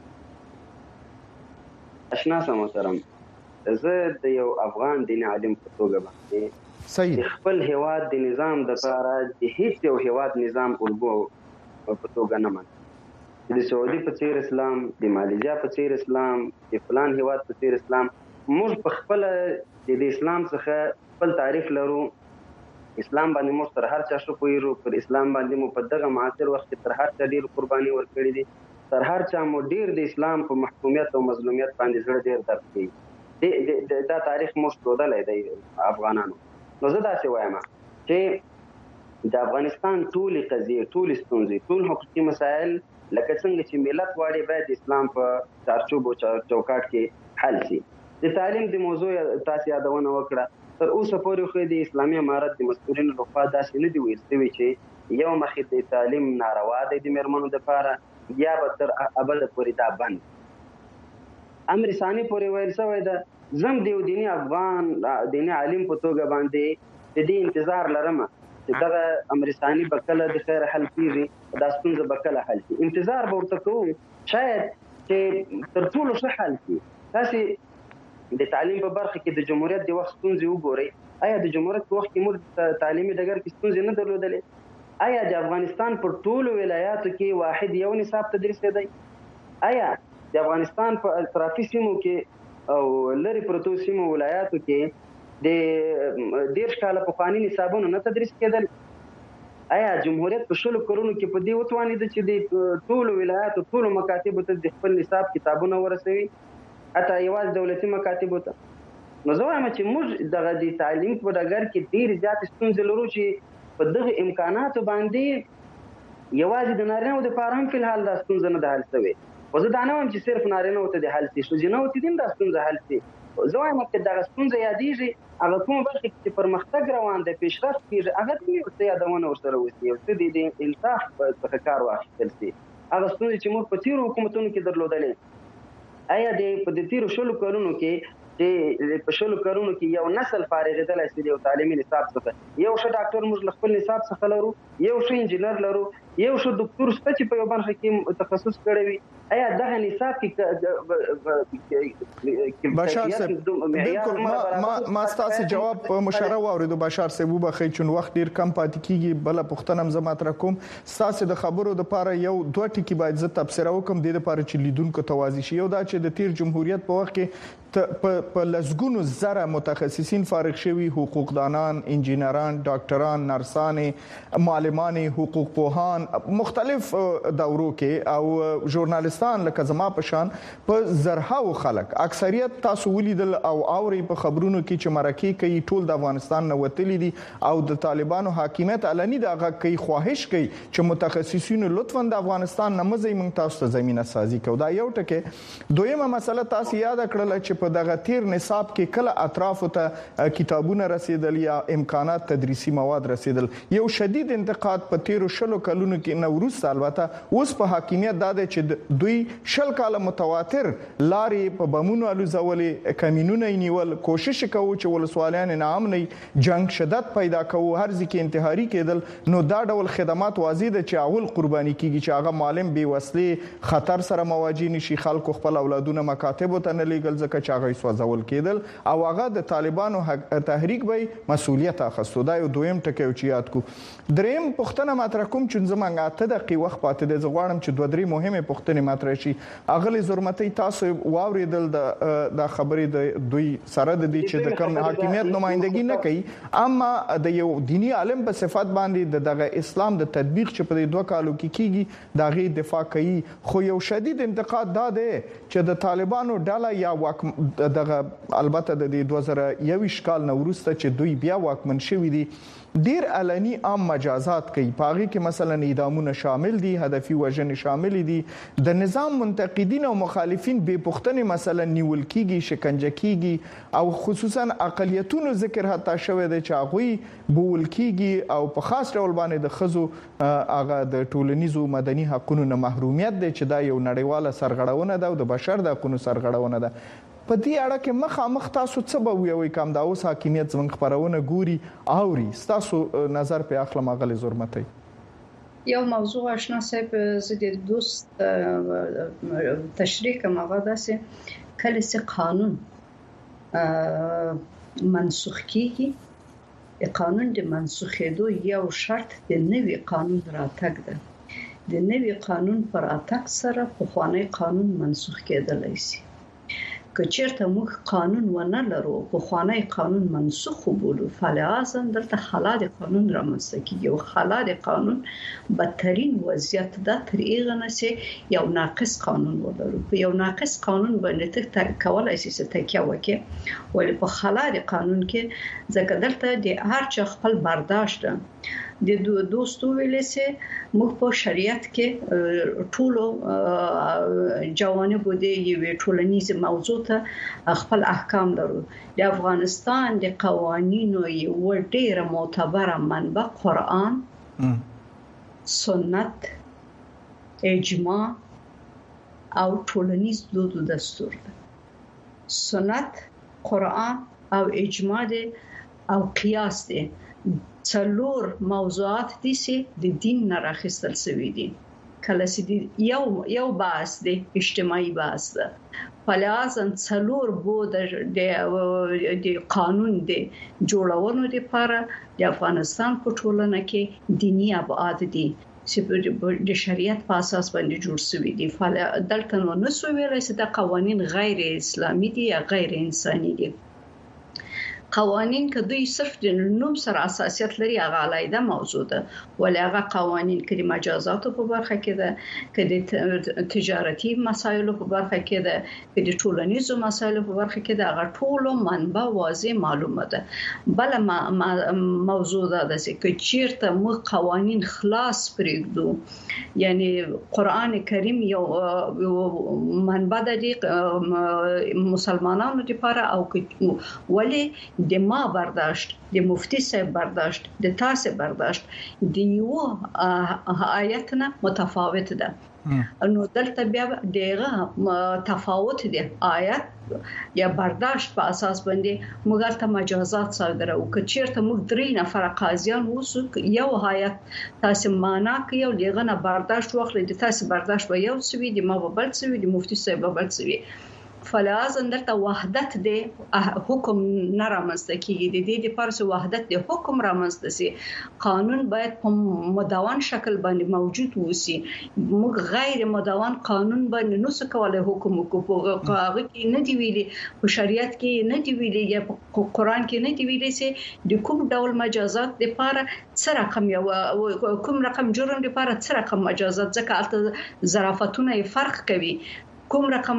آشنا سم محترم زه د یو افغان دین عالم په توګه باندې صحیح خپل هواد د نظام د لپاره د هیڅ یو هواد نظام الګو په توګه نه مانی د سعودي په څیر اسلام د مالیزیا په څیر اسلام د فلان هواد په څیر اسلام موږ په خپل د اسلام څخه خپل تاریخ لرو اسلام باندې مو تر هر چا شو کویرو پر اسلام باندې مو په دغه معاصر وخت تر هر چا ډیر قرباني ورکړي دي تر هر چا مو ډیر د اسلام په محکومیت او مظلومیت باندې زړه ډیر درد کوي دا تاریخ مو ستودلای دی افغانانو نو زه دا څه وایم چې د افغانستان ټول قضیه ټول ستونزې ټول حقوقي مسائل لکه څنګه چې ملت واړي باید اسلام په چارچوب او چوکاټ کې حل شي د تعلیم د موضوع تاسو یادونه وکړه تر اوسه پورې خو د اسلامي امارت د مسؤلینو لخوا داسې نه دی ویل شوی چې یو مخې د تعلیم ناروا دی د میرمنو لپاره یا به تر ابد پورې دا بند امر ثاني پورې ویل شوی ده زم د دیني افغان دیني عالم په توګه باندې د دې انتظار لرم چې دغه امر ثاني بکله د خیر حل کیږي دا ستونزه بکله حل کیږي انتظار به ورته کوو شاید چې تر ټولو ښه حل کیږي تاسو د تعلیم په برخه کې د جمهوریت د وخت ستونزې وګورئ آیا د جمهوریت په وخت کې موږ تعلیمي ډګر کې ستونزې نه درلودلې آیا د افغانستان پر ټولو ولایاتو کې واحد یو نصاب تدریس دی آیا د افغانستان په اطرافي سیمو کې او لری پروتو سیمو ولایاتو کې د ډیر کاله پخواني نصابونه نه تدریس کېدل آیا جمهوریت په شلو کورونو کې په دې وتوانید چې د ټولو ولایاتو ټولو مکاتبو ته د خپل نصاب کتابونه ورسوي اته یواز دولتي مکاتب ته نو زه وایم چې موږ دغه د تعلیم په ډګر کې ډیر زیات ستونزې لرو چې په دغه امکاناتو باندې یواز د نارینه د پاره هم په حال د ستونزې نه د حل شوی او زه دا نه وایم چې صرف نارینه ته د حل شي شو جنو ته دین د ستونزې حل شي زه وایم چې دغه ستونزې یادېږي هغه کوم برخه چې پرمختګ روان دی پیشرفت کیږي هغه دې څه یادونه ورسره وسی او څه د انصاف په کار واخیستل شي هغه ستونزې چې موږ په تیر حکومتونو کې درلودلې آیا د په دې تیر شلو کارونو کې چې په شلو کارونو کې یو نسل فارغ دي چې یو تعلیمي نصاب څخه یو ښه ډاکټر موږ خپل نصاب څخه لرو یو ښه انجینر لرو یو ښه ډاکټر ست چې په یو برخه کې تخصص کړی وي آیا دغه نصاب کې بشار صاحب بالکل ما ما تاسو جواب په مشوره واوریدو بشار صاحب وبخښئ چې وخت ډیر کم پاتې کیږي بل پښتنم زما تر کوم تاسو د خبرو د پاره یو دوه ټکی باید زه تبصره وکم د لپاره چې لیدونکو توازی شي یو دا چې د تیر جمهوریت په وخت کې په لزګونو زره متخصصین فارغ شوي حقوقدانان انجینران ډاکټران نرسان معلمان حقوق پوهان مختلف دورو کې او ژورنالستان لکه زما په شان په زرهاو خلک اکثریت تاسو ولیدل او اوري په خبرونو کې چې مرکه کوي ټول د افغانستان نه وتلی دي او د طالبانو حاکمیت علني دغه کوي خواهش کوي چې متخصصین لطفا د افغانستان نه مزي موږ تاسو ته زمينه سازي کوي دا یو ټکي دویمه مسله تاسو یاد کړل چې په دغه تیر نصاب کې کله اطراف ته کتابونه رسیدل یا امکانات تدریسي مواد رسیدل یو شدید انتقاد په تیر شلو کلونو کې نوروز البته اوس په حاکمیت دا چې دوی شل کاله متواتر لارې په بمونو الوزولې کمینونه نیول کوشش کوي چې ولسوالیان نام نه جنگ شدت پیدا کوي هر ځکه انتحاري کېدل نو دا ډول خدمات واضح ده چې اول قرباني کیږي چې هغه معلم بي وسلې خطر سره مواجه نشي خلکو خپل اولادونه مکاتب ته نه لیږل ځکه چې چې هغه سوځول کېدل او هغه د طالبانو تحریک به مسولیت اخیستو. دا یو دویم ټکی چې یاد کو. دریم پوښتنه مطرح کوم چې زمونږ اته دقیقې وخت پاتې دی، زه غواړم چې دوه درې مهمه پوښتنې مطرح شي. اغلی زرمتي تاسو واوریدل د خبرې د دوی سره د دې چې د کوم حاکمیت نمائندګي نه کوي، اما د یو دینی عالم په صفت باندې دغه اسلام د تطبیق چې په دوه کالو کې کیږي دغه دفاع کوي. خو یو شدید انتقاد دا دی چې د طالبانو ډله یا واک دغه البته د دوه زره یوویشت کال نه وروسته چې دوی بیا واکمن شوي دي ډیر علني عام مجازات کوي. پاغي کې مثلا اعدامونه شامل دي، هدفي وژنې شامل دي، د نظام منتقدین او مخالفین به پښتنې مثلا نیول کیږي، شکنجه کیږي او خصوصا اقلیتونو ذکر حتی شوی دی چې هغه بول کیږي او په خاص ډول باندې د خزو هغه د ټولنیزو مدني حقوقو نه محرومیت دی چې دا یو نړیواله سرغړونه ده او د بشر د حقوقو سرغړونه ده. په دې اړه کې مخامخ تاسو څه به ویوي کوم دا اوس حاکمیت زموږ خبرونه ګوري اوري، تاسو نظر په اخلم غلي زرمتي؟ یو موضوع آشنا صاحب زه د دوست تشریح کوم هغه داسې کله چې قانون منسوخ کیږي، قانون د منسوخېدو یو شرط د نوي قانون راتګ ده. د نوي قانون پر اتاک سره پخوانی قانون منسوخ کېدلای شي. که چیرته موږ قانون ونه لرو، پخوانی قانون منسوخ وبولو، فلازم دلته خلا د قانون رامنځته کیږي او خلا د قانون بدترین وضعیت ده تر هغه نه چې یو ناقص قانون ولرو. په یو ناقص قانون باندې ته کولای شې چې تکیه وکړې، ولې په خلا د قانون کې ځکه دلته د هر چا خپل برداشت ده. د دو دوستو ویلې چې موږ په شریعت کې ټولو جوانب د یوې ټولنیزې موضوع ته خپل احکام لرو. د افغانستان د قوانینو یو ډېر معتبره منبع قرآن، سنت، اجماع او ټولنیز دود او دستور ده. سنت، قرآن او اجماع ده او قیاس ده. څلور موضوعات دي چې د دین نه راخستل شوي دي. کله چې یو یو بحث دی اجتماعي بحث ده، فلازم څلور بو د قانون دی جوړونو لپاره د افغانستان په ټولنه کې دینی ابعاد دي چې د شریعت په اساس باندې جوړ شوي دي. دلته نو نه سو ویلای چې د قوانین غیر اسلامي دي یا غیر انساني دي. قوانین که دوی صرف د نوم سره اساسیت لري هغه علیده موضوع ده، ولې هغه قوانین کې د مجازاتو په برخه کې ده، کې د تجارتي مسایلو په برخه کې ده، کې د ټولنیزو مسایلو په برخه کې ده، هغه ټولو منبع واضح معلومه ده. بل موضوع ده چې چیرته موږ قوانین خلاص پرېږدو، یعنی قرآن کریم یو منبع ده مسلمانانو لپاره او ولې د ما برداشت، د مفتی صاحب برداشت، د تاسو برداشت د یو آیت نه متفاوت ده. نو دلته بیا دغه تفاوت دی آیت یا برداشت په اساس باندې موږ ته مجازات صادره او که چیرته موږ درې نفر قاضیان وسو یو آیت تاسو معنا کوي او دغه نه برداشت واخلي، د تاسو برداشت به یو سوي، د ما به بل سوي، د مفتی صاحب به بل سوي. فلازم دلته وحدت دی حکم نه رامنځته کیږي. د دې لپاره چې وحدت د حکم رامنځته شي قانون باید په مدون شکل باندې موجود وسی. موږ غیر مدون قانون باندې نو څه کولای حکم وکړو، هغه کې نه دی ویلي، په شریعت کې نه دی ویلي، یا په قرآن کې نه دی ویلي چې د کوم ډول مجازات لپاره څه رقم یا کوم رقم جرم لپاره څه رقم مجازات، ځکه البته ظرافتونه فرق کوي. کوم رقم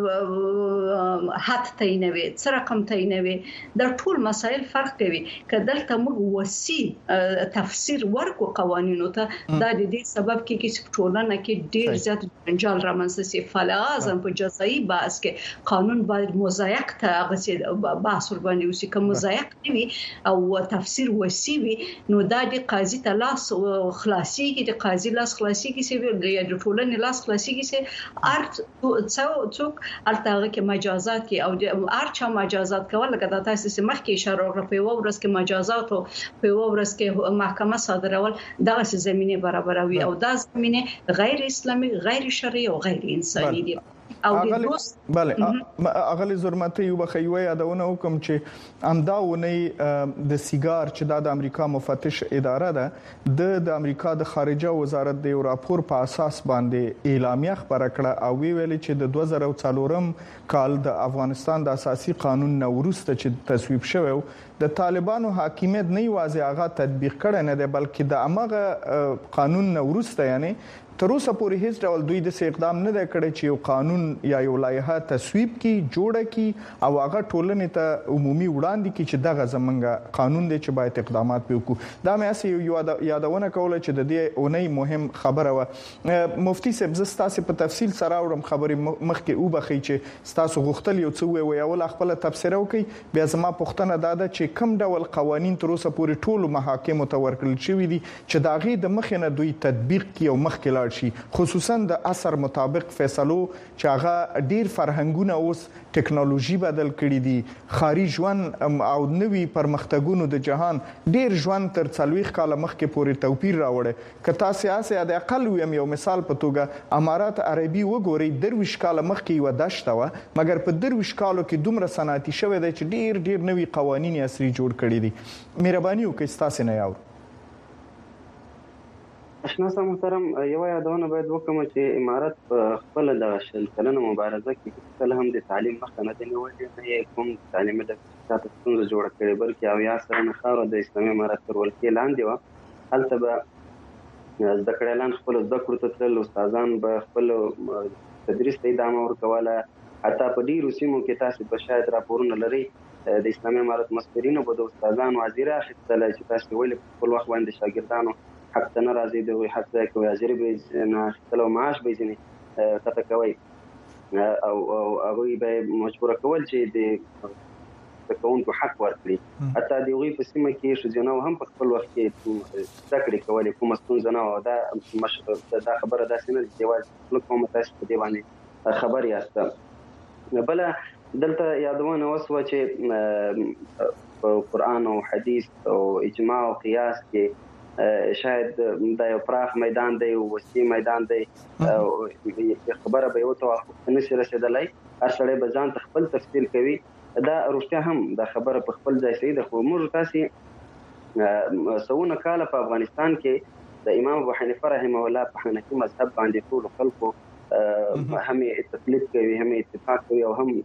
حد تعینوي، څه رقم تعینوي، دا ټول مسایل فرق کوي. که دلته موږ وسیع تفسیر ورکو قوانینو ته، دا د دې سبب کېږي چې ټولنه کې ډېر زیات جنجال رامنځته شي. فلازم په جزایي بحث کې قانون باید مضایق ته هغه بحث ور باندې وشي. که مضایق نه وي او تفسیر وسیع وي نو دا د قاضي ته لاس خلاصيږي، د قاضي لاس خلاصيږي چې د ټولنې لاس خلاصيږي چې ارت څوک التاغه کې مجازات کې او د ارچا مجازات کول لکه د تاسو سمخ کې اشاره وکړه په ورځ کې مجازات او په ورځ کې محکمه صادرول دغه زمينه برابروي او دا زمينه غیر اسلامي، غیر شرعي او غیر انساني دي. او د دوست بله اغلی زرمته یو بخیوي یادونه وکم چې امداونی د سیګار چې د امریکا مفتش اداره ده د امریکا د خارجه وزارت د یو راپور په اساس باندې اعلامیه خبره کړه او وی ویل چې د دوه زره څلورم کال د افغانستان د اساسي قانون نورسته چې تصویب شوی د طالبانو حاکمیت نه یوازې هغه تطبیق کړي نه دی بلکې د امغه قانون نورسته یعنی تر اوسه پورې هیڅ ډول دوی د اقدام نه کړی چې یو قانون یا یو لایحه تصویب کی جوړه کی او هغه ټولنې ته عمومي وړاندې کی چې دغه زمونږ قانون دی چې باید اقدامات وکړو دا مې اسې یو یادونه کوله چې د دې اونۍ مهم خبره و مفتي صاحب زستاسو په تفصیل سره اورم خبرې مخکې او بخي چې تاسو غوښتل یو څه وي او ول خپل تفسیر وکي بیا زما پوښتنه دا ده چې کوم ډول قوانين تر اوسه پورې ټول محاکم ته ورکړل شوی دي چې داغه د مخینه دوی تطبیق کی او مخکې شي خصوصا د اثر مطابق فیصلو چې هغه ډیر فرهنګونه اوس ټکنالوژي بدل کړي دي خاري ژوند او نوي پرمختګونو د جهان ډیر ژوند تر څلويخ کال مخکې پورې توپیر راوړي کتا سیاسي د اقل یو مثال په توګه امارات عربي وګوري درویش کال مخکې و داشته و مګر په درویش کالو کې دومره صنعتي شوه د چې ډیر ډیر نوي قوانين اصلي جوړ کړي دي مهرباني وکړئ تاسو نه یاو اشنا سم محترم یو یادونه باید وکم چې امارات په خپل د شل کلنه مبارزه کې کله هم د تعلیم مخه نه دی نیولې نه کوم تعلیم د تاسو څنګه جوړ کړي بلکې او یا سره نه خاور د اسلامي امارات پر ولکې لاندې و هلته به ذکر اعلان خپل ذکر ته تل استادان به خپل تدریس ته ادامه ورکواله حتی په ډیرو سیمو کې تاسو په شاید راپورونه لري د اسلامي امارات مسؤلینو به د استادانو وزیره اخیستل چې تاسو ویل په وخت باندې شاګردانو حق ته ناراضي دوی حق ځای کوي اجر به نه اخیستل او معاش به ځنی کته کوي او او هغه به مجبور کول چې د تکونکو حق ورکړي حتی د وی په سیمه کې شجنو هم په خپل وخت کې ذکر کوي کوم ستونزه نه او دا مش دا خبره ده چې نه دیواز کوم تاسو په دی باندې خبر یاست بل دلته یادونه وسو چې په قران او حدیث او اجماع او قیاس کې شاید دا یو پراخ میدان دی او وسیع میدان دی خبره به یو توافق نشي رسیدلای هر سړی به ځان خپل تفصیل کوي دا روښتیا هم دا خبره په خپل ځای سي د خو موږ تاسو سونه کاله په افغانستان کې د امام ابو حنیفه رحمه الله په حنفي مذهب باندې ټول خلکو هم تقلید کوي هم اتفاق کوي او هم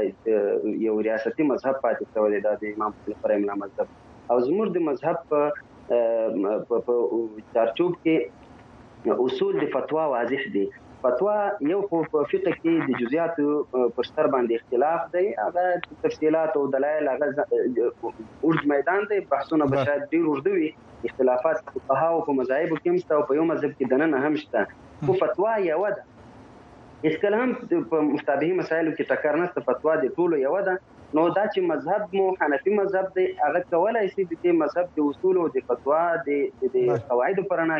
یو ریاستي مذهب پاتې شوی دی د امام ابو حنیفه رحمه الله مذهب او زموږ د مذهب په په چارچوب کې اصول د فتوا واضح دي فتوا یو په فقه کې د جزئیات پر سر باندې اختلاف دی هغه تفصيلات او دلایل هغه ورځ میدان دی بحثونه بشاید ډیر وردوي اختلافات فقها او په مذاهب کې مست او په یو مذهب کې دنه هم شته خو فتوا یو ده اس کلام په مشتبه مسایلو کې ټکر نشته فتوا د ټولو یو ده نو دا چې مذهب مو حنفي مذهب دی هغه کولای شي د مذهب د اصول او د فتوا د د قواعد پرانا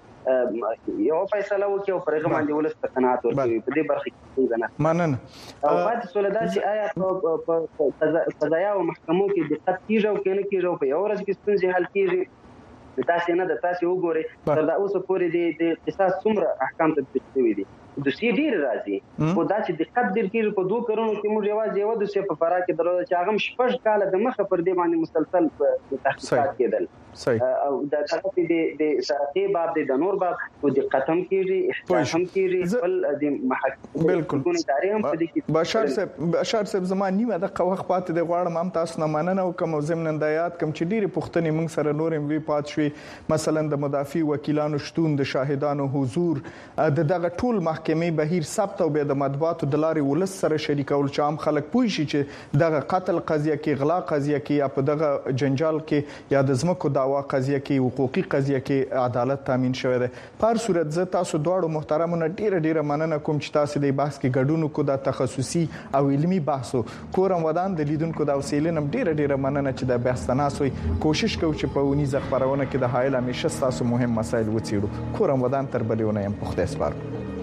کې یو فیصله وکړي او پرغه باندې ولست قناعت ورکړي په دې برخه کې نه مننه او بعد سولدا چې آیا په قضایا او محکمو کې دقت کیږي او کنه کیږي په یو ورځ کې ستونزې حل کیږي تاسو نه د تاسو وګورئ تر دا اوسه پورې د قصاص څومره احکام تطبیق شوي دي د سی ډیر راځي او دا چې دقت ډیر کیږي په دوه کارونو کې موږ یوازې یو د سی په فرا کې درو چې هغه شپږ کال د مخه پر دې باندې مسلسل تحقیقات کېدل او دا تاسو د د ساقي باب د نور باب او د ختم کیږي احتیاط هم کیږي بل د محاکم بالکل ادارې هم په دې کې بشار صاحب بشار صاحب زماني مې د قوخ پات د غواړم هم تاسو نه مننه او کوم زمنن دایات کوم چې ډیره پښتني موږ سره نورم وی پات شوي مثلا د مدافع وکیلانو شتون د شاهدانو حضور د دغه ټول محکمې بهیر ثبت او د مطبوعاتو د لارې ولس سره شریکول چې عام خلک پوه شي چې دغه قتل قضیه کې غلا قضیه کې یا په دغه جنجال کې یا د زمکو داوا قضیه کې حقوقي قضیه کې عدالت تامین شوی دی په هر صورت زه تاسو دواړو محترمانو ډیره ډیره مننه کوم چې تاسو د بحث کې ګډون کو د تخصصي او علمي بحثو کورم ودان د لیدونکو د وسیلې ډیره ډیره مننه چې د بحث تناسوي کوشش کوو چې په ونیزه خبرونه کې د حایل همیشه تاسو مهم مسایل وڅېړو کورم ودان تر بلونه يم پخته سپارو